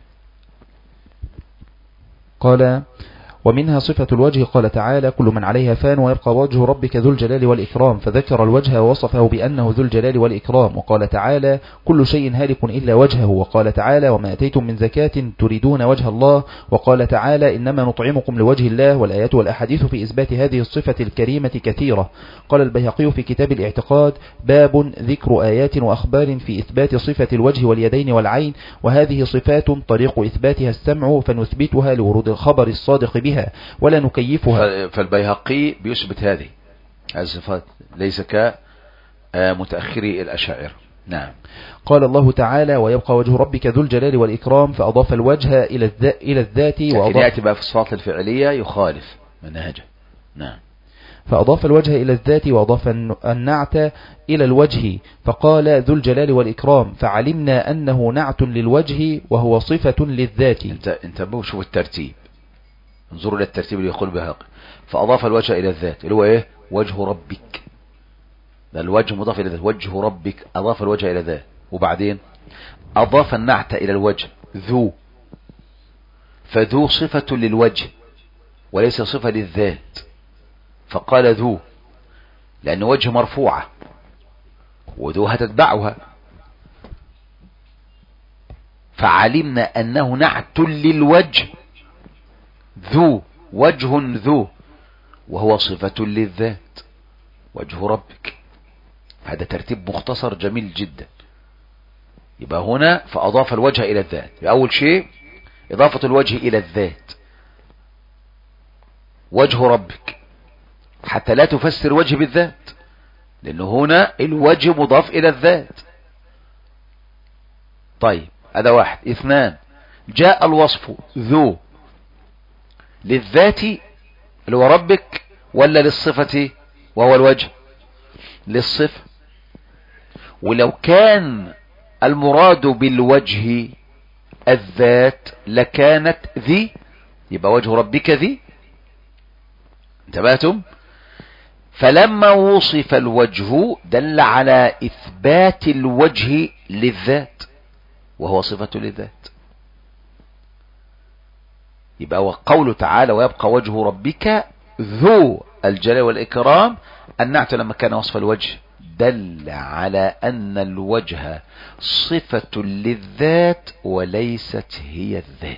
قال ومنها صفة الوجه. قال تعالى: كل من عليها فان ويبقى وجه ربك ذو الجلال والإكرام، فذكر الوجه ووصفه بأنه ذو الجلال والإكرام. وقال تعالى: كل شيء هالك إلا وجهه. وقال تعالى: وما أتيتم من زكاة تريدون وجه الله. وقال تعالى: إنما نطعمكم لوجه الله. والآيات والأحاديث في إثبات هذه الصفة الكريمة كثيرة. قال البيهقي في كتاب الاعتقاد: باب ذكر آيات وأخبار في إثبات صفة الوجه واليدين والعين، وهذه صفات طريق إثباتها السمع، فنثبتها لورود الخبر الصادق بها ولا نكيفها. فالبيهقي بيثبت هذه الصفات ليس كمتأخري الأشاعرة. نعم. قال الله تعالى: ويبقى وجه ربك ذو الجلال والإكرام، فأضاف الوجه إلى الذات، لكن يأتي بقى في الصفات الفعلية يخالف منهجه. نعم. فأضاف الوجه إلى الذات وأضاف النعت إلى الوجه، فقال ذو الجلال والإكرام، فعلمنا أنه نعت للوجه وهو صفة للذات. انت شوف الترتيب، انظروا الى الترتيب اللي يقول بهاقي. فأضاف الوجه إلى الذات اللي هو وجه ربك. ده الوجه مضاف إلى الذات، وجه ربك. أضاف الوجه إلى الذات، وبعدين أضاف النعت إلى الوجه ذو، فذو صفة للوجه وليس صفة للذات، فقال ذو لأن وجه مرفوعة وذو هتتبعها، فعلمنا أنه نعت للوجه ذو، وجه ذو، وهو صفة للذات وجه ربك. هذا ترتيب مختصر جميل جدا. يبقى هنا فأضاف الوجه إلى الذات. أول شيء إضافة الوجه إلى الذات، وجه ربك، حتى لا تفسر وجه بالذات، لأنه هنا الوجه مضاف إلى الذات. طيب هذا واحد. اثنان، جاء الوصف ذو للذات اللي هو ربك ولا للصفة وهو الوجه؟ للصفة. ولو كان المراد بالوجه الذات لكانت ذي، يبقى وجه ربك ذي. انتبهتم؟ فلما وصف الوجه دل على إثبات الوجه للذات وهو صفة للذات. يبقى وقوله تعالى ويبقى وجه ربك ذو الجلال والإكرام، النعت لما كان وصف الوجه دل على أن الوجه صفة للذات وليست هي الذات.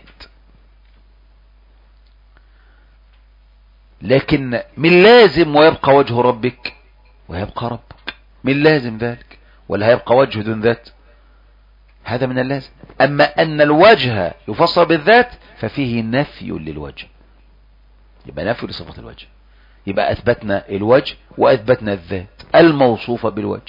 لكن من لازم ويبقى وجه ربك ويبقى ربك، من لازم ذلك، ولا هيبقى وجه دون ذات؟ هذا من اللازم. أما أن الوجه يفسر بالذات ففيه نفي للوجه، يبقى نفي لصفة الوجه، يبقى أثبتنا الوجه وأثبتنا الذات الموصوفة بالوجه.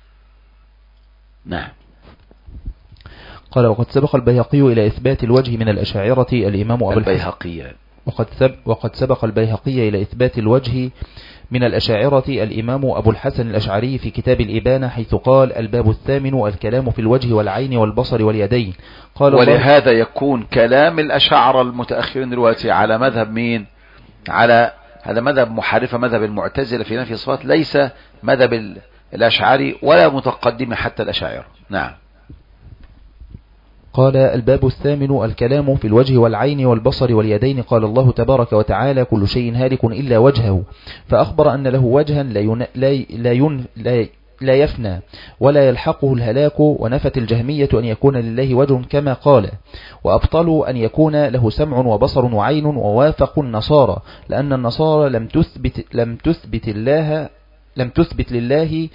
نعم. قال وقد سبق البيهقي إلى إثبات الوجه من الأشاعرة الإمام أبو البيهقي وقد سبق البيهقي إلى إثبات الوجه من الأشاعرة الإمام أبو الحسن الأشعري في كتاب الإبانة، حيث قال: الباب الثامن الكلام في الوجه والعين والبصر واليدين. قال ولهذا يكون كلام الأشاعرة المتأخرين دلوقتي على مذهب مين؟ على هذا مذهب محارفة، مذهب المعتزلة في نفي الصفات، ليس مذهب الأشعري ولا متقدم حتى الأشاعرة. نعم. قال: الباب الثامن الكلام في الوجه والعين والبصر واليدين. قال الله تبارك وتعالى: كل شيء هالك إلا وجهه، فأخبر أن له وجها لا يفنى ولا يلحقه الهلاك، ونفت الجهمية أن يكون لله وجه كما قال، وأبطلوا أن يكون له سمع وبصر وعين، ووافقوا النصارى، لأن النصارى لم تثبت لله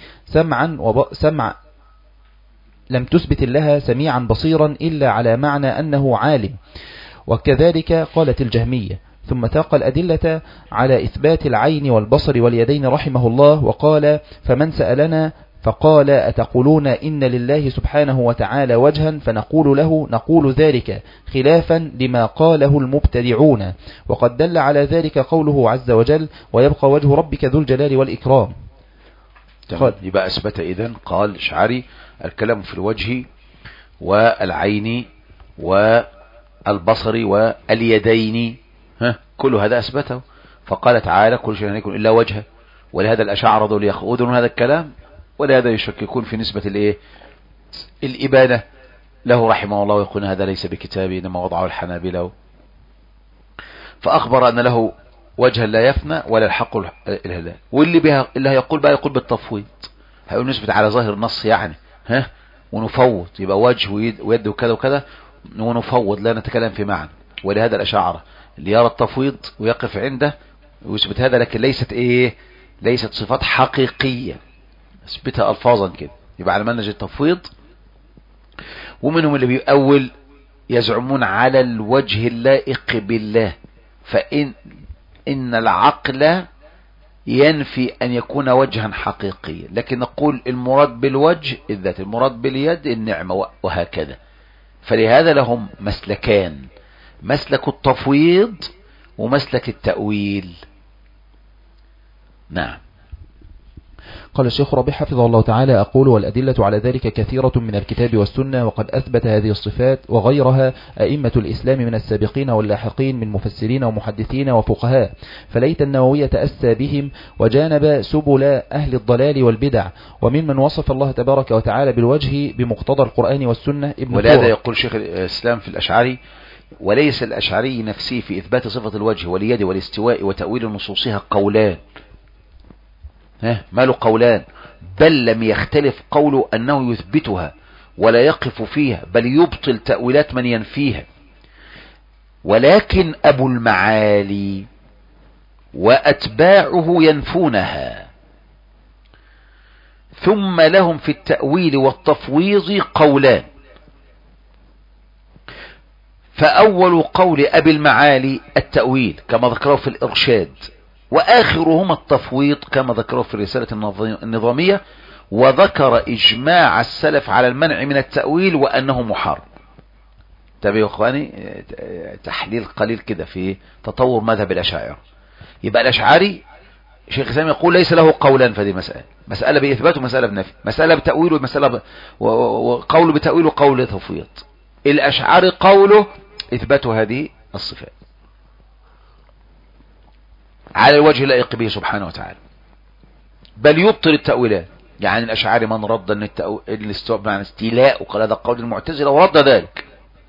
لم تثبت الله سميعا بصيرا إلا على معنى أنه عالم، وكذلك قالت الجهمية. ثم تاق الأدلة على إثبات العين والبصر واليدين رحمه الله، وقال: فمن سألنا فقال: أتقولون إن لله سبحانه وتعالى وجها؟ فنقول له: نقول ذلك خلافا لما قاله المبتدعون، وقد دل على ذلك قوله عز وجل: ويبقى وجه ربك ذو الجلال والإكرام. يبقى أثبت إذن قال الأشعري الكلام في الوجه والعين والبصر واليدين، كل هذا أثبته. فقال تعالى: كل شيء يكون إلا وجهه. ولهذا الأشاعرة دول يأخذون هذا الكلام، ولهذا يشككون في نسبة الإبانة له رحمه الله، ويقول هذا ليس بكتابه إنما وضعه الحنابلة. فأخبر أن له وجها لا يفنى ولا الحق الهلاك. واللي هيقول بقى يقول بالتفويض، هيقول نثبت على ظاهر النص يعني ونفوض، يبقى وجه ويد وكذا وكذا ونفوض، لا نتكلم في معنى. ولهذا الأشاعرة اللي يرى التفويض ويقف عنده ويثبت هذا، لكن ليست صفات حقيقية، اثبتها ألفاظا كده، يبقى على منهج التفويض. ومنهم اللي بيأول يزعمون على الوجه اللائق بالله، فإن العقل ينفي أن يكون وجها حقيقيا، لكن نقول المراد بالوجه الذات، المراد باليد النعمة، وهكذا. فلهذا لهم مسلكان: مسلك التفويض ومسلك التأويل. نعم. قال الشيخ ربيع حفظه الله تعالى: أقول: والأدلة على ذلك كثيرة من الكتاب والسنة، وقد أثبت هذه الصفات وغيرها أئمة الإسلام من السابقين واللاحقين من مفسرين ومحدثين وفقهاء، فليت النووي تأسى بهم وجانب سبل أهل الضلال والبدع. وممن وصف الله تبارك وتعالى بالوجه بمقتضى القرآن والسنة ابن ولهذا يقول شيخ الإسلام في الأشعري: وليس الأشعري نفسه في إثبات صفة الوجه واليد والاستواء وتأويل نصوصها قولان، ما له قولان، بل لم يختلف قوله أنه يثبتها ولا يقف فيها، بل يبطل تأويلات من ينفيها. ولكن أبو المعالي وأتباعه ينفونها، ثم لهم في التأويل والتفويض قولان. فأول قول أبي المعالي التأويل كما ذكره في الإرشاد، وآخرهما التفويض كما ذكره في الرسالة النظامية، وذكر إجماع السلف على المنع من التأويل وأنه محرم. تابعوا إخواني تحليل قليل كده في تطور مذهب الأشاعرة. يبقى الأشعري شيخ الإسلام يقول ليس له قولان في هذه المسألة، مسألة بإثبات ومسألة بنفي، مسألة بتأويل ومسألة وقول بتأويل وقول تفويض. الأشعري قوله إثبات هذه الصفات على الوجه اللائق به سبحانه وتعالى، بل يبطل التأويلات. يعني الأشعري من رد أن الاستواء بمعنى استيلاء، وقال هذا قول المعتزلة ورد ذلك.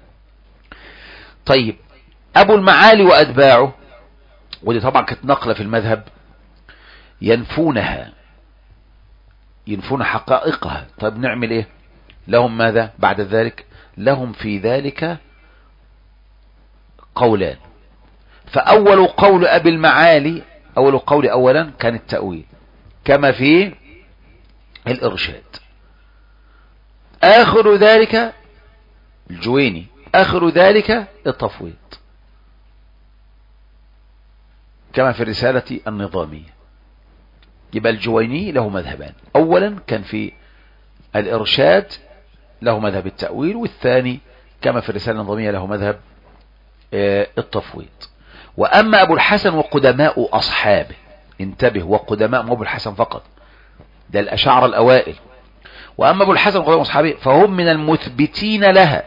طيب أبو المعالي وأتباعه، ودي طبعا كانت نقلة في المذهب، ينفون حقائقها. طيب نعمل ايه لهم؟ ماذا بعد ذلك؟ لهم في ذلك قولان. فأول قول أبي المعالي، أول قول أولا كان التأويل كما في الإرشاد. آخر ذلك الجويني، آخر ذلك التفويض، كما في الرسالة النظامية. يبقى الجويني له مذهبان، أولا كان في الإرشاد له مذهب التأويل، والثاني كما في الرسالة النظامية له مذهب التفويض. وأما أبو الحسن وقدماء أصحابه، انتبه، وقدماء مو أبو الحسن فقط، ده الأشاعرة الأوائل. وأما أبو الحسن وقدماء أصحابه فهم من المثبتين لها.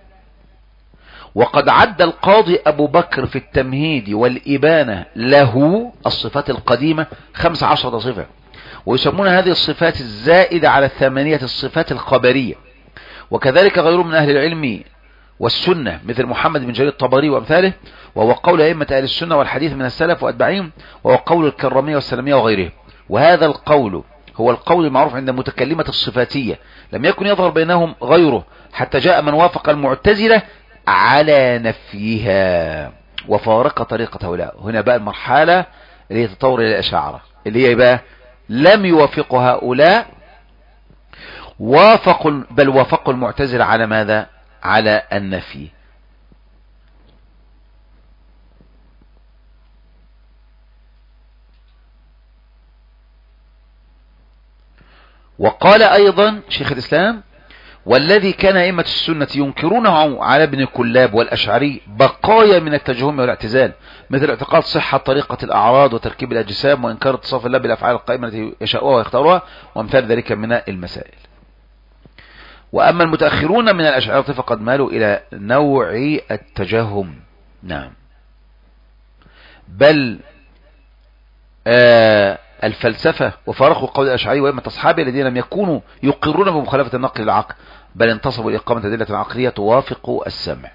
وقد عد القاضي أبو بكر في التمهيد والإبانة له الصفات القديمة 15 صفة، ويسمون هذه الصفات الزائدة على 8 الصفات الخبرية. وكذلك غيره من أهل العلم والسنة مثل محمد بن جرير الطبري وأمثاله، وهو قول أئمة أهل السنة والحديث من السلف وأتباعهم، وهو قول الكرامية والسلمية وغيرهم. وهذا القول هو القول المعروف عند متكلمة الصفاتية، لم يكن يظهر بينهم غيره حتى جاء من وافق المعتزلة على نفيها وفارق طريقة هؤلاء. هنا بقى المرحلة اللي هي تطور إلى الأشاعرة، اللي هي بقى لم يوافق هؤلاء، بل وافقوا المعتزلة على ماذا؟ على النفي. وقال أيضا شيخ الإسلام: والذي كان أئمة السنة ينكرونه على ابن كلاب والأشعري بقايا من التجهم والاعتزال، مثل اعتقاد صحة طريقة الأعراض وتركيب الأجسام، وإنكار اتصاف الله بالأفعال القائمة التي يشاءوها ويختاروها، وامثال ذلك من المسائل. وأما المتأخرون من الأشاعرة فقد مالوا إلى نوع التجهم، نعم، بل الفلسفة، وفارقوا قول الأشعري وأئمة أصحابه الذين لم يكونوا يقرون بمخالفة النقل للعقل، بل انتصبوا لإقامة أدلة عقلية توافق السمع.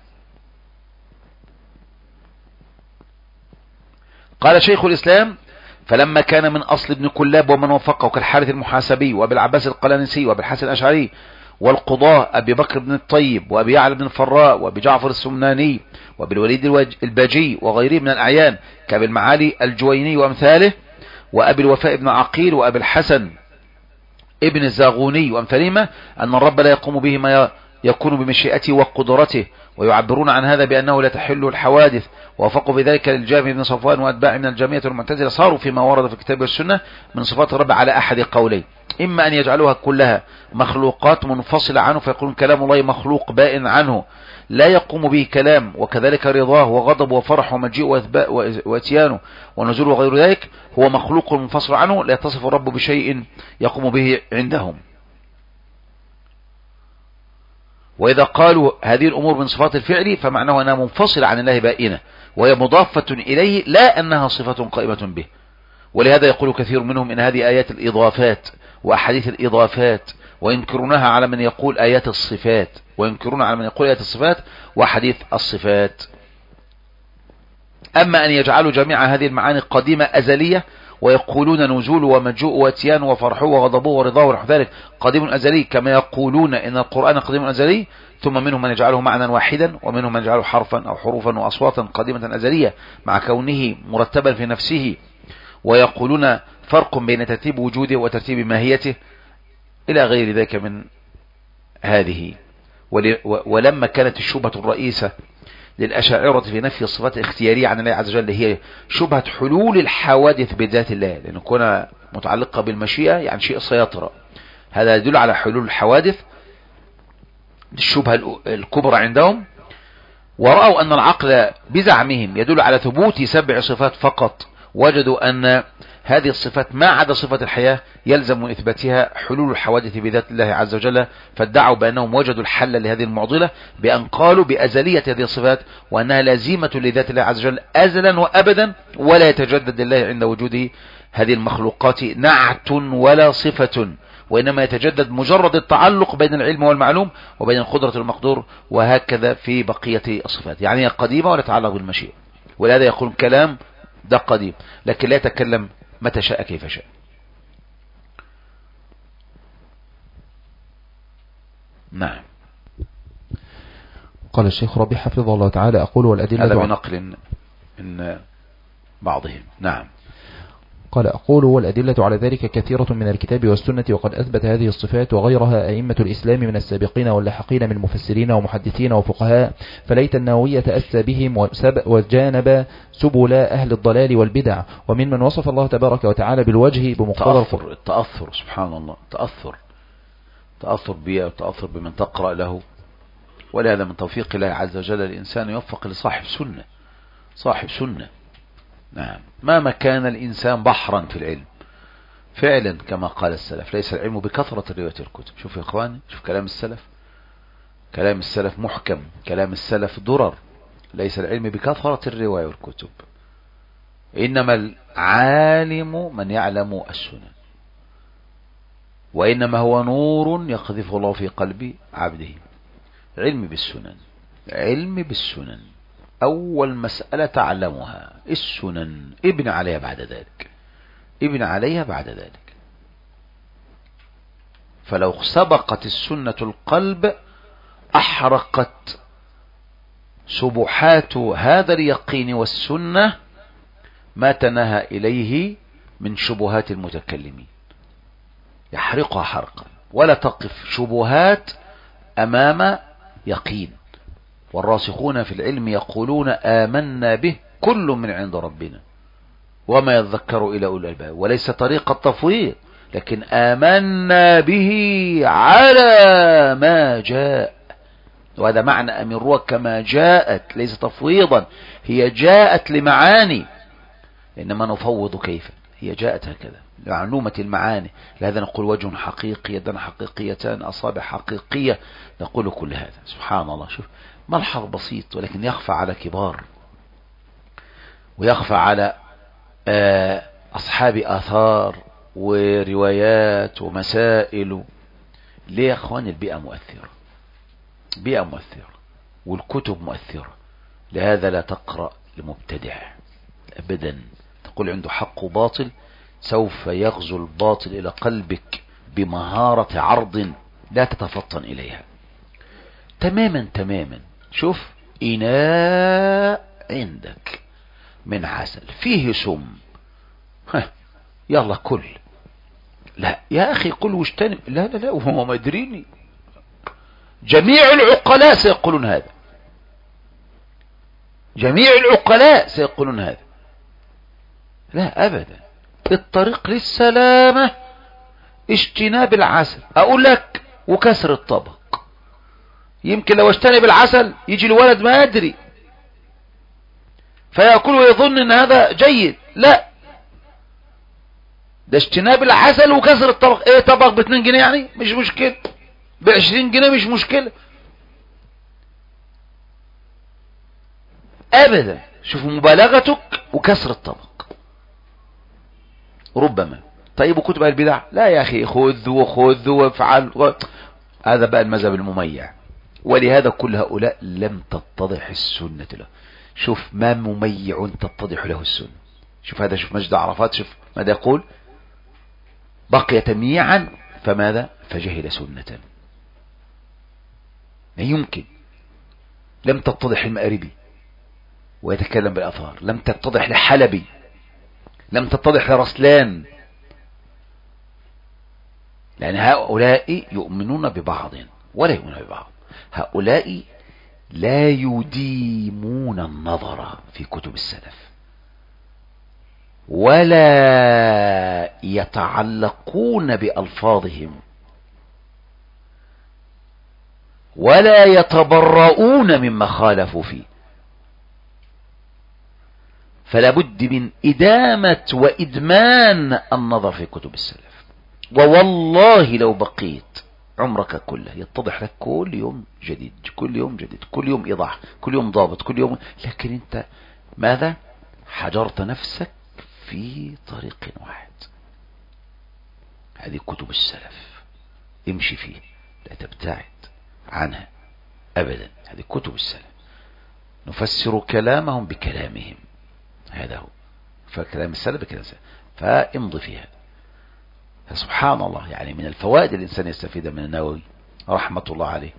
قال شيخ الإسلام: فلما كان من أصل ابن كلاب ومن وفقه كالحارث المحاسبي وأبي العباس القلانسي وأبي الحسن الأشعري والقضاة أبي بكر بن الطيب وأبي يعلى بن الفراء وأبي جعفر السمناني وأبي الوليد الباجي وغيره من الأعيان كأبي المعالي الجويني وأمثاله، وأبي الوفاء بن عقيل وأبي الحسن ابن الزاغوني وأمثالهما، أن الرب لا يقوم به ما يكون بمشيئته وقدرته، ويعبرون عن هذا بأنه لا تحل الحوادث. ووافقوا بذلك للجهم بن صفوان وأتباع من الجميع المعتزلة، صاروا فيما ورد في الكتاب والسنة من صفات الرب على أحد قولين: إما أن يجعلوها كلها مخلوقات منفصلة عنه فيقولون كلام الله مخلوق بائن عنه لا يقوم به كلام، وكذلك رضاه وغضب وفرح ومجيء واتيانه ونزول وغير ذلك هو مخلوق منفصل عنه لا يتصف الرب بشيء يقوم به عندهم. وإذا قالوا هذه الأمور من صفات الفعل فمعناه أنها منفصلة عن الله بائنة، وهي مضافة إليه لا أنها صفة قائمة به. ولهذا يقول كثير منهم إن هذه آيات الإضافات وأحاديث الإضافات، وينكرونها على من يقول آيات الصفات، وينكرون على من يقول آيات الصفات وحديث الصفات. أما أن يجعلوا جميع هذه المعاني قديمة أزلية، ويقولون نزول ومجيء واتيان وفرح وغضب ورضا ونحو ذلك قديم أزلي، كما يقولون إن القرآن قديم أزلي، ثم منهم من يجعله معنى واحدا، ومنهم من يجعله حرفا أو حروفا وأصواتا قديمة أزلية مع كونه مرتبا في نفسه، ويقولون فرق بين ترتيب وجوده وترتيب ماهيته إلى غير ذلك من هذه. ولما كانت الشبهة الرئيسة للأشاعرة في نفي الصفات الاختيارية عن الله عز وجل هي شبهة حلول الحوادث بذات الله، لأن كنا متعلقة بالمشيئة يعني شيء سيطرأ، هذا يدل على حلول الحوادث، الشبهة الكبرى عندهم. ورأوا أن العقل بزعمهم يدل على ثبوت 7 صفات فقط، وجدوا أن هذه الصفات ما عدا صفة الحياة يلزم من إثباتها حلول الحوادث بذات الله عز وجل، فادعوا بأنهم وجدوا الحل لهذه المعضلة بأن قالوا بأزلية هذه الصفات، وأنها لازمة لذات الله عز وجل أزلا وأبدا، ولا يتجدد لله عند وجوده هذه المخلوقات نعت ولا صفة، وإنما يتجدد مجرد التعلق بين العلم والمعلوم وبين القدرة والمقدور، وهكذا في بقية الصفات. يعني هي قديمة ولا تتعلق بالمشيئة، ولهذا يقول كلام ده قديم لكن لا يتكلم متى شاء كيف شاء. نعم. قال الشيخ ربي حفظه الله تعالى: أقول والأدلة هذا بنقل من بعضهم. نعم. قال أقول والأدلة على ذلك كثيرة من الكتاب والسنة، وقد أثبت هذه الصفات وغيرها أئمة الإسلام من السابقين واللاحقين من المفسرين ومحدثين وفقهاء، فليت النووي تأسى بهم وجانب سبل أهل الضلال والبدع، ومن وصف الله تبارك وتعالى بالوجه بمقتضى التأثر سبحان الله، تأثر بي وتأثر بمن تقرأ له. ولهذا من توفيق الله عز وجل الإنسان يوفق لصاحب سنة، صاحب سنة. نعم، ما كان الإنسان بحرا في العلم فعلا كما قال السلف، ليس العلم بكثرة رواية الكتب. شوف يا إخواني، شوف كلام السلف، كلام السلف محكم، كلام السلف درر. ليس العلم بكثرة الرواية والكتب، إنما العالم من يعلم السنن، وإنما هو نور يقذفه الله في قلب عبده. علم بالسنن، علم بالسنن، أول مسألة تعلمها السنن، ابن عليها بعد ذلك، ابن عليها بعد ذلك. فلو سبقت السنة القلب أحرقت سبحات هذا اليقين والسنة ما تناهى إليه من شبهات المتكلمين، يحرقها حرقا. ولا تقف شبهات أمام يقين. والراسخون في العلم يقولون آمنا به كل من عند ربنا وما يذكر إلى أولي الألباب. وليس طريق التفويض، لكن آمنا به على ما جاء، وهذا معنى أمروها كما جاءت، ليس تفويضا، هي جاءت لمعاني، إنما نفوض كيف، هي جاءت هكذا لمعلومة المعاني. لهذا نقول وجه حقيقي، يدان حقيقيتان، أصابع حقيقية، نقول كل هذا. سبحان الله، شوف ملحظ بسيط ولكن يخفى على كبار، ويخفى على أصحاب آثار وروايات ومسائل. ليه يا أخوان؟ البيئة مؤثرة، بيئة مؤثرة والكتب مؤثرة. لهذا لا تقرأ لمبتدع أبدا، تقول عنده حق وباطل، سوف يغزو الباطل إلى قلبك بمهارة عرض لا تتفطن إليها تماما تماما. شوف إناء عندك من عسل فيه سم، يلا كل، لا يا أخي قل واجتنب، لا لا لا، وهو ما يدريني. جميع العقلاء سيقولون هذا، جميع العقلاء سيقولون هذا. لا أبدا، الطريق للسلامة اجتناب العسل. أقول لك وكسر الطبق، يمكن لو اجتنب العسل يجي الولد ما يدري فيأكل ويظن ان هذا جيد. لا، ده اجتناب العسل وكسر الطبق. ايه، طبق ب2 جنيه يعني مش مشكلة، ب20 جنيه مش مشكلة ابدا. شوفوا مبالغتك وكسر الطبق ربما. طيب وكتب البدع؟ لا يا اخي، خذ وخذ وافعل هذا بقى المذهب المميع. ولهذا كل هؤلاء لم تتضح السنة له. شوف ما مميع تتضح له السنة. شوف هذا، شوف مجد عرفات، شوف ماذا يقول: بقي تمييعا فماذا؟ فجهل سنة. لا يمكن. لم تتضح المأربي ويتكلم بالأثار، لم تتضح لحلبي، لم تتضح لرسلان، لأن هؤلاء يؤمنون ببعض ولا يؤمنون ببعض. هؤلاء لا يديمون النظر في كتب السلف ولا يتعلقون بألفاظهم ولا يتبرؤون مما خالفوا فيه. فلا بد من إدامة وإدمان النظر في كتب السلف. ووالله لو بقيت عمرك كله يتضح لك كل يوم جديد، كل يوم جديد، كل يوم إيضاح، كل يوم ضابط، كل يوم، لكن انت ماذا؟ حجرت نفسك في طريق واحد. هذه كتب السلف، امشي فيه، لا تبتعد عنها أبدا. هذه كتب السلف، نفسر كلامهم بكلامهم، هذا هو. فكلام السلف بكلام السلف، فامضي فيها. سبحان الله، يعني من الفوائد الإنسان يستفيد من النووي رحمة الله عليه،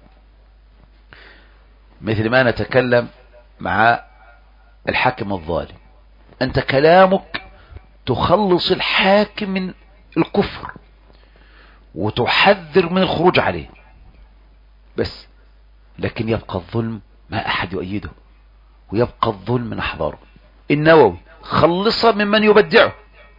مثل ما نتكلم مع الحاكم الظالم. أنت كلامك تخلص الحاكم من الكفر وتحذر من الخروج عليه بس، لكن يبقى الظلم ما أحد يؤيده، ويبقى الظلم نحضره. النووي خلص ممن يبدعه،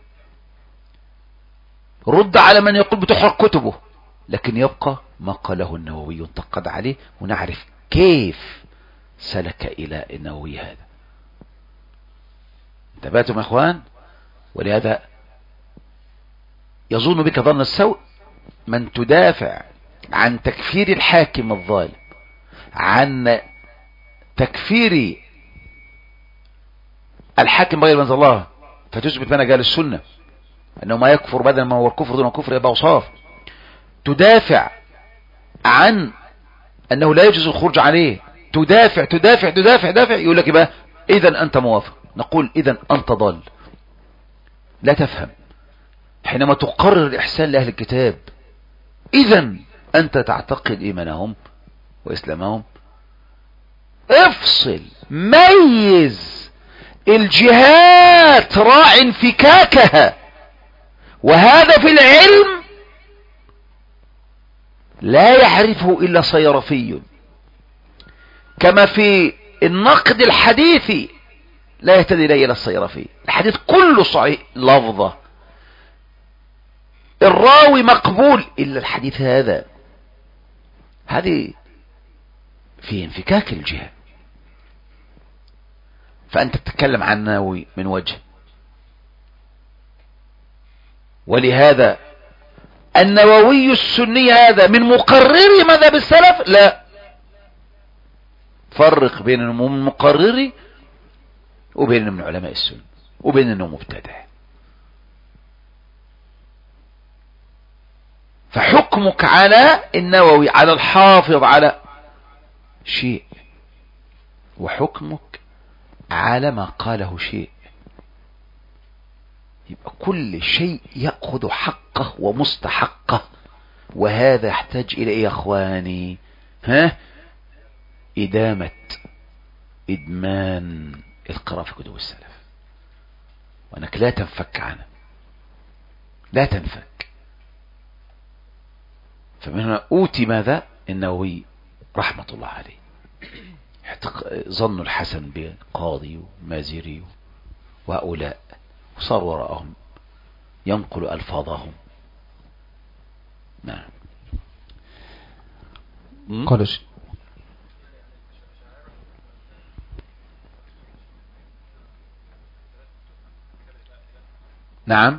رد على من يقول بتحرق كتبه، لكن يبقى ما قاله النووي ينتقد عليه، ونعرف كيف سلك إلى النووي هذا. انتبهتم يا اخوان؟ ولهذا يظن بك ظن السوء من تدافع عن تكفير الحاكم الظالم، عن تكفير الحاكم بغير منزل الله، فتثبت منهج اهل السنه انه ما يكفر بدل ما هو الكفر دون الكفر يبقى اوصاف. تدافع عن انه لا يجوز الخروج عليه، تدافع تدافع تدافع دافع، يقول لك يبقى اذا انت موافق. نقول اذا انت ضال، لا تفهم. حينما تقرر الإحسان لأهل الكتاب إذا أنت تعتقد إيمانهم وإسلامهم. افصل، ميز الجهات، راع انفكاكها، وهذا في العلم لا يعرفه إلا صيرفي، كما في النقد الحديثي لا يهتدي إليه إلا الصيرفي. الحديث كله صحيح لفظة، الراوي مقبول إلا الحديث هذا، هذه في انفكاك الجهة. فأنت تتكلم عن النووي من وجه، ولهذا النووي السني هذا من مقرري مذهب السلف؟ لا، فرق بين المقرري وبين من علماء السنة وبين انه مبتدع. فحكمك على النووي، على الحافظ، على شيء، وحكمك على ما قاله شيء. يبقى كل شيء يأخذ حقه ومستحقه، وهذا يحتاج الى ايه يا اخواني؟ إدمان القراءة في كتب السلف، وأنك لا تنفك عنه، لا تنفك. فمن هنا أوتي ماذا؟ النووي رحمة الله عليه ظن الحسن بقاضي ومازري وهؤلاء، وصار وراءهم ينقل ألفاظهم. نعم. قال نعم،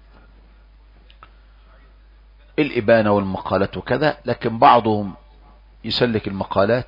الإبانة والمقالات وكذا، لكن بعضهم يسلك المقالات،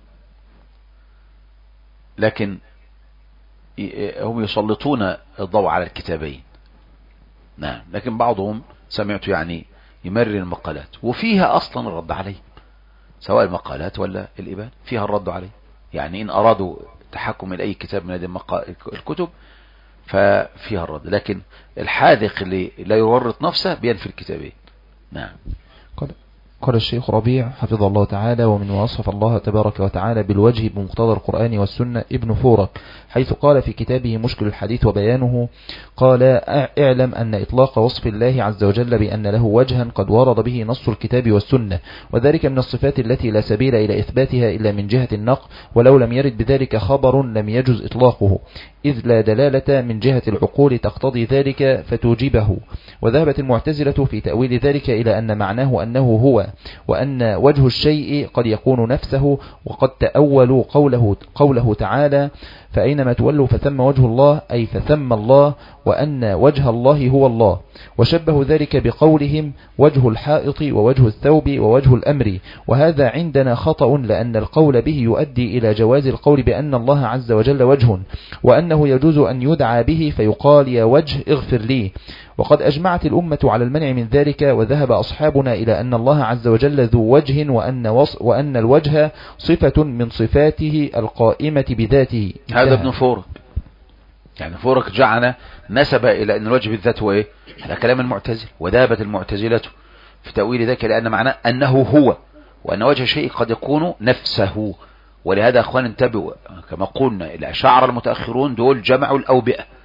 لكن هم يسلطون الضوء على الكتابين. نعم، لكن بعضهم سمعت يعني يمرر المقالات، وفيها أصلا الرد عليه، سواء المقالات ولا الإبانة فيها الرد عليه. يعني إن أرادوا تحكم إلى أي كتاب من هذه الكتب ففيها الرد، لكن الحاذق اللي لا يورط نفسه بينفي الكتابين. نعم. قال الشيخ ربيع حفظه الله تعالى: ومن وصف الله تبارك وتعالى بالوجه بمقتضى القرآن والسنة ابن فورك، حيث قال في كتابه مشكل الحديث وبيانه، قال: اعلم أن إطلاق وصف الله عز وجل بأن له وجها قد ورد به نص الكتاب والسنة، وذلك من الصفات التي لا سبيل إلى إثباتها إلا من جهة النقل، ولو لم يرد بذلك خبر لم يجز إطلاقه، إذ لا دلالة من جهة العقول تقتضي ذلك فتوجبه. وذهبت المعتزلة في تأويل ذلك إلى أن معناه أنه هو، وأن وجه الشيء قد يكون نفسه، وقد تأولوا قوله تعالى: فأينما تولوا فثم وجه الله، أي فثم الله، وأن وجه الله هو الله. وشبه ذلك بقولهم وجه الحائط ووجه الثوب ووجه الأمر، وهذا عندنا خطأ، لأن القول به يؤدي إلى جواز القول بأن الله عز وجل وجه، وأنه يجوز أن يدعى به فيقال يا وجه اغفر لي. وقد أجمعت الأمة على المنع من ذلك، وذهب أصحابنا إلى أن الله عز وجل ذو وجه، وأن الوجه صفة من صفاته القائمة بذاته. هذا ابن فورك، يعني فورك جعل نسب إلى أن الوجه بالذات هو إيه؟ هذا كلام المعتزل، وذهبت المعتزلة في تأويل ذلك لأن معناه أنه هو، وأن وجه شيء قد يكون نفسه. ولهذا أخوان انتبهوا، كما قلنا الأشاعرة المتأخرون دول جمعوا الأوبئة،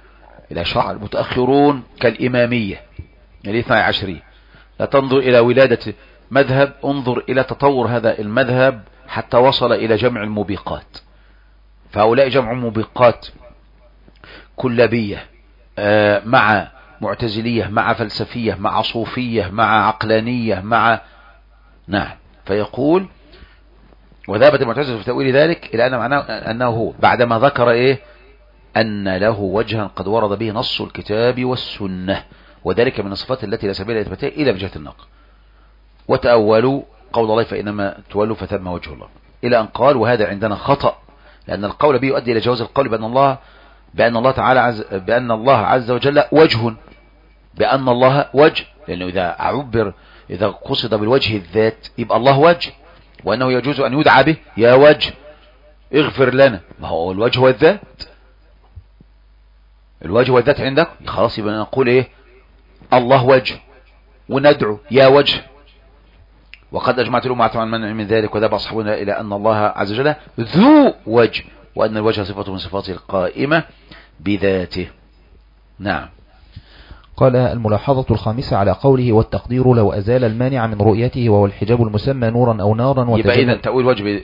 الأشاعرة المتأخرون كالإمامية الاثنى عشرية. لا تنظر إلى ولادة مذهب، انظر إلى تطور هذا المذهب حتى وصل إلى جمع الموبقات. فهؤلاء جمع موبقات كلابية مع معتزلية مع فلسفية مع صوفية مع عقلانية مع نعم. فيقول وذهبت المعتزلة في تأويل ذلك إلى أن معناه أنه هو بعدما ذكر إيه أن له وجها قد ورد به نص الكتاب والسنة، وذلك من الصفات التي لا سبيل إثباتها إلى بجهة النقل. وتأولوا قول الله فإنما تولوا فثم وجه الله، إلى أن قال وهذا عندنا خطأ، لأن القول به يؤدي إلى جواز القول بأن الله تعالى بأن الله عز وجل وجه، بأن الله وجه، لأنه إذا قصد بالوجه الذات يبقى الله وجه، وأنه يجوز أن يدعى به يا وجه اغفر لنا. ما هو الوجه والذات، الوجه والذات عندك خلاص، يبقى نقول إيه الله وجه وندعو يا وجه. وقد أجمعت الأمة عن منع من ذلك وذهب أصحابنا إلى أن الله عز وجل ذو وجه، وأن الوجه صفة من صفاته القائمة بذاته. نعم. قال الملاحظة الخامسة على قوله والتقدير لو أزال المانع من رؤيته وهو الحجاب المسمى نورا أو نارا. يبقى إذا تأويل وجه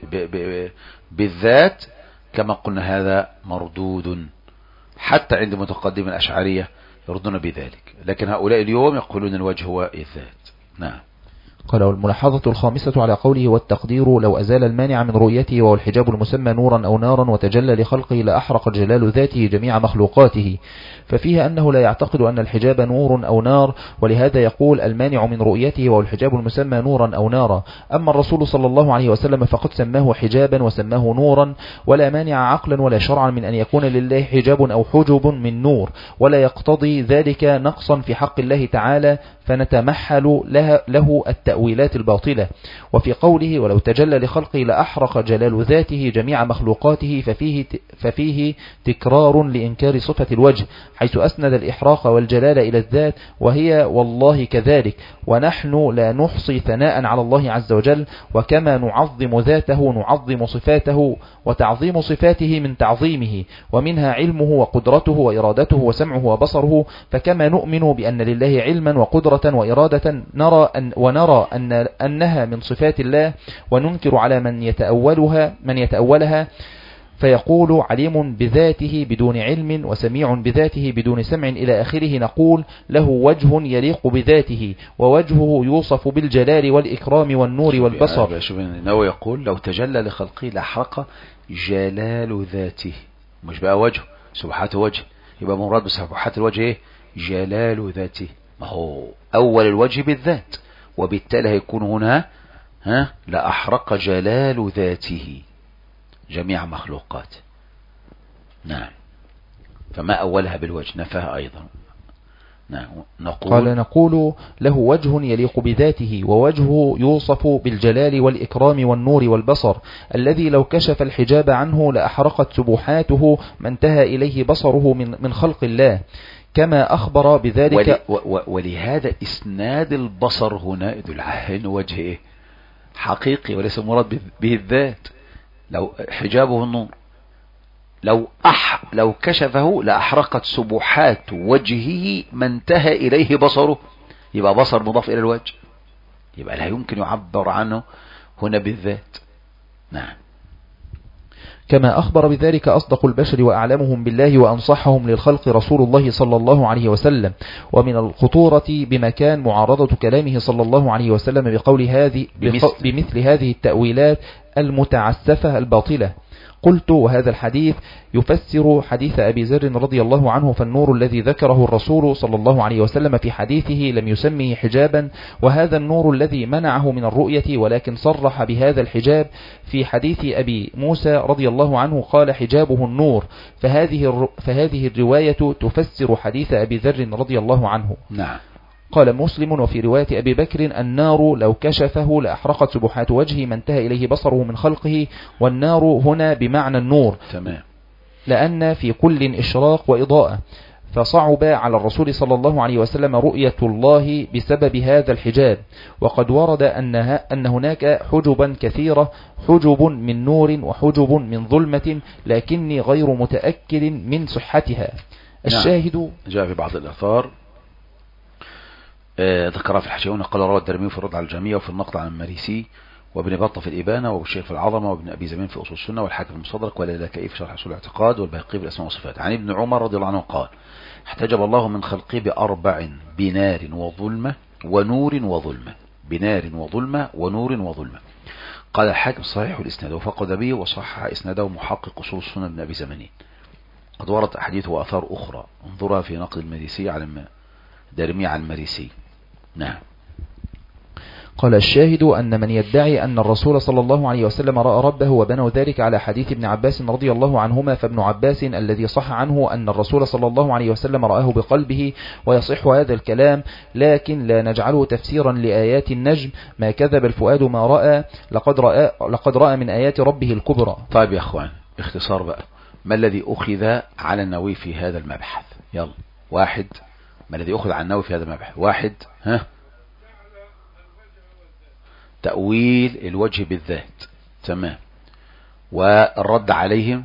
بالذات كما قلنا هذا مردود، حتى عند متقدم الأشعرية يردون بذلك، لكن هؤلاء اليوم يقولون الوجه هو الذات. نعم. قال الملاحظة الخامسة على قوله والتقدير لو أزال المانع من رؤيته وهو الحجاب المسمى نورا أو نارا وتجلى لخلقه لأحرق جلال ذاته جميع مخلوقاته، ففيها أنه لا يعتقد أن الحجاب نور أو نار، ولهذا يقول المانع من رؤيته وهو الحجاب المسمى نورا أو نارا. أما الرسول صلى الله عليه وسلم فقد سماه حجابا وسماه نورا، ولا مانع عقلا ولا شرعا من أن يكون لله حجاب أو حجب من نور، ولا يقتضي ذلك نقصا في حق الله تعالى، فنتمحل له التأويلات الباطلة. وفي قوله ولو تجلى لخلقه لأحرق جلال ذاته جميع مخلوقاته ففيه تكرار لإنكار صفة الوجه، حيث أسند الإحراق والجلال إلى الذات، وهي والله كذلك. ونحن لا نحصي ثناء على الله عز وجل، وكما نعظم ذاته نعظم صفاته، وتعظيم صفاته من تعظيمه، ومنها علمه وقدرته وإرادته وسمعه وبصره. فكما نؤمن بأن لله علما وقدرة وإرادة ونرى أنها من صفات الله، وننكر على من يتأولها فيقول عليم بذاته بدون علم وسميع بذاته بدون سمع إلى آخره، نقول له وجه يليق بذاته، ووجهه يوصف بالجلال والإكرام والنور والبصر. شوف إنه يقول لو تجلى لخلقه لأحرق جلال ذاته، مش بقى وجه سبحات وجه، يبقى مراد بسبحات الوجه ايه جلال ذاته. ما هو أول الوجه بالذات، وبالتالي هيكون هنا لأحرق جلال ذاته جميع مخلوقات. نعم. فما أولها بالوجه نفاها أيضا. نعم. نقول له وجه يليق بذاته، ووجهه يوصف بالجلال والإكرام والنور والبصر، الذي لو كشف الحجاب عنه لأحرقت سبحاته ما انتهى إليه بصره من خلق الله، كما أخبر بذلك. ولهذا إسناد البصر هنا يدل على وجه حقيقي وليس مراد به الذات. لو حجابه النور لو كشفه لأحرقت سبحات وجهه ما انتهى إليه بصره، يبقى بصر مضاف إلى الوجه، يبقى لا يمكن يعبر عنه هنا بالذات. نعم. كما أخبر بذلك أصدق البشر وأعلمهم بالله وأنصحهم للخلق رسول الله صلى الله عليه وسلم. ومن الخطورة بمكان معارضة كلامه صلى الله عليه وسلم بمثل هذه التأويلات المتعسفة الباطلة. قلت وهذا الحديث يفسر حديث أبي ذر رضي الله عنه، فالنور الذي ذكره الرسول صلى الله عليه وسلم في حديثه لم يسميه حجابا، وهذا النور الذي منعه من الرؤية، ولكن صرح بهذا الحجاب في حديث أبي موسى رضي الله عنه قال حجابه النور، فهذه الرواية تفسر حديث أبي ذر رضي الله عنه. نعم. قال مسلم وفي رواية أبي بكر النار لو كشفه لأحرقت سبحات وجهه ما انتهى إليه بصره من خلقه، والنار هنا بمعنى النور. تمام. لأن في كل إشراق وإضاءة، فصعب على الرسول صلى الله عليه وسلم رؤية الله بسبب هذا الحجاب. وقد ورد أن هناك حجبا كثيرة، حجب من نور وحجب من ظلمة، لكني غير متأكد من صحتها. الشاهد جاء في بعض الآثار ذكرها في الحشيون. قال رواه الدارمي في الرد على الجامية وفي النقد عن المريسي وابن بطة في الإبانة والشيخ في العظمة وابن أبي زمين في أصول السنة والحاكم في المستدرك واللالكائي في شرح أصول الاعتقاد والبيهقي في الأسماء والصفات. عن ابن عمر رضي الله عنه قال احتجب الله من خلقه بأربع: بنار وظلمة ونور وظلمة. بنار وظلمة ونور وظلمة. قال الحاكم صحيح الإسناد وفقد به وصح إسناده محقق أصول السنة ابن أبي زمانين. قد وردت أحاديث وآثار أخرى انظرها في نقد المريسي على دارمي على المريسي. نعم. قال الشاهد أن من يدعي أن الرسول صلى الله عليه وسلم رأى ربه وبنوا ذلك على حديث ابن عباس رضي الله عنهما، فابن عباس الذي صح عنه أن الرسول صلى الله عليه وسلم رآه بقلبه، ويصح هذا الكلام، لكن لا نجعله تفسيرا لآيات النجم. ما كذب الفؤاد ما رأى، لقد رأى من آيات ربه الكبرى. طيب يا أخوان، اختصار بقى، ما الذي أخذ على النووي في هذا المبحث؟ يلا واحد، ما الذي أخذ على النووي في هذا المبحث؟ واحد، تأويل الوجه بالذات، تمام، والرد عليهم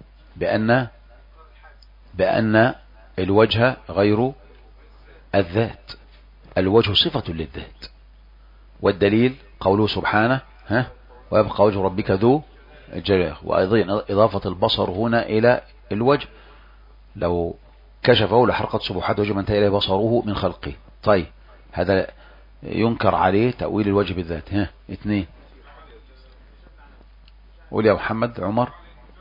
بأن الوجه غير الذات، الوجه صفة للذات، والدليل قوله سبحانه ويبقى وجه ربك ذو الجلال. وأيضا إضافة البصر هنا إلى الوجه، لو كشفه لحرقت سبحات وجه من انتهى إليه بصره من خلقه. طيب هذا ينكر عليه تأويل الوجه بالذات. اثنين، قول يا محمد عمر.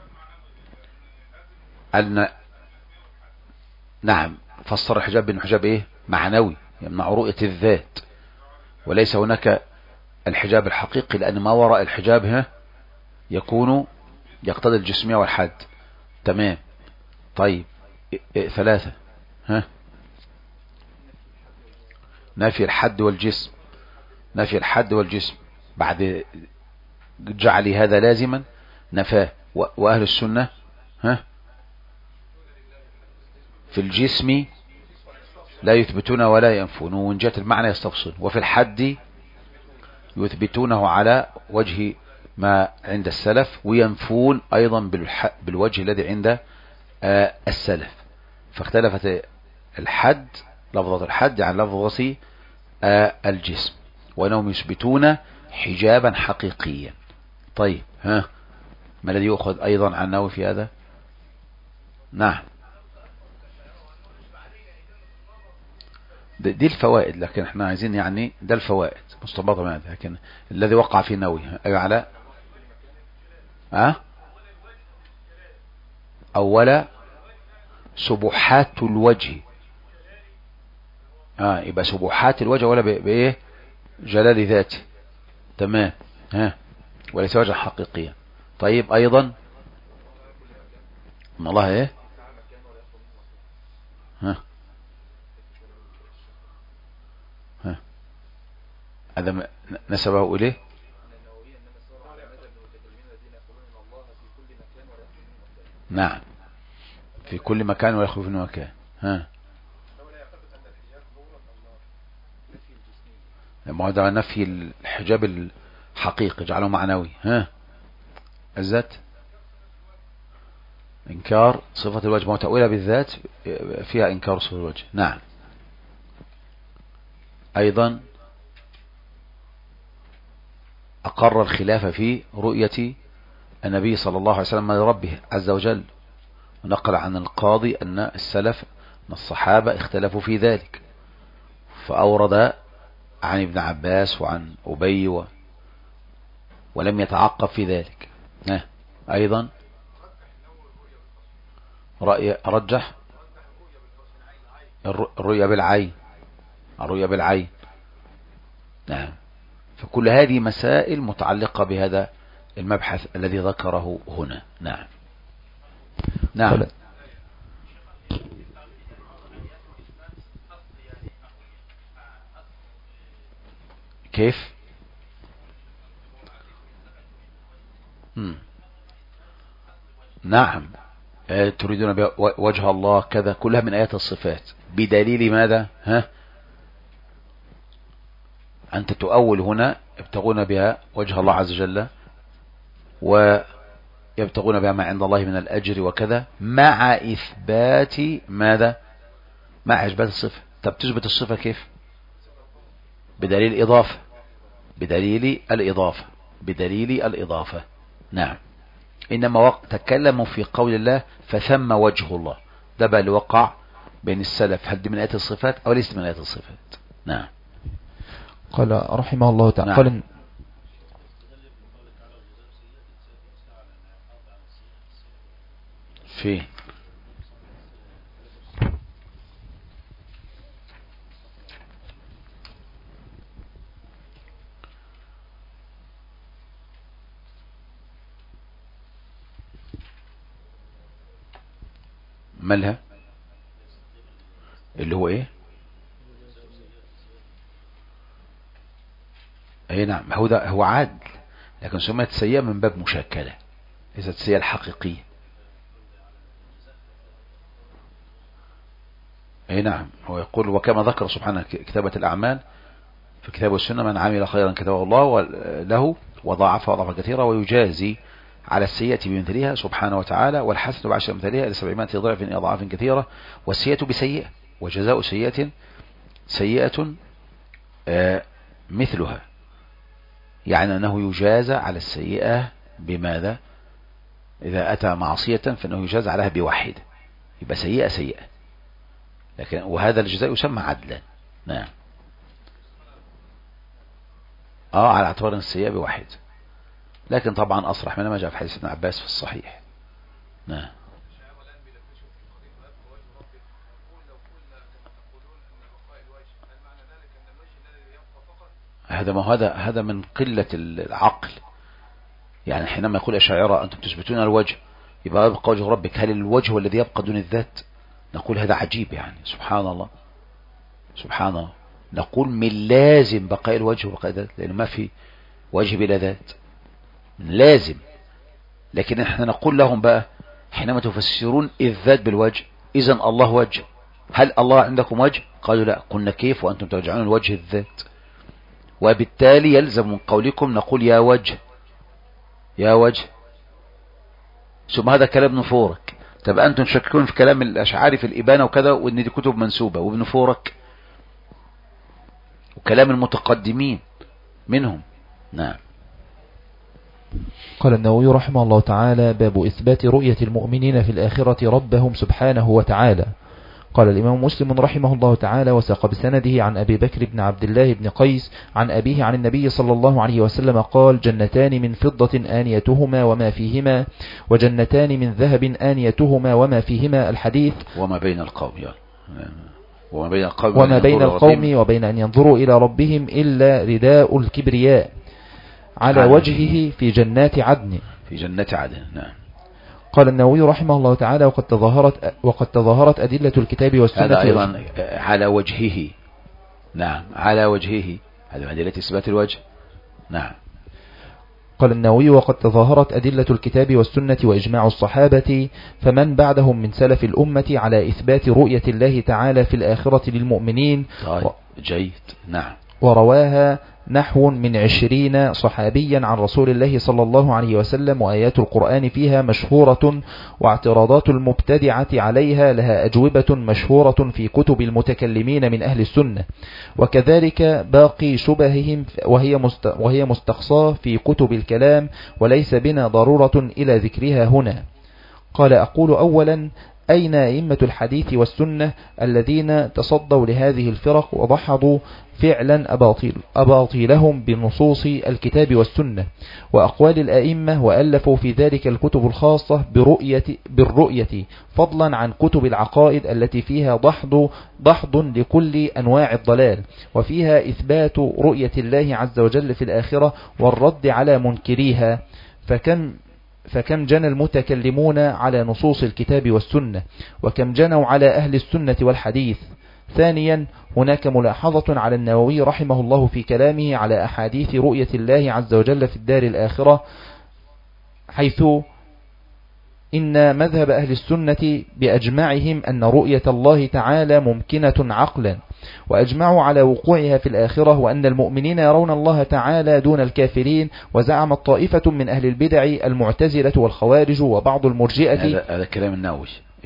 نعم، فسر الحجاب بأنه حجاب معنوي، يمنع رؤية الذات، وليس هناك الحجاب الحقيقي، لأن ما وراء الحجاب يكون يقتضي الجسمية والحد. تمام. طيب ثلاثة، نفي الحد والجسم، نفي الحد والجسم بعد جعل هذا لازما نفاه. وأهل السنة في الجسم لا يثبتون ولا ينفون، وإن جاءت المعنى يستفصل، وفي الحد يثبتونه على وجه ما عند السلف، وينفون أيضا بالوجه الذي عند السلف. فاختلفت الحد، لفظة الحد عن لفظة الجسم، وأنهم يثبتون حجابا حقيقيا. طيب ما الذي يؤخذ أيضا عنه في هذا؟ نعم، دي الفوائد، لكن احنا عايزين يعني ده الفوائد مستنبطة من هذا، لكن الذي وقع في النووي على أولا سبحات الوجه، يبقى سبحات الوجه ولا بإيه؟ جلال ذاته، تمام، وليس وجه حقيقيا. طيب أيضا ان الله هذا نسبه إليه. نعم، في كل مكان ولا يخلو في مكان. ما هو ده نفي الحجاب الحقيقي، جعله معنوي. الذات، إنكار صفة الوجه، ما هو تأويلها بالذات فيها إنكار صفة الوجه. نعم. أيضا أقر الخلاف في رؤية النبي صلى الله عليه وسلم لربه عز وجل، ونقل عن القاضي أن السلف من الصحابة اختلفوا في ذلك، فأورد عن ابن عباس وعن أبي ولم يتعقب في ذلك. أيضا رجح الرؤية بالعين، الرؤية بالعين. نعم. فكل هذه مسائل متعلقة بهذا المبحث الذي ذكره هنا. نعم. نعم. كيف؟ نعم، تريدون وجه الله كذا، كلها من آيات الصفات، بدليل ماذا؟ أنت تؤول هنا يبتغون بها وجه الله عز وجل، يبتغون بها ما عند الله من الأجر وكذا، مع إثبات ماذا؟ مع إثبات الصفة. طب تثبت الصفة كيف؟ بدليل إضافة، بدليل الإضافة، بدليل الإضافة. نعم. إنما وقت تكلموا في قول الله فثم وجه الله، ده بقى اللي وقع بين السلف، هل دي من آيات الصفات أو ليس من آيات الصفات؟ نعم. قال رحمه الله تعالى. نعم. قال في مالها اللي هو ايه؟ اي نعم، هو عدل، لكن سميت سيئة من باب مشاكلة، ليست سيئة الحقيقية. اي نعم. هو يقول وكما ذكر سبحانه كتابة الأعمال في كتاب والسنة، من عمل خيرا كتبه الله له وضاعفها أضعافا كثيرة ويجازي على السيئة بمثلها سبحانه وتعالى، والحسنة بعشر أمثالها إلى 700 ضعف أضعاف كثيرة، والسيئة بسيئة وجزاء سيئة سيئة مثلها، يعني أنه يجازى على السيئة بماذا؟ إذا أتى معصية فإنه يجازى عليها بواحدة، يبقى سيئة سيئة، لكن وهذا الجزاء يسمى عدلا. نعم. على اعتبار السيئة بواحد، لكن طبعا أصرح من ما جاء في حديث ابن عباس في الصحيح. نعم. هذا من قلة العقل، يعني حينما يقول الأشاعرة أنتم تثبتون الوجه يبقى يبقى وجه ربك، هل الوجه هو الذي يبقى دون الذات؟ نقول هذا عجيب، يعني سبحان الله سبحان الله. نقول من لازم بقاء الوجه وبقاء الذات، لأنه ما في وجه بلا ذات، لازم. لكن احنا نقول لهم بقى حينما تفسرون الذات بالوجه، إذن الله وجه، هل الله عندكم وجه؟ قالوا لا. قلنا كيف وأنتم ترجعون الوجه الذات؟ وبالتالي يلزم من قولكم نقول يا وجه يا وجه، ثم هذا كلام ابن فورك. طب أنتم تشككون في كلام الأشعاري في الإبانة وكذا، وإن دي كتب منسوبة، وابن فورك وكلام المتقدمين منهم. نعم. قال النووي رحمه الله تعالى: باب إثبات رؤية المؤمنين في الآخرة ربهم سبحانه وتعالى. قال الإمام مسلم رحمه الله تعالى: وساق بسنده عن أبي بكر بن عبد الله بن قيس عن أبيه عن النبي صلى الله عليه وسلم قال: جنتان من فضة آنيتهما وما فيهما، وجنتان من ذهب آنيتهما وما فيهما. الحديث. وما بين القوم وبين أن ينظروا إلى ربهم إلا رداء الكبرياء على وجهه في جنات عدن. نعم. قال النووي رحمه الله تعالى: وقد تظاهرت أدلة الكتاب والسنة. هذا أيضا على وجهه. نعم، على وجهه، هذا من أدلة إثبات الوجه. نعم. قال النووي: وقد تظاهرت أدلة الكتاب والسنة وإجماع الصحابة فمن بعدهم من سلف الأمة على إثبات رؤية الله تعالى في الآخرة للمؤمنين. طيب. جيد. نعم. ورواها نحو من 20 صحابيا عن رسول الله صلى الله عليه وسلم، وآيات القرآن فيها مشهورة، واعتراضات المبتدعة عليها لها أجوبة مشهورة في كتب المتكلمين من أهل السنة، وكذلك باقي شبههم وهي مستقصاة في كتب الكلام، وليس بنا ضرورة إلى ذكرها هنا. قال: أقول أولا: أين أئمة الحديث والسنة الذين تصدوا لهذه الفرق وضحضوا فعلا أباطيلهم بنصوص الكتاب والسنة وأقوال الأئمة، وألفوا في ذلك الكتب الخاصة بالرؤية، فضلا عن كتب العقائد التي فيها دحض لكل أنواع الضلال، وفيها إثبات رؤية الله عز وجل في الآخرة والرد على منكريها. فكم جنى المتكلمون على نصوص الكتاب والسنة، وكم جنوا على أهل السنة والحديث. ثانيا، هناك ملاحظة على النووي رحمه الله في كلامه على أحاديث رؤية الله عز وجل في الدار الآخرة، إن مذهب أهل السنة بأجمعهم أن رؤية الله تعالى ممكنة عقلا، وأجمعوا على وقوعها في الآخرة، وأن المؤمنين يرون الله تعالى دون الكافرين. وزعمت طائفة من أهل البدع المعتزلة والخوارج وبعض المرجئة. هذا كلام النووي.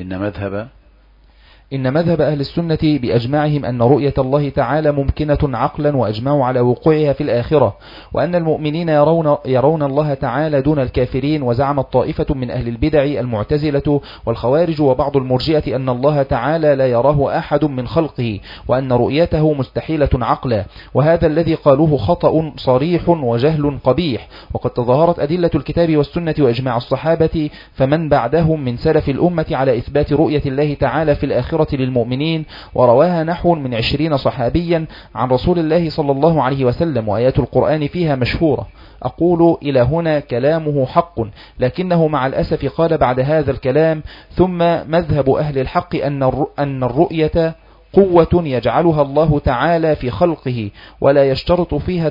إن مذهب أهل السنة بأجمعهم أن رؤية الله تعالى ممكنة عقلا، وأجمعوا على وقوعها في الآخرة، وأن المؤمنين يرون الله تعالى دون الكافرين. وزعمت طائفة من أهل البدع المعتزلة والخوارج وبعض المرجئة أن الله تعالى لا يراه أحد من خلقه، وأن رؤيته مستحيلة عقلا، وهذا الذي قالوه خطأ صريح وجهل قبيح. وقد تظاهرت أدلة الكتاب والسنة وإجماع الصحابة فمن بعدهم من سلف الأمة على إثبات رؤية الله تعالى في الآخرة للمؤمنين، ورواها نحو من 20 صحابيا عن رسول الله صلى الله عليه وسلم، وآيات القرآن فيها مشهورة. أقول إلى هنا كلامه حق، لكنه مع الأسف قال بعد هذا الكلام: ثم مذهب أهل الحق أن الرؤية قوة يجعلها الله تعالى في خلقه، ولا يشترط فيها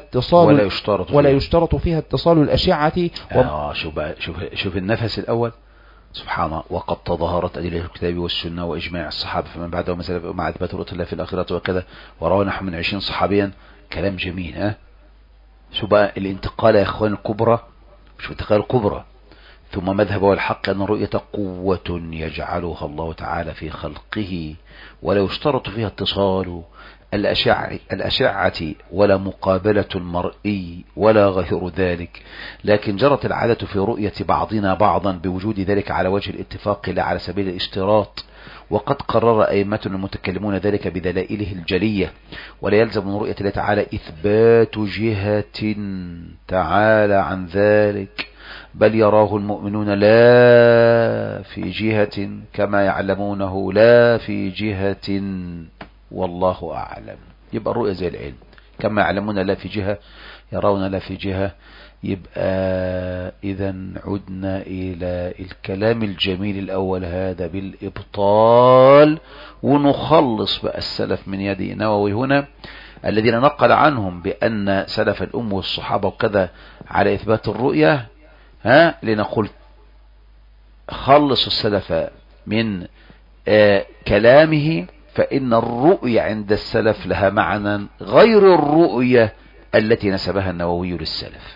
اتصال الأشعة. شوف النفس الأول. سبحان الله. وقد تظاهرت أدلة الكتاب والسنة وإجماع الصحابة فمن بعدهم مع إثبات رؤية الله في الآخرة وكذا، وروى نحو من 20 صحابيا. كلام جميل. شو بقى الانتقال يا إخوان الكبرى؟ مش انتقال الكبرى. ثم مذهب الحق أن الرؤية قوة يجعلها الله تعالى في خلقه، ولا يشترط فيها اتصال الأشعة ولا مقابلة المرئي ولا غير ذلك، لكن جرت العادة في رؤية بعضنا بعضا بوجود ذلك على وجه الاتفاق لا على سبيل الاشتراط. وقد قرر أئمتنا المتكلمون ذلك بدلائله الجلية. ولا يلزم من رؤية الله تعالى إثبات جهة تعالى عن ذلك، بل يراه المؤمنون لا في جهة كما يعلمونه لا في جهة، والله أعلم. يبقى الرؤية زي العلم، كما يعلمون لا في جهة يرون لا في جهة. يبقى إذا عدنا إلى الكلام الجميل الأول هذا بالإبطال، ونخلص بقى السلف من يد نووي هنا الذين نقل عنهم بأن سلف الأم والصحابة وكذا على إثبات الرؤية. لنقول خلص السلف من كلامه، فإن الرؤية عند السلف لها معنى غير الرؤية التي نسبها النووي للسلف.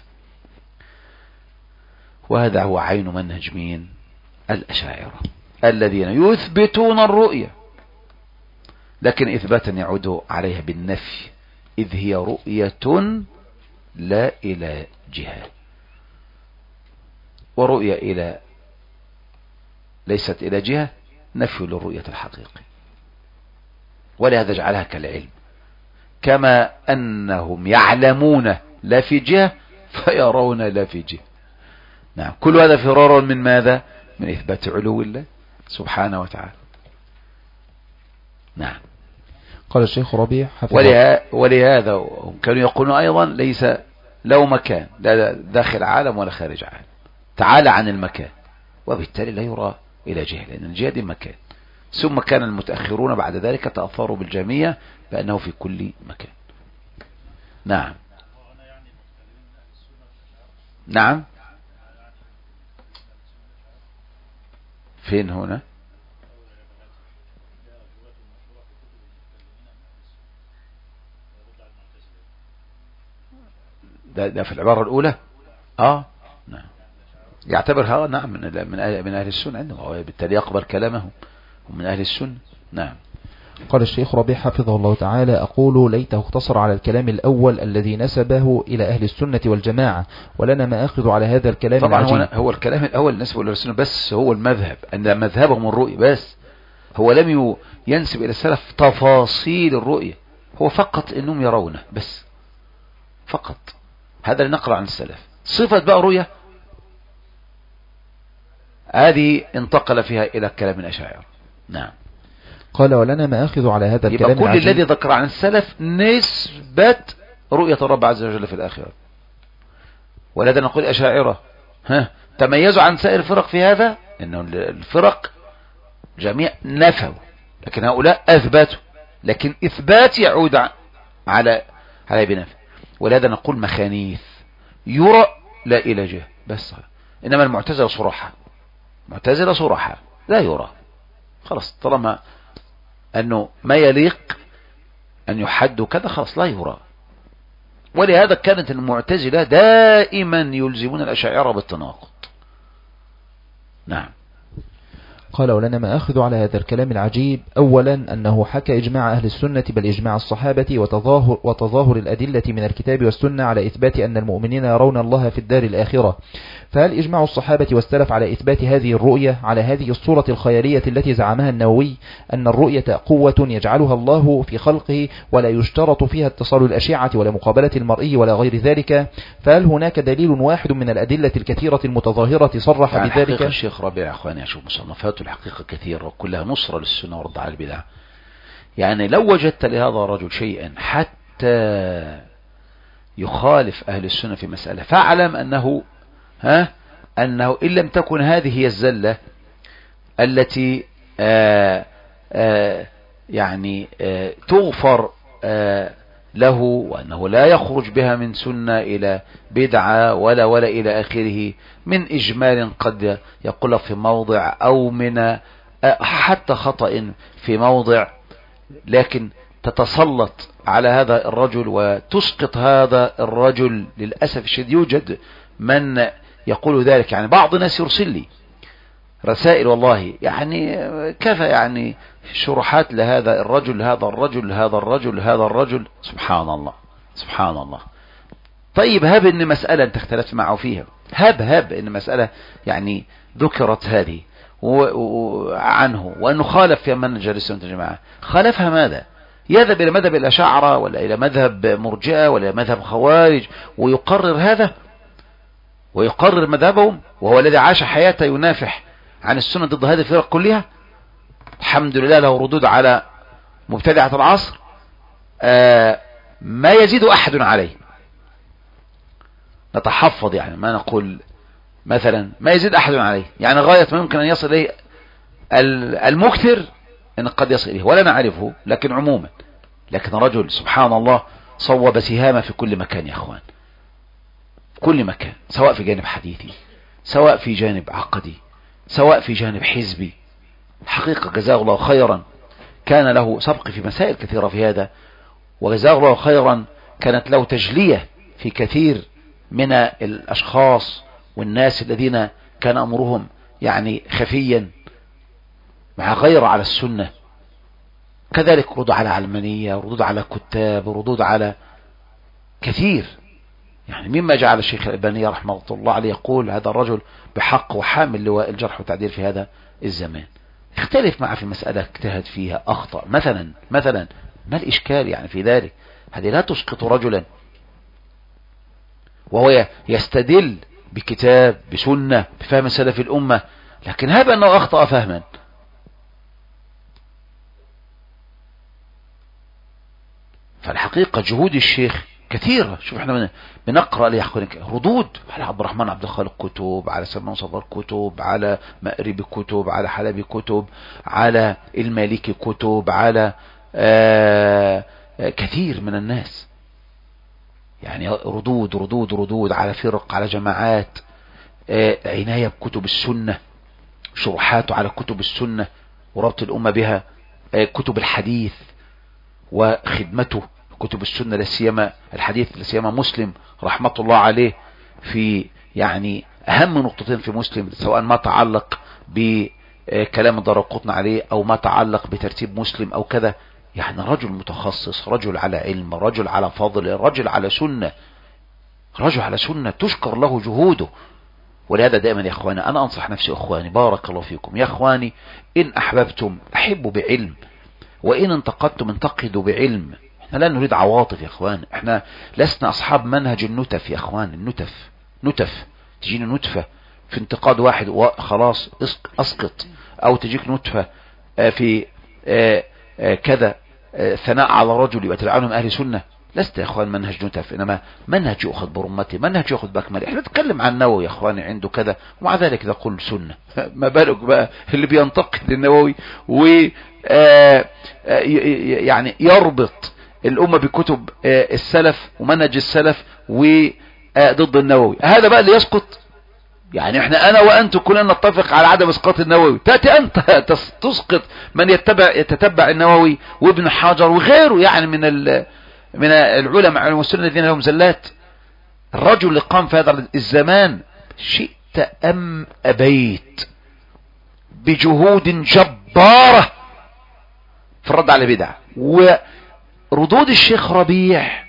وهذا هو عين منهج مين؟ الأشاعرة الذين يثبتون الرؤية، لكن إثباتا يعود عليها بالنفي، إذ هي رؤية لا إلى جهة، ورؤية إلى ليست إلى جهة نفي للرؤية الحقيقي. ولهذا جعلها كالعلم، كما أنهم يعلمون لا في جهة فيرون لا في جهة. نعم، كل هذا فرار من ماذا؟ من إثبات علو الله سبحانه وتعالى. نعم. قال الشيخ ربيع ولهذا كانوا يقولون أيضا ليس له مكان، لا داخل عالم ولا خارج عالم، تعالى عن المكان، وبالتالي لا يرى إلى جهة، لأن الجهة دي مكان. ثم كان المتأخرون بعد ذلك تأثروا بالجميع بأنه في كل مكان. نعم. نعم. فين هنا؟ ده في العبارة الأولى. نعم، يعتبرها نعم من أهل السنة عندهم، وبالتالي يقبل كلامهم ومن أهل السنة. نعم. قال الشيخ ربيع حفظه الله تعالى: أقول ليته اقتصر على الكلام الأول الذي نسبه إلى أهل السنة والجماعة، ولنا ما أخذ على هذا الكلام طبعا العجيب. هو الكلام الأول نسبه إلى السنة، بس هو المذهب أن مذهبهم الرؤية، بس هو لم ينسب إلى السلف تفاصيل الرؤية، هو فقط أنهم يرونه بس فقط. هذا اللي نقرأ عن السلف. صفة بقى رؤية هذه انتقل فيها إلى كلام الأشاعرة. نعم. قال: ولنا ما أخذ على هذا الكلام يبقى كل الذي ذكر عن السلف نسبة رؤية الرب عز وجل في الآخرة. ولذا نقول الأشاعرة تميزوا عن سائر الفرق في هذا، إنه الفرق جميع نفوا، لكن هؤلاء أثبتوا، لكن إثبات يعود على بنفي. ولذا نقول مخانيث، يرى لا إلى جهة بس. إنما المعتزلة صراحة معتزلة صرحة لا يرى، خلاص طالما أنه ما يليق أن يحد كذا خلاص لا يرى. ولهذا كانت المعتزلة دائما يلزمون الأشاعرة بالتناقض. نعم. قال: ولنا ما أخذ على هذا الكلام العجيب. أولا أنه حكى إجماع أهل السنة بل إجماع الصحابة وتظاهر الأدلة من الكتاب والسنة على إثبات أن المؤمنين يرون الله في الدار الآخرة. فهل إجماع الصحابة والسلف على إثبات هذه الرؤية على هذه الصورة الخيالية التي زعمها النووي أن الرؤية قوة يجعلها الله في خلقه ولا يشترط فيها اتصال الأشعة ولا مقابلة المرئي ولا غير ذلك؟ فهل هناك دليل واحد من الأدلة الكثيرة المتظاهرة صرح يعني بذلك؟ الشيخ ربيع أخواني أشوف مصنفاته الحقيقة كثيرة وكلها نصرة للسنة ورد على البدع. يعني لو وجدت لهذا الرجل شيئا حتى يخالف أهل السنة في مسألة فاعلم أنه إن لم تكن هذه هي الزلة التي يعني تغفر له وأنه لا يخرج بها من سنة إلى بدعة ولا إلى آخره من إجمال قد يقول في موضع أو من حتى خطأ في موضع، لكن تتسلط على هذا الرجل وتسقط هذا الرجل. للأسف الشديد يوجد من يقول ذلك. يعني بعض الناس يرسل لي رسائل والله يعني كيف يعني شروحات لهذا الرجل هذا الرجل هذا الرجل هذا الرجل. سبحان الله سبحان الله. طيب هب ان مسألة انت اختلفت معه فيها، هب ان مسألة يعني ذكرت هذه عنه وانه خالف في منهج السنة الجماعة، خالفها ماذا؟ يذهب الى مذهب الاشاعرة ولا الى مذهب مرجئة ولا مذهب خوارج ويقرر هذا ويقرر مذهبهم، وهو الذي عاش حياته ينافح عن السنة ضد هذه الفرق كلها. الحمد لله له ردود على مبتدعة العصر ما يزيد أحد عليه. نتحفظ يعني ما نقول مثلا ما يزيد أحد عليه، يعني غاية ما يمكن أن يصل إليه المكثر إن قد يصل إليه ولا نعرفه، لكن عموما لكن رجل سبحان الله صوب سهامة في كل مكان يا أخوان، كل مكان، سواء في جانب حديثي سواء في جانب عقدي سواء في جانب حزبي. حقيقة جزاه الله خيرا، كان له سبق في مسائل كثيرة في هذا، وجزاه الله خيرا كانت له تجلية في كثير من الأشخاص والناس الذين كان أمرهم يعني خفيا مع غير على السنة. كذلك ردود على علمانية، ردود على كتاب، ردود على كثير. يعني مما جعل الشيخ الألباني رحمه الله عليه يقول هذا الرجل بحق وحامل لواء الجرح والتعديل في هذا الزمان. اختلف معه في مسألة اجتهد فيها أخطأ مثلا ما الإشكال يعني في ذلك؟ هذه لا تسقط رجلا وهو يستدل بكتاب بسنة بفهم سلف الأمة، لكن هذا أنه أخطأ فهما. فالحقيقة جهود الشيخ كثيرة. شوف احنا بنقرأ لي ردود على عبد الرحمن عبد الخالق كتب، على سلمان صدر كتب، على مأرب كتب، على حلبي كتب، على المالكي كتب، على كثير من الناس. يعني ردود على فرق، على جماعات، عناية بكتب السنة، شروحاته على كتب السنة وربط الأمة بها، كتب الحديث وخدمته كتب السنة لسيما الحديث لسيما مسلم رحمة الله عليه في يعني أهم نقطتين في مسلم، سواء ما تعلق بكلام الدارقطني عليه أو ما تعلق بترتيب مسلم أو كذا. يعني رجل متخصص، رجل على علم، رجل على فضل، رجل على سنة تشكر له جهوده. ولهذا دائما يا اخواني انا انصح نفسي اخواني بارك الله فيكم يا اخواني، ان احببتم احبوا بعلم، وان انتقدتم انتقدوا بعلم. احنا لا نريد عواطف يا اخوان، احنا لسنا اصحاب منهج النتف يا اخوان. النتف تجيني نتفة في انتقاد واحد وخلاص اسقط، او تجيك نتفة في كذا ثناء على رجل يبقى تبع عنهم اهل سنة. لست يا اخوان منهج نتف، انما منهج يؤخذ برمته، منهج يؤخذ باكمله. احنا نتكلم عن النووي يا اخواني عنده كذا ومع ذلك نقول سنة. ما بالك بقى اللي بينتقد النووي و يعني يربط الامة بكتب السلف ومنهج السلف وضد النووي، هذا بقى اللي يسقط. يعني احنا انا وانتم كلنا نتفق على عدم اسقاط النووي، تأتي انت تسقط من يتتبع النووي وابن حجر وغيره يعني من العلماء علم السنة الذين لهم زلات. الرجل اللي قام في هذا الزمان شئت ام ابيت بجهود جبارة في الرد على البدع، وردود الشيخ ربيع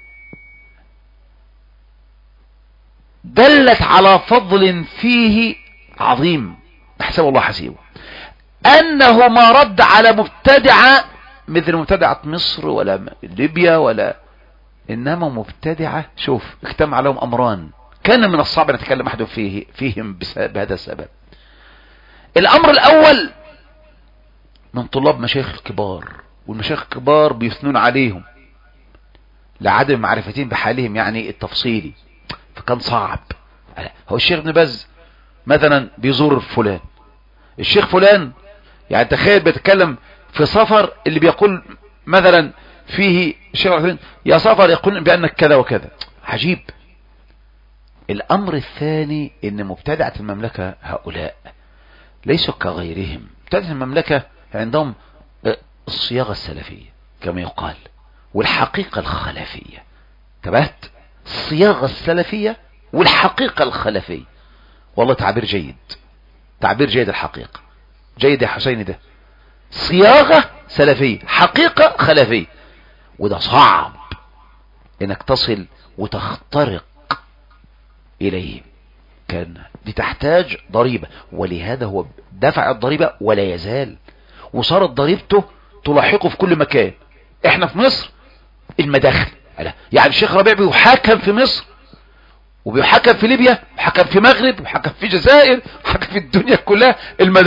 دلت على فضل فيه عظيم حسب الله حسيبه، انه ما رد على مبتدعة مثل مبتدعة مصر ولا ليبيا ولا، انما مبتدعة شوف اجتمع لهم امران كان من الصعب ان نتكلم احد فيهم بهذا السبب. الامر الاول من طلاب مشايخ الكبار، والمشايخ الكبار بيثنون عليهم لعدم معرفتهم بحالهم يعني التفصيلي، فكان صعب. هو الشيخ ابن باز مثلا بيزور فلان، الشيخ فلان يعني تخيل بيتكلم في سفر اللي بيقول مثلا فيه الشيخ فلان يا سفر يقول بأنك كذا وكذا، عجيب. الامر الثاني ان مبتدعة المملكة هؤلاء ليسوا كغيرهم. مبتدعة المملكة عندهم الصياغة السلفية كما يقال والحقيقة الخلفية، تبهت الصياغة السلفية والحقيقة الخلفية. والله تعبير جيد، تعبير جيد، الحقيقة جيد يا حسين، ده صياغة سلفية حقيقة خلفية، وده صعب انك تصل وتخترق اليه، كان بتحتاج ضريبة، ولهذا هو دفع الضريبة ولا يزال، وصارت ضريبته تلاحقه في كل مكان. احنا في مصر المداخل، يعني الشيخ ربيع بيحاكم في مصر وبيحاكم في ليبيا وحكم في مغرب وحكم في الجزائر وحكم في الدنيا كلها،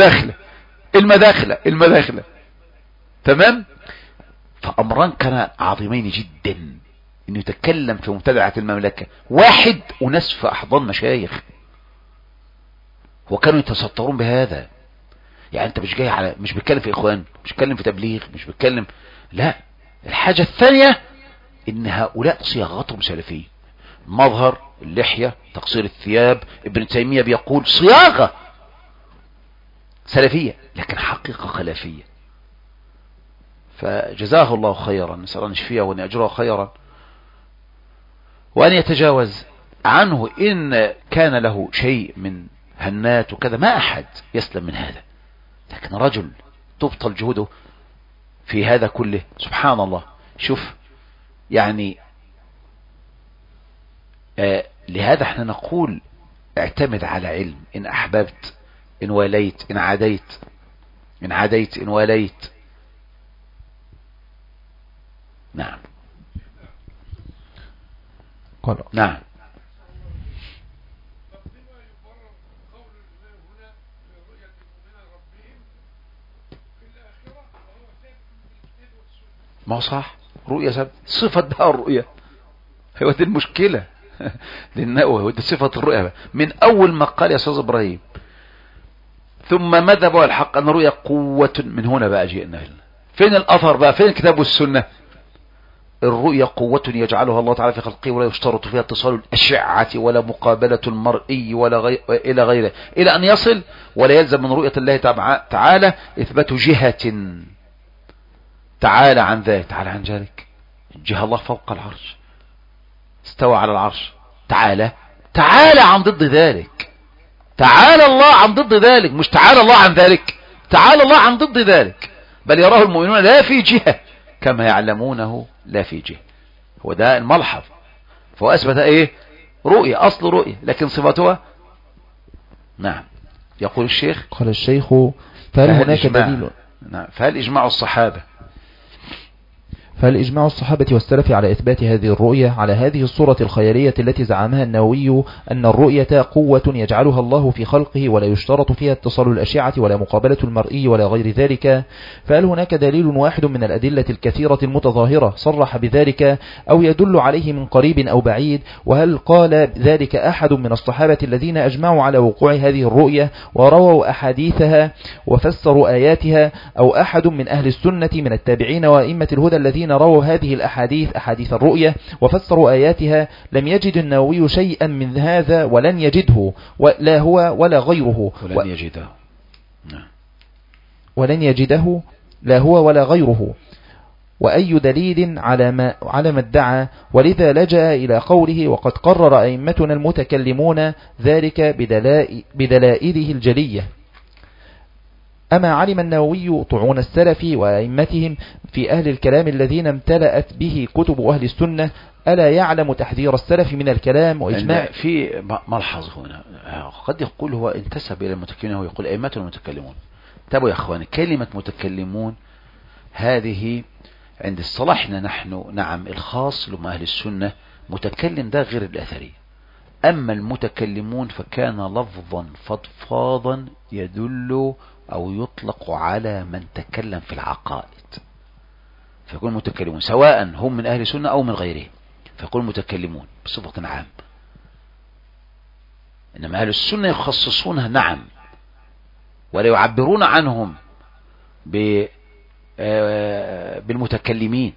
المداخلة تمام. فأمران كان عظيمين جدا انه يتكلم في مبتدعة المملكة، واحد وناس في احضان مشايخ وكانوا يتسترون بهذا. يعني انت مش جاي على، مش بتكلم في اخوان، مش بتكلم في تبليغ، مش بتكلم، لا. الحاجة الثانية ان هؤلاء صياغتهم سلفية، مظهر اللحية، تقصير الثياب، ابن تيمية بيقول صياغة سلفية لكن حقيقة خلافية. فجزاه الله خيرا، نسأل أن يشفيه وأن يأجره خيرا وأن يتجاوز عنه. إن كان له شيء من هنات وكذا ما أحد يسلم من هذا، لكن رجل تبطل جهوده في هذا كله، سبحان الله. شوف يعني لهذا احنا نقول اعتمد على علم، إن أحببت إن واليت، إن عاديت إن واليت. نعم نعم. ما هو صح، رؤية سبب صفة بها الرؤية، هو دي المشكلة لأنه دي صفة الرؤية من أول ما قال يا أستاذ إبراهيم ثم مذهب الحق أن الرؤية قوة. من هنا بقى جئنا، فين الأثر بقى، فين الكتاب والسنة؟ الرؤية قوة يجعلها الله تعالى في خلقه ولا يشترط فيها اتصال الأشعة ولا مقابلة المرئي ولا إلى غيره، إلى أن يصل ولا يلزم من رؤية الله تعالى إثبات جهة تعالى عن ذلك، تعالى عن ذلك. جهة الله فوق العرش، استوى على العرش، تعالى عن ضد ذلك، تعالى الله عن ضد ذلك، مش تعالى الله عن ذلك، تعالى الله عن ضد ذلك. بل يراه المؤمنون لا في جهة كما يعلمونه لا في جهة. هو ده الملحظ. فهو أثبت ايه؟ رؤية، أصل رؤية، لكن صفتها نعم. يقول الشيخ، قال الشيخ فهل هناك دليل؟ نعم. فهل إجماع الصحابة فالإجماع الصحابة والسلف على إثبات هذه الرؤية على هذه الصورة الخيالية التي زعمها النووي أن الرؤية قوة يجعلها الله في خلقه ولا يشترط فيها اتصال الأشعة ولا مقابلة المرئي ولا غير ذلك، فهل هناك دليل واحد من الأدلة الكثيرة المتظاهرة صرح بذلك أو يدل عليه من قريب أو بعيد؟ وهل قال ذلك أحد من الصحابة الذين أجمعوا على وقوع هذه الرؤية ورووا أحاديثها وفسروا آياتها، أو أحد من أهل السنة من التابعين وأئمة الهدى الذين الذين رووا هذه الأحاديث أحاديث الرؤية وفسروا آياتها لم يجد النووي شيئا من هذا ولن يجده لا هو ولا غيره ولن يجده لا هو ولا غيره. وأي دليل على ما ادعى، ولذا لجأ إلى قوله وقد قرر أئمتنا المتكلمون ذلك بدلائله الجلية. أما علم النووي طعون السلف وأئمتهم في أهل الكلام الذين امتلأت به كتب أهل السنة، ألا يعلم تحذير السلف من الكلام وإجماع؟ في ملحظ هنا، قد يقول هو انتسب إلى المتكلمين ويقول أئمتنا المتكلمون. تابوا يا أخواني، كلمة متكلمون هذه عند اصطلاحنا نحن نعم الخاص لما أهل السنة، متكلم ده غير الأثري. أما المتكلمون فكان لفظا فضفاضا يدل أو يطلق على من تكلم في العقائد، فيكون متكلمون سواء هم من أهل السنة أو من غيرهم، فيكون متكلمون بصفة عام. إنما أهل السنة يخصصونها نعم، ولا يعبرون عنهم بالمتكلمين.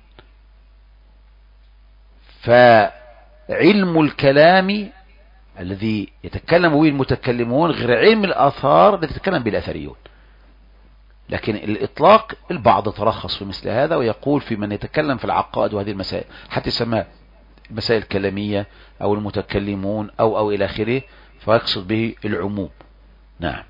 فعلم الكلام الذي يتكلم به المتكلمون غير علم الآثار الذي يتكلم به الأثريون. لكن الإطلاق البعض ترخص في مثل هذا ويقول في من يتكلم في العقائد وهذه المسائل، حتى يسمى المسائل الكلامية أو المتكلمون أو إلى آخره، فيقصد به العموم. نعم.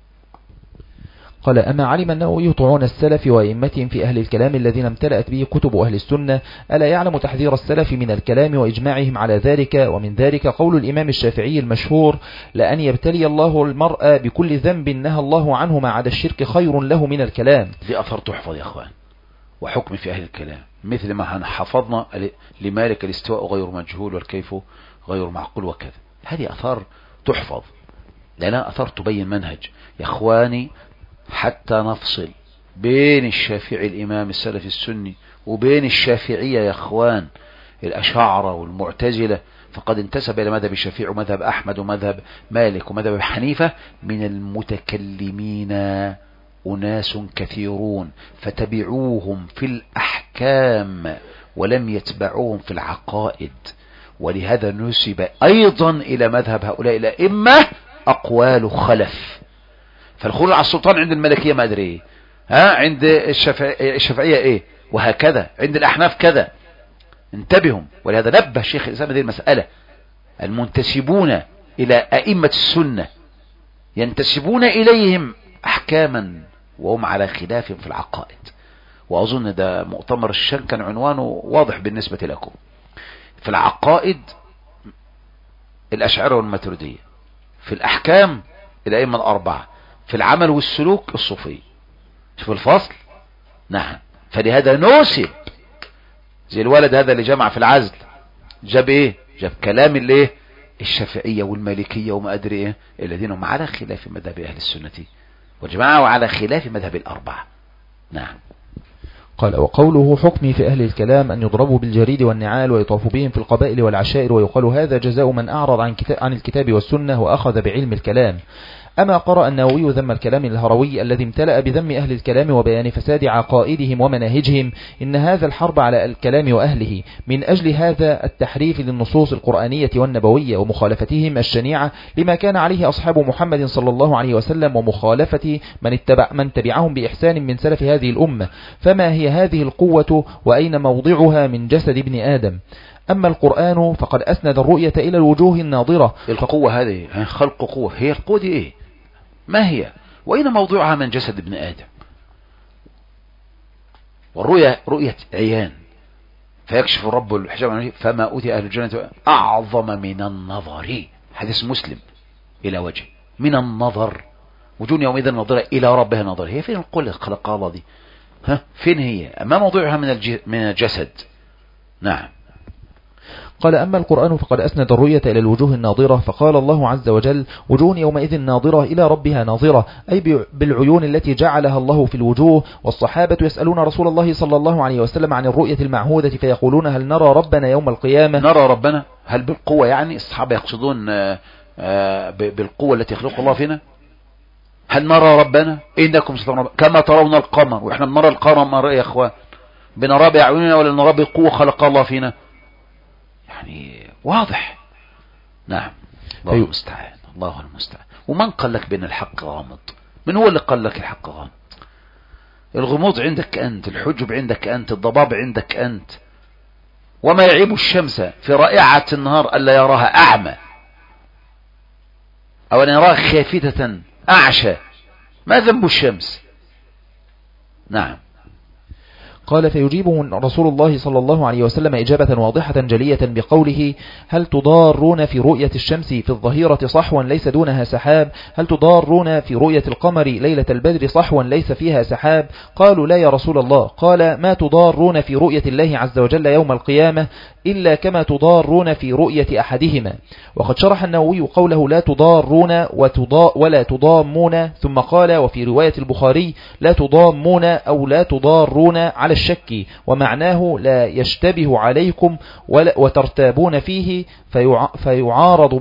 قال أما علم النووي طعون السلف وأئمتهم في أهل الكلام الذين امتلأت به كتب أهل السنة، ألا يعلم تحذير السلف من الكلام وإجماعهم على ذلك؟ ومن ذلك قول الإمام الشافعي المشهور: لأن يبتلي الله المرء بكل ذنب نهى الله عنه ما عدا الشرك خير له من الكلام. دي أثر تحفظ يا أخوان، وحكم في أهل الكلام مثل ما حفظنا لمالك الاستواء غير مجهول والكيف غير معقول وكذا. هذه أثار تحفظ لأنها أثار تبين منهج يا أخواني، حتى نفصل بين الشافعي الإمام السلفي السني وبين الشافعية يا أخوان الأشاعرة والمعتزلة، فقد انتسب إلى مذهب الشافعي ومذهب أحمد ومذهب مالك ومذهب حنيفة من المتكلمين أناس كثيرون، فتبعوهم في الأحكام ولم يتبعوهم في العقائد. ولهذا نسب أيضا إلى مذهب هؤلاء الأئمة أقوال خلف. فالخروج على السلطان عند الملكية ما أدري إيه، عند الشافعية إيه، وهكذا عند الأحناف كذا. انتبهوا. ولهذا نبه شيخ الإسلام هذه المسألة. المنتسبون إلى أئمة السنة ينتسبون إليهم أحكاما وهم على خلاف في العقائد. وأظن ده مؤتمر الشام كان عنوانه واضح بالنسبة لكم. في العقائد الأشاعرة والماتريدية، في الأحكام الأئمة الأربعة، في العمل والسلوك الصوفي. شوف الفصل. نعم. فلهذا نوسب زي الولد هذا اللي جمع في العزل، جاب ايه؟ جاب كلام الايه؟ الشافعية والمالكية وما ادري ايه، الذين هم على خلاف مذهب اهل السنة والجماعة وعلى خلاف مذهب الاربعة. نعم. قال وقوله حكمي في أهل الكلام أن يضربوا بالجريد والنعال ويطاف بهم في القبائل والعشائر، ويقال هذا جزاء من أعرض عن الكتاب والسنة وأخذ بعلم الكلام. أما قرأ النووي ذم الكلام الهروي الذي امتلأ بذم أهل الكلام وبيان فساد عقائدهم ومناهجهم، إن هذا الحرب على الكلام وأهله من أجل هذا التحريف للنصوص القرآنية والنبوية ومخالفتهم الشنيعة لما كان عليه أصحاب محمد صلى الله عليه وسلم، ومخالفة من تبعهم بإحسان من سلف هذه الأمة. فما هي هذه القوة وأين موضعها من جسد ابن آدم؟ أما القرآن فقد أسند الرؤية إلى الوجوه الناضرة. القوة هذه خلق قوة، هي القوة دي إيه؟ ما هي؟ وأين موضوعها من جسد ابن آدم؟ والرؤية رؤية عيان، فيكشف الرب الحجاب فما أوتي أهل الجنة أعظم من النظر. حديث مسلم إلى وجه من النظر، وجون يومئذ ناظرة إلى ربها ناظرة. هي فين القوة خلق الله دي؟ فين هي؟ ما موضوعها من الجسد؟ نعم. قال أما القرآن فقد أسند الرؤية إلى الوجوه الناظرة، فقال الله عز وجل وجوه يومئذ ناظرة إلى ربها ناظرة، أي بالعيون التي جعلها الله في الوجوه. والصحابة يسألون رسول الله صلى الله عليه وسلم عن الرؤية المعهودة فيقولون هل نرى ربنا يوم القيامة؟ نرى ربنا هل بالقوة؟ يعني الصحابة يقصدون بالقوة التي يخلق الله فينا. هل نرى ربنا؟ إنكم سترون كما ترون القمر، وإحنا بنرى القمر يا أخوان. بنراه بأعيننا ولا نراه بقوة خلقها الله فينا؟ يعني واضح. نعم. الله المستعان، الله المستعان. ومن قال لك بأن الحق غامض؟ من هو اللي قال لك الحق غامض؟ الغموض عندك أنت، الحجب عندك أنت، الضباب عندك أنت. وما يعيب الشمس في رائعة النهار ألا يراها أعمى، أو أن يراها خافتة أعشى. ما ذنب الشمس؟ نعم. قال فيجيبه رسول الله صلى الله عليه وسلم إجابة واضحة جلية بقوله: هل تضارون في رؤية الشمس في الظهيرة صحوا ليس دونها سحاب؟ هل تضارون في رؤية القمر ليلة البدر صحوا ليس فيها سحاب؟ قالوا لا يا رسول الله. قال: ما تضارون في رؤية الله عز وجل يوم القيامة إلا كما تضارون في رؤية أحدهما. وقد شرح النووي قوله لا تضارون ولا تضامون، ثم قال: وفي رواية البخاري لا تضامون أو لا تضارون على الشك، ومعناه لا يشتبه عليكم وترتابون فيه فيعارض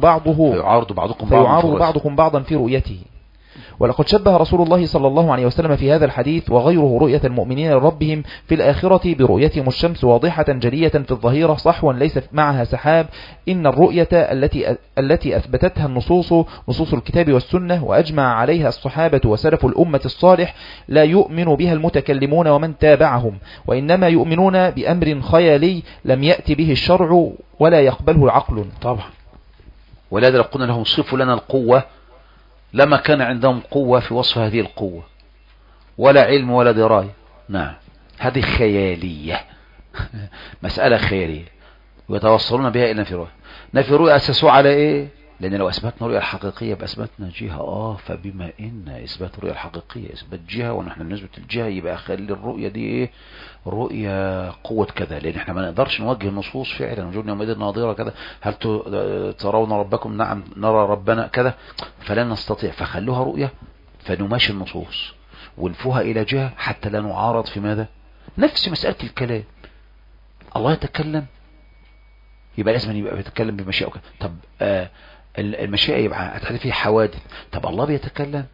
بعضكم بعضا في رؤيته. ولقد شبه رسول الله صلى الله عليه وسلم في هذا الحديث وغيره رؤية المؤمنين لربهم في الآخرة برؤيتهم الشمس واضحة جلية في الظهيرة صحوا ليس معها سحاب. إن الرؤية التي أثبتتها نصوص الكتاب والسنة وأجمع عليها الصحابة وسلف الأمة الصالح لا يؤمن بها المتكلمون ومن تابعهم، وإنما يؤمنون بأمر خيالي لم يأتي به الشرع ولا يقبله العقل. طبعا. ولذا قلنا لهم صفوا لنا القوة، لما كان عندهم قوة في وصف هذه القوة، ولا علم ولا دراية. نعم. هذه خيالية مسألة خيالية ويتوصلون بها إلى نفي رؤية. نفي رؤية أسسوا على إيه؟ لأن لو أثبتنا رؤية الحقيقية بأثبتنا جهة. فبما إن إثبات الرؤية الحقيقية إثبات جهة، ونحن نثبت الجهة، يبقى خلي الرؤية دي إيه؟ رؤية قوة كذا، لأن احنا ما نقدرش نوجه النصوص فعلا. وجودنا يومئذ ناظرة كذا، هل ترون ربكم؟ نعم نرى ربنا كذا، فلا نستطيع. فخلوها رؤية فنماشي النصوص ونفوها إلى جهة حتى لا نعارض في ماذا؟ نفس مسألة الكلام. الله يتكلم، يبقى لازم يبقى يتكلم بمشيئة. طب المشيئة يبقى هتحدث فيه حوادث. طب الله بيتكلم،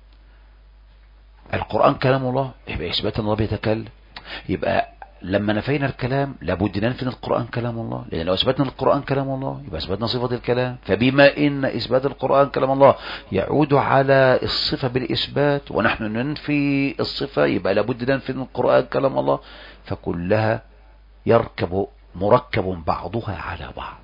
القرآن كلام الله، يبقى إثبات الله بيتكلم. يبقى لما نفينا الكلام لابد ننفي القرآن كلام الله، لأن لو أثبتنا القرآن كلام الله يبقى أثبتنا صفة الكلام. فبما إن إثبات القرآن كلام الله يعود على الصفة بالإثبات، ونحن ننفي الصفة، يبقى لابد ننفي القرآن كلام الله. فكلها مركب بعضها على بعض.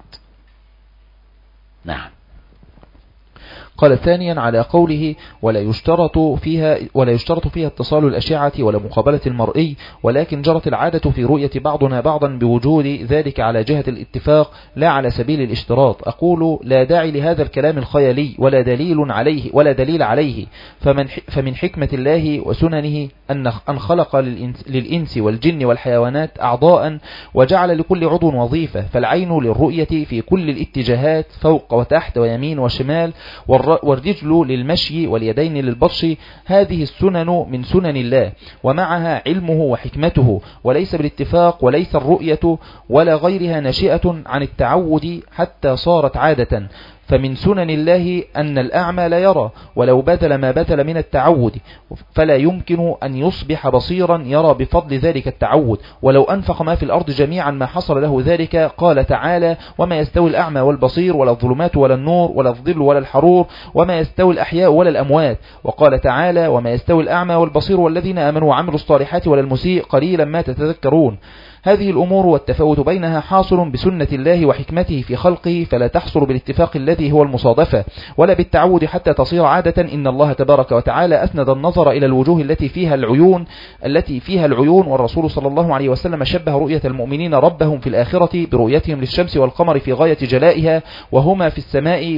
نعم. قال ثانيا على قوله ولا يشترط فيها اتصال الأشعة ولا مقابلة المرئي، ولكن جرت العادة في رؤية بعضنا بعضا بوجود ذلك على جهة الاتفاق لا على سبيل الاشتراط. أقول لا داعي لهذا الكلام الخيالي ولا دليل عليه. فمن حكمة الله وسننه أن خلق للإنس والجن والحيوانات أعضاء وجعل لكل عضو وظيفة، فالعين للرؤية في كل الاتجاهات فوق وتحت ويمين وشمال، والرجل للمشي واليدين للبطش. هذه السنن من سنن الله ومعها علمه وحكمته، وليس بالاتفاق، وليس الرؤية ولا غيرها ناشئة عن التعود حتى صارت عادة. فمن سنن الله أن الأعمى لا يرى ولو بذل ما بذل من التعود، فلا يمكن أن يصبح بصيرا يرى بفضل ذلك التعود ولو أنفق ما في الأرض جميعا ما حصل له ذلك. قال تعالى وما يستوي الأعمى والبصير ولا الظلمات ولا النور ولا الظل ولا الحرور وما يستوي الأحياء ولا الأموات. وقال تعالى وما يستوي الأعمى والبصير والذين آمنوا وعملوا الصالحات ولا المسيء قليلا ما تتذكرون. هذه الأمور والتفاوت بينها حاصل بسنة الله وحكمته في خلقه، فلا تحصل بالاتفاق الذي هو المصادفة ولا بالتعود حتى تصير عادة. إن الله تبارك وتعالى أسند النظر إلى الوجوه التي فيها العيون، والرسول صلى الله عليه وسلم شبه رؤية المؤمنين ربهم في الآخرة برؤيتهم للشمس والقمر في غاية جلائها وهما في السماء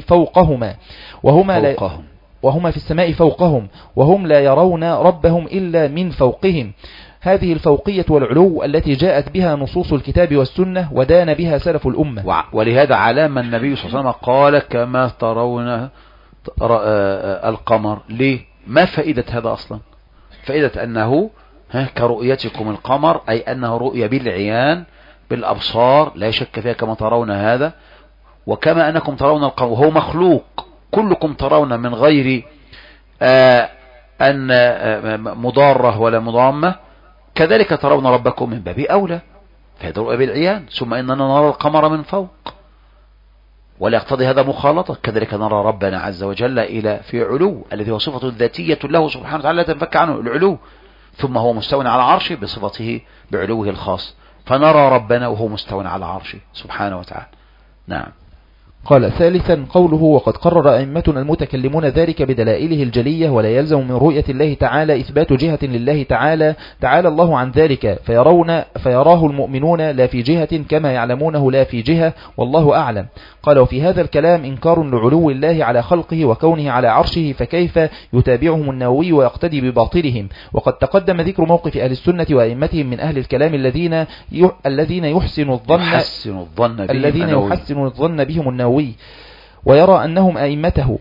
فوقهم وهم لا يرون ربهم إلا من فوقهم. هذه الفوقية والعلو التي جاءت بها نصوص الكتاب والسنة ودان بها سلف الأمة. ولهذا علامة النبي صلى الله عليه وسلم قال كما ترون القمر. ليه؟ ما فائدة هذا أصلا؟ فائدة أنه كرؤيتكم القمر، أي أنه رؤية بالعيان بالأبصار لا شك فيها كما ترون هذا، وكما أنكم ترون القمر وهو مخلوق كلكم ترون من غير أن مضارة ولا مضامة، كذلك ترون ربكم من باب أولى، فهذا رؤيا بالعيان. ثم إننا نرى القمر من فوق، ولا يقتضي هذا مخالطة. كذلك نرى ربنا عز وجل إلى في علو الذي هو صفة ذاتية له سبحانه وتعالى لا تنفك عنه العلو، ثم هو مستوى على عرشه بصفته بعلوه الخاص، فنرى ربنا وهو مستوى على عرشه سبحانه وتعالى. نعم. قال ثالثا قوله وقد قرر أئمتنا المتكلمون ذلك بدلائله الجلية، ولا يلزم من رؤية الله تعالى إثبات جهة لله تعالى الله عن ذلك، فيراه المؤمنون لا في جهة كما يعلمونه لا في جهة، والله أعلم. قال وفي هذا الكلام إنكار لعلو الله على خلقه وكونه على عرشه، فكيف يتابعهم النووي ويقتدي بباطلهم؟ وقد تقدم ذكر موقف أهل السنة وأئمتهم من أهل الكلام الذين يحسن الظن بهم النووي، ويرى أنهم أئمته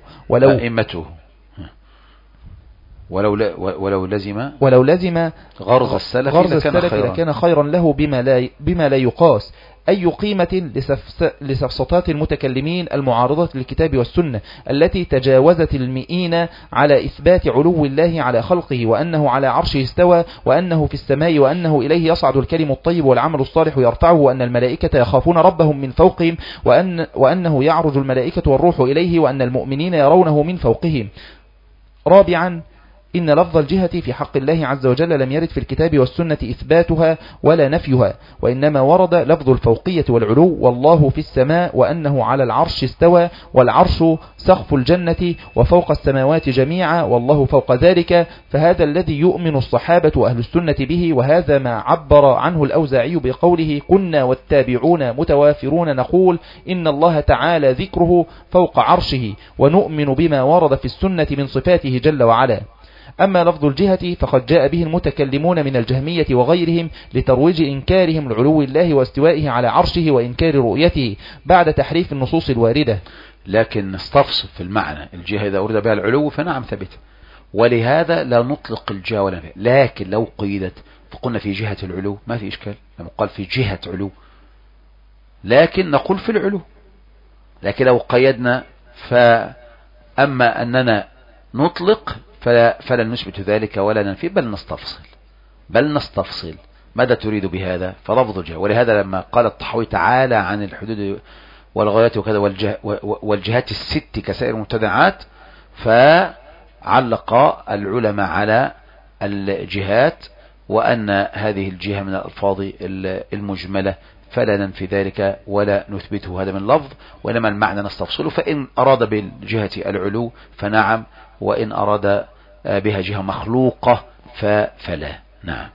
ولو لزم غرض السلف لكان خيرا له بما لا يقاس، أي قيمة لسفسطات المتكلمين المعارضة للكتاب والسنة التي تجاوزت المئين على إثبات علو الله على خلقه، وأنه على عرشه استوى، وأنه في السماء، وأنه إليه يصعد الكلم الطيب والعمل الصالح يرفعه، وأن الملائكة يخافون ربهم من فوقهم، وأنه يعرج الملائكة والروح إليه، وأن المؤمنين يرونه من فوقهم. رابعا إن لفظ الجهة في حق الله عز وجل لم يرد في الكتاب والسنة إثباتها ولا نفيها، وإنما ورد لفظ الفوقية والعلو، والله في السماء، وأنه على العرش استوى، والعرش سقف الجنة وفوق السماوات جميعا، والله فوق ذلك. فهذا الذي يؤمن الصحابة وأهل السنة به، وهذا ما عبر عنه الأوزاعي بقوله كنا والتابعون متوافرون نقول إن الله تعالى ذكره فوق عرشه، ونؤمن بما ورد في السنة من صفاته جل وعلا. أما لفظ الجهة فقد جاء به المتكلمون من الجهمية وغيرهم لترويج إنكارهم لعلو الله واستوائه على عرشه وإنكار رؤيته بعد تحريف النصوص الواردة. لكن نستفصل في المعنى، الجهة إذا أريد بها العلو فنعم ثبت، ولهذا لا نطلق الجهة ولا فيه. لكن لو قيدت فقلنا في جهة العلو ما في إشكال، لما قال في جهة علو، لكن نقول في العلو. لكن لو قيدنا فأما أننا نطلق فلا نثبت ذلك ولا ننفي، بل نستفصل ماذا تريد بهذا، فلفظ الجهة. ولهذا لما قال الطحاوي تعالى عن الحدود والغايات وكذا والجهات الست كسائر المبتدعات، فعلق العلماء على الجهات، وأن هذه الجهة من الألفاظ المجملة، فلا ننفي ذلك ولا نثبته هذا من لفظ، وإنما المعنى نستفصله. فإن أراد بالجهة العلو فنعم، وإن أراد بها جهة مخلوقة فلا. نعم.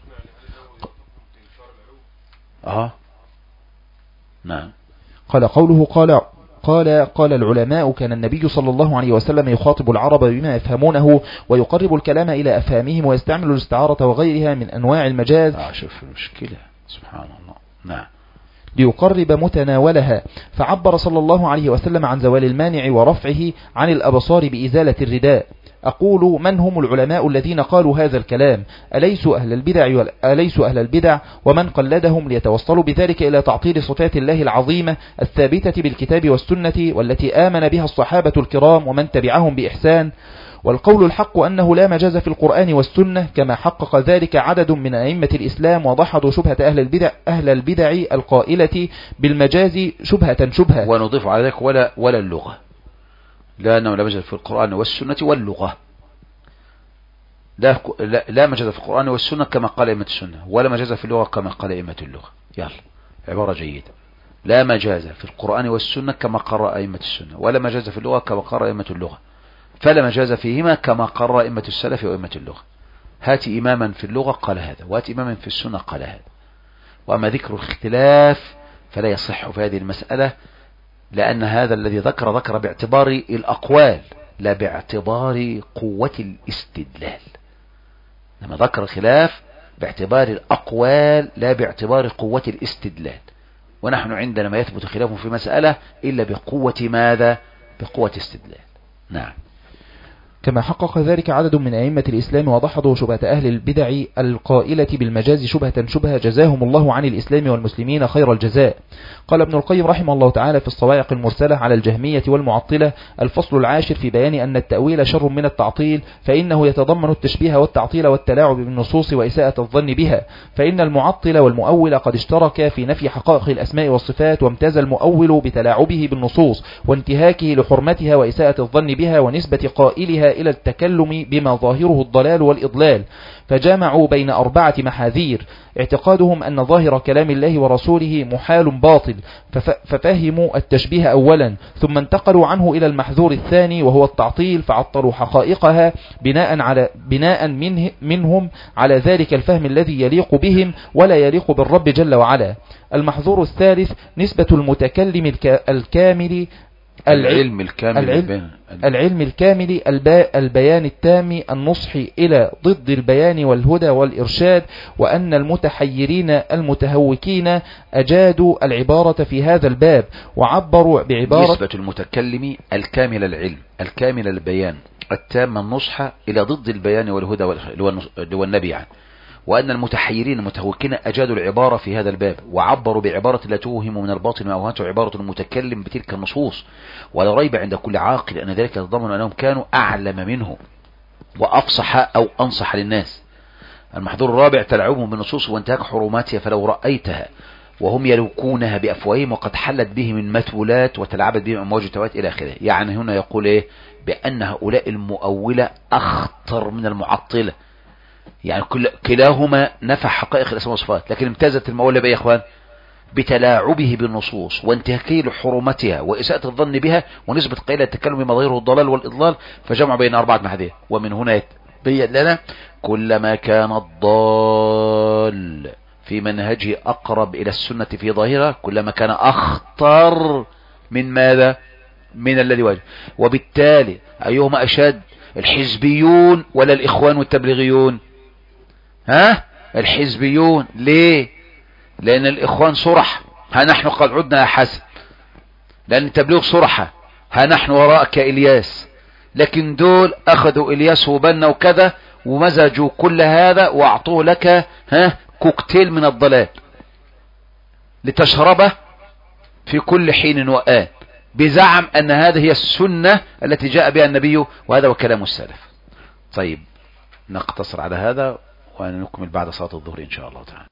نعم. قال قوله قال العلماء كان النبي صلى الله عليه وسلم يخاطب العرب بما يفهمونه، ويقرب الكلام إلى أفهامهم، ويستعمل الاستعارة وغيرها من أنواع المجاز. شوف المشكلة سبحان الله. نعم. ليقرب متناولها، فعبر صلى الله عليه وسلم عن زوال المانع ورفعه عن الأبصار بإزالة الرداء. أقول من هم العلماء الذين قالوا هذا الكلام؟ أليسوا أهل البدع ومن قلدهم ليتوصلوا بذلك إلى تعطيل صفات الله العظيمة الثابتة بالكتاب والسنة، والتي آمن بها الصحابة الكرام ومن تبعهم بإحسان؟ والقول الحق أنه لا مجاز في القرآن والسنة، كما حقق ذلك عدد من أئمة الإسلام، وضحضوا شبهة أهل البدع القائلة بالمجاز شبهة. ونضيف على ذلك ولا اللغة، لأنه لا مجاز في القرآن والسنة واللغة. لا مجاز في القرآن والسنة كما قال أئمة السنة، ولا مجاز في اللغة كما قال أئمة اللغة. يلا عبارة جيدة. لا مجاز في القرآن والسنة كما قرأ أئمة السنة، ولا مجاز في اللغة كما قرأ أئمة اللغة، فلا مجاز فيهما كما قرر أئمة السلف وأئمة اللغة. هات إماما في اللغة قال هذا، وهات إماما في السنة قال هذا. وأما ذكر الاختلاف فلا يصح في هذه المسألة، لأن هذا الذي ذكر باعتبار الأقوال لا باعتبار قوة الاستدلال. لما ذكر الخلاف باعتبار الأقوال لا باعتبار قوة الاستدلال، ونحن عندنا ما يثبت خلاف في مسألة إلا بقوة ماذا؟ بقوة استدلال. نعم. كما حقق ذلك عدد من أئمة الإسلام وضحضوا شبهة أهل البدع القائلة بالمجاز شبهة جزاهم الله عن الإسلام والمسلمين خير الجزاء. قال ابن القيم رحمه الله تعالى في الصواعق المرسلة على الجهمية والمعطلة: الفصل العاشر في بيان أن التأويل شر من التعطيل، فإنه يتضمن التشبيه والتعطيل والتلاعب بالنصوص وإساءة الظن بها، فإن المعطل والمؤول قد اشتركا في نفي حقائق الأسماء والصفات، وامتاز المؤول بتلاعبه بالنصوص وانتهاكه لحرمتها وإساءة الظن بها ونسبة قائلها إلى التكلم بما ظاهره الضلال والإضلال، فجامعوا بين 4 محاذير: اعتقادهم أن ظاهر كلام الله ورسوله محال باطل، ففهموا التشبيه أولا، ثم انتقلوا عنه إلى المحذور الثاني وهو التعطيل، فعطلوا حقائقها بناء منهم على ذلك الفهم الذي يليق بهم ولا يليق بالرب جل وعلا. المحذور الثالث نسبة المتكلم الكامل العلم الكامل البيان التام النصح إلى ضد البيان والهدى والإرشاد، وأن المتحيرين المتهوكين أجادوا العبارة في هذا الباب وعبروا بعبارة نسبة المتكلم الكامل العلم الكامل البيان التام النصح إلى ضد البيان والهدى والنبي يعني، وأن المتحيرين المتهوكين أجادوا العبارة في هذا الباب وعبروا بعبارة لا توهم من الباطن ما أوهمته عبارة المتكلم بتلك النصوص، ولا ريب عند كل عاقل أن ذلك يتضمن أنهم كانوا أعلم منه وأفصح أو أنصح للناس. المحذور الرابع تلعبهم بالنصوص وانتهاك حرماتها، فلو رأيتها وهم يلوكونها بأفواههم وقد حلت بهم المثولات وتلعبت بهم أمواج التوات إلى آخره. يعني هنا يقول إيه؟ بأن هؤلاء المؤولة أخطر من المعطلة، يعني كلاهما نفى حقائق الأسماء والصفات، لكن امتازت المؤولة بأي إخوان؟ بتلاعبه بالنصوص وانتهاكه لحرمتها وإساءة الظن بها ونسبة قيل التكلم بمظاهره الضلال والإضلال، فجمع بين 4 محاذير. ومن هنا يتبين لنا كلما كان الضال في منهجه أقرب إلى السنة في ظاهرة كلما كان أخطر من ماذا؟ من الذي واجه. وبالتالي أيهما أشد، الحزبيون ولا الإخوان والتبليغيون؟ الحزبيون. ليه؟ لأن الإخوان صرح، ها نحن قد عدنا يا حسن، لأن التبليغ صرحة، ها نحن وراءك إلياس، لكن دول أخذوا إلياس وبنا وكذا ومزجوا كل هذا وأعطوه لك كوكتيل من الضلال لتشربه في كل حين وآن، بزعم أن هذه هي السنة التي جاء بها النبي، وهذا وكلام السلف. طيب نقتصر على هذا ونكمل بعد صلاة الظهر إن شاء الله تعالى.